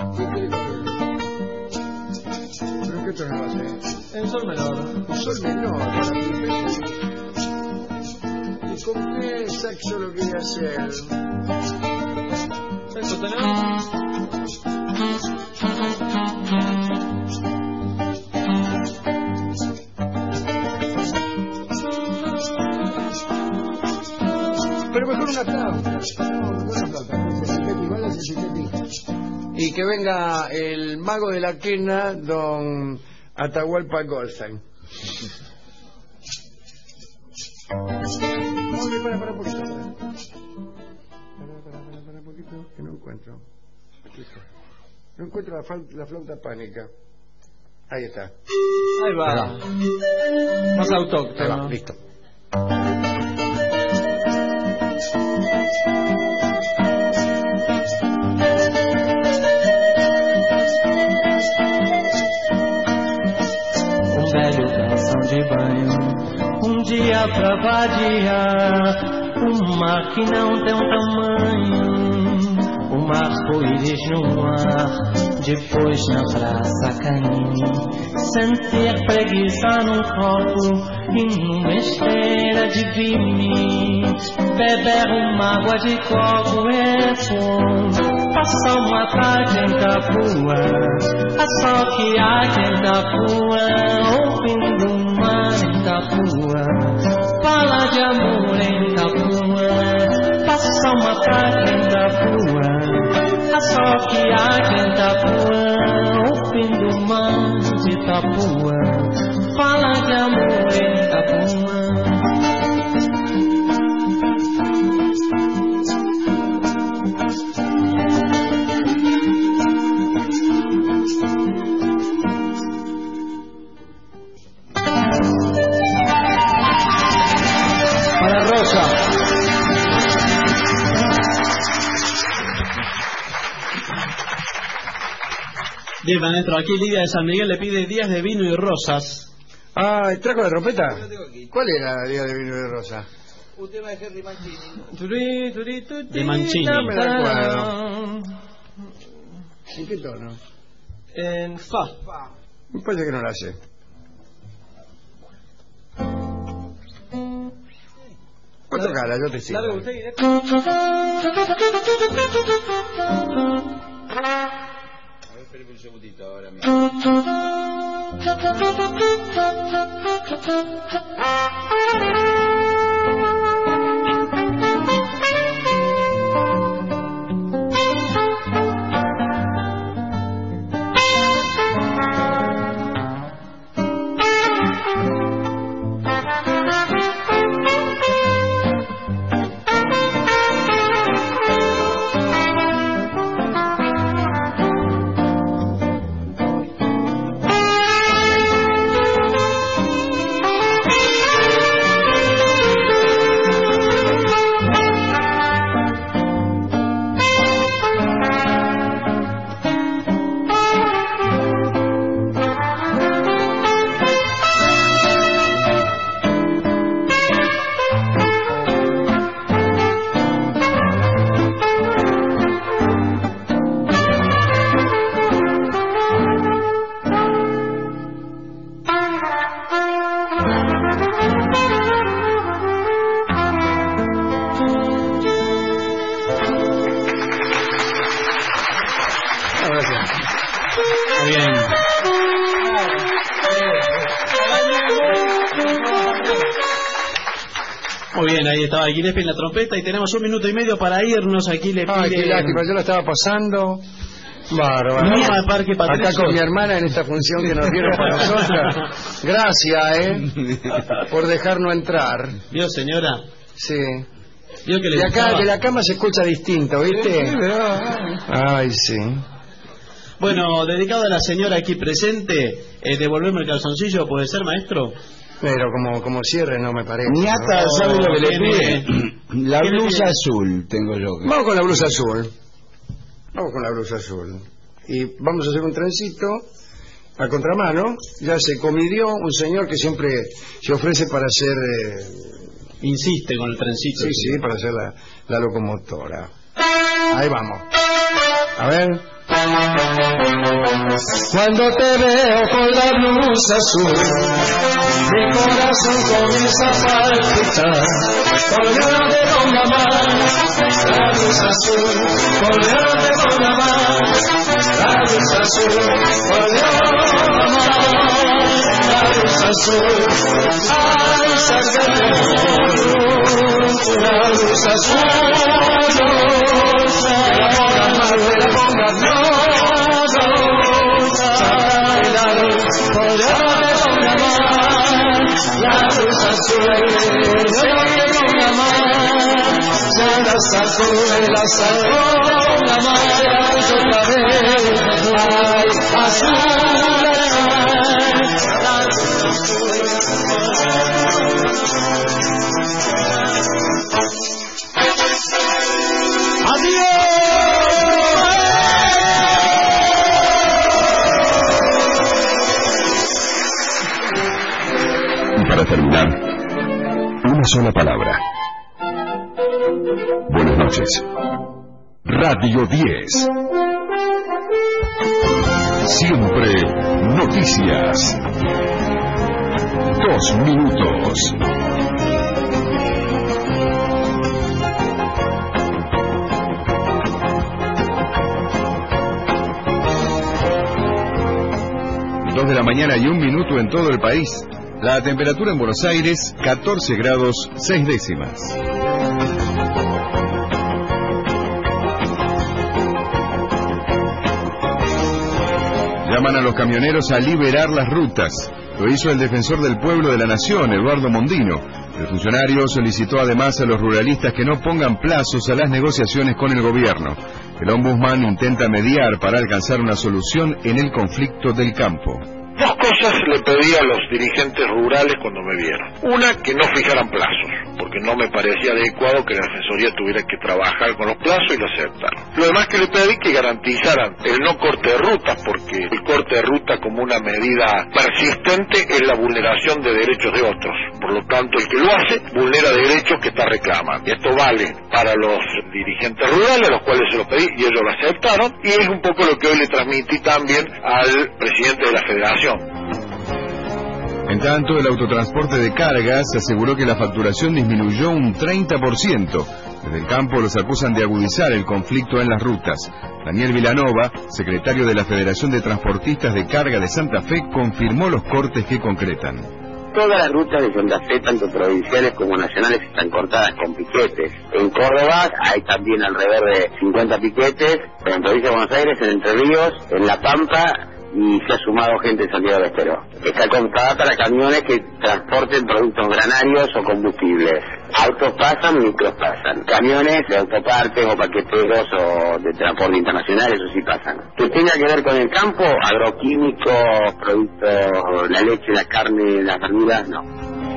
¿Pero qué tono lo hace? En sol menor. Sol menor para Pipetti. ¿Y con qué sexo lo quiere hacer? Sexo tenor. Pero mejor una flauta. Y que venga el mago de la quena, don Atahualpa Goldstein. Para un poquito. Para un poquito, que no encuentro. No encuentro la flauta pánica. Ahí está. Ahí va. Más autóctono. Ahí va, listo. Velho calção de banho, dia pra vadiar, mar que não tem tamanho, arco-íris no ar, depois na praça cair, sentir preguiça num copo e numa esteira de vinho, beber uma água de coco é bom, passar uma tarde em Capua, a só que há em Capua, ouvindo o mar em Capua, fala de amor em Capua, passar uma tarde em Capua, a só que há em Capua, ouvindo o mar de Capua, fala de amor em Capua. Bien, maestro, aquí Lidia de San Miguel le pide días de vino y rosas. Ah, ¿trajo la trompeta? ¿Cuál era Día de Vino y Rosa? Un tema de Henry Mancini. De Mancini. No me la acuerdo. ¿En qué tono? En fa. Me parece que no la sé. ¿Cuál tocala? Yo te sigo. Largo usted y Espera un segundito ahora mismo. Muy bien, ahí estaba Gillespie en la trompeta y tenemos 1 minuto y medio para irnos. Aquí le pide... Ay, qué lástima, yo la estaba pasando. Bárbaro. No, al Parque Patricio. Acá con mi hermana en esta función que nos dieron para nosotras. Gracias, por dejarnos entrar. ¿Vio, señora? Sí. ¿Vio que le De acá, gustaba? de la cama se escucha distinto, ¿viste? Ay, sí. Bueno, dedicado a la señora aquí presente, devolverme el calzoncillo, ¿puede ser, maestro? Pero como cierre no me parece. Niata, ¿no? ¿sabe lo que le pide? La ¿Qué le blusa pide? azul tengo yo. Vamos con la blusa azul. Vamos con la blusa azul. Y vamos a hacer un trencito a contramano. Ya se comidió un señor que siempre se ofrece para hacer... Insiste con el trencito. Sí, para hacer la locomotora. Ahí vamos. A ver. Cuando te veo con la blusa azul, mi corazón comienza a palpitar. Colgate con la mano, la blusa azul. Colgate con la mano, la blusa azul. Colgate con la mano, la blusa azul. Ay, sácate la blusa azul. Te la pongas no. La luz azul, la sacó la marea otra vez, ay, azul, Para terminar, una sola palabra. Buenas noches. Radio 10. Siempre noticias. 2 minutos. Dos de la mañana y 1 minuto en todo el país. La temperatura en Buenos Aires, 14 grados 6 décimas. Llaman a los camioneros a liberar las rutas. Lo hizo el defensor del pueblo de la Nación, Eduardo Mondino. El funcionario solicitó además a los ruralistas que no pongan plazos a las negociaciones con el gobierno. El ombudsman intenta mediar para alcanzar una solución en el conflicto del campo. Dos cosas le pedí a los dirigentes rurales cuando me vieron. Una, que no fijaran plazos, porque no me parecía adecuado que la Defensoría tuviera que trabajar con los plazos y lo aceptaron. Lo demás que le pedí, que garantizaran el no corte de rutas, porque el corte de ruta como una medida persistente es la vulneración de derechos de otros. Por lo tanto, el que lo hace vulnera derechos que está reclamando. Y esto vale para los dirigentes rurales, a los cuales se lo pedí y ellos lo aceptaron, y es un poco lo que hoy le transmití también al presidente de la Federación. En tanto, el autotransporte de cargas aseguró que la facturación disminuyó un 30%. Desde el campo los acusan de agudizar el conflicto en las rutas. Daniel Vilanova, secretario de la Federación de Transportistas de Carga de Santa Fe, confirmó los cortes que concretan. Todas las rutas de Santa Fe, tanto provinciales como nacionales, están cortadas con piquetes. En Córdoba hay también alrededor de 50 piquetes, pero en provincia de Buenos Aires, en Entre Ríos, en La Pampa, y se ha sumado gente en Santiago del Estero. Está contada para camiones que transporten productos granarios o combustibles. Autos pasan, micros pasan. Camiones de autopartes o paqueteros o de transporte internacional, eso sí pasan. Que tenga que ver con el campo, agroquímicos, productos, la leche, la carne, las verduras, no.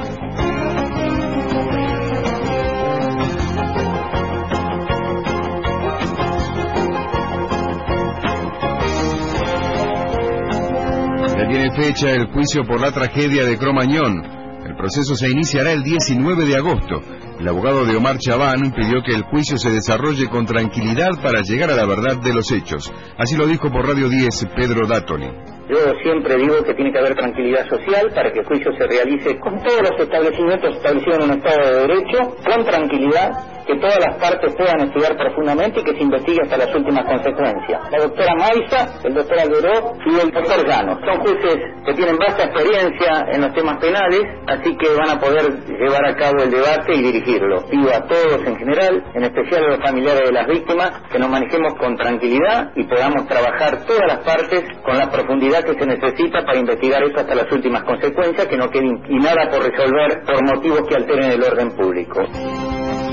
Ya tiene fecha el juicio por la tragedia de Cromañón. El proceso se iniciará el 19 de agosto. El abogado de Omar Chabán pidió que el juicio se desarrolle con tranquilidad para llegar a la verdad de los hechos. Así lo dijo por Radio 10 Pedro Dátoli. Yo siempre digo que tiene que haber tranquilidad social para que el juicio se realice con todos los establecimientos establecidos en un Estado de Derecho, con tranquilidad, que todas las partes puedan estudiar profundamente y que se investigue hasta las últimas consecuencias. La doctora Maiza, el doctor Alberó y el doctor Llano son jueces que tienen vasta experiencia en los temas penales, así que van a poder llevar a cabo el debate y dirigirlo. Pido a todos en general, en especial a los familiares de las víctimas, que nos manejemos con tranquilidad y podamos trabajar todas las partes con la profundidad que se necesita para investigar eso hasta las últimas consecuencias, que no quede y nada por resolver por motivos que alteren el orden público.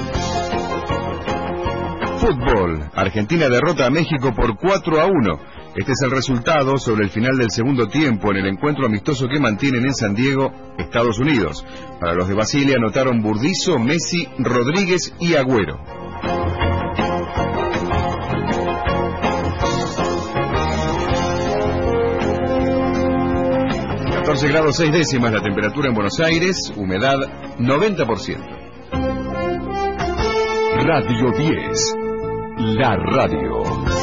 Fútbol. Argentina derrota a México por 4-1. Este es el resultado sobre el final del segundo tiempo en el encuentro amistoso que mantienen en San Diego, Estados Unidos. Para los de Basilia anotaron Burdizo, Messi, Rodríguez y Agüero. grados 6 décimas la temperatura en Buenos Aires, humedad 90%. Radio 10, la radio.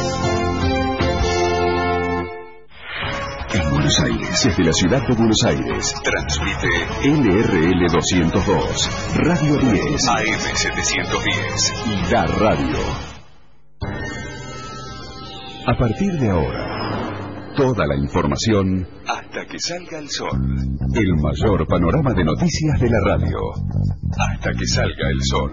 En Buenos Aires, desde la ciudad de Buenos Aires, transmite LRL 202, Radio 10, AM 710, la radio. A partir de ahora, toda la información hasta que salga el sol. El mayor panorama de noticias de la radio. Hasta que salga el sol.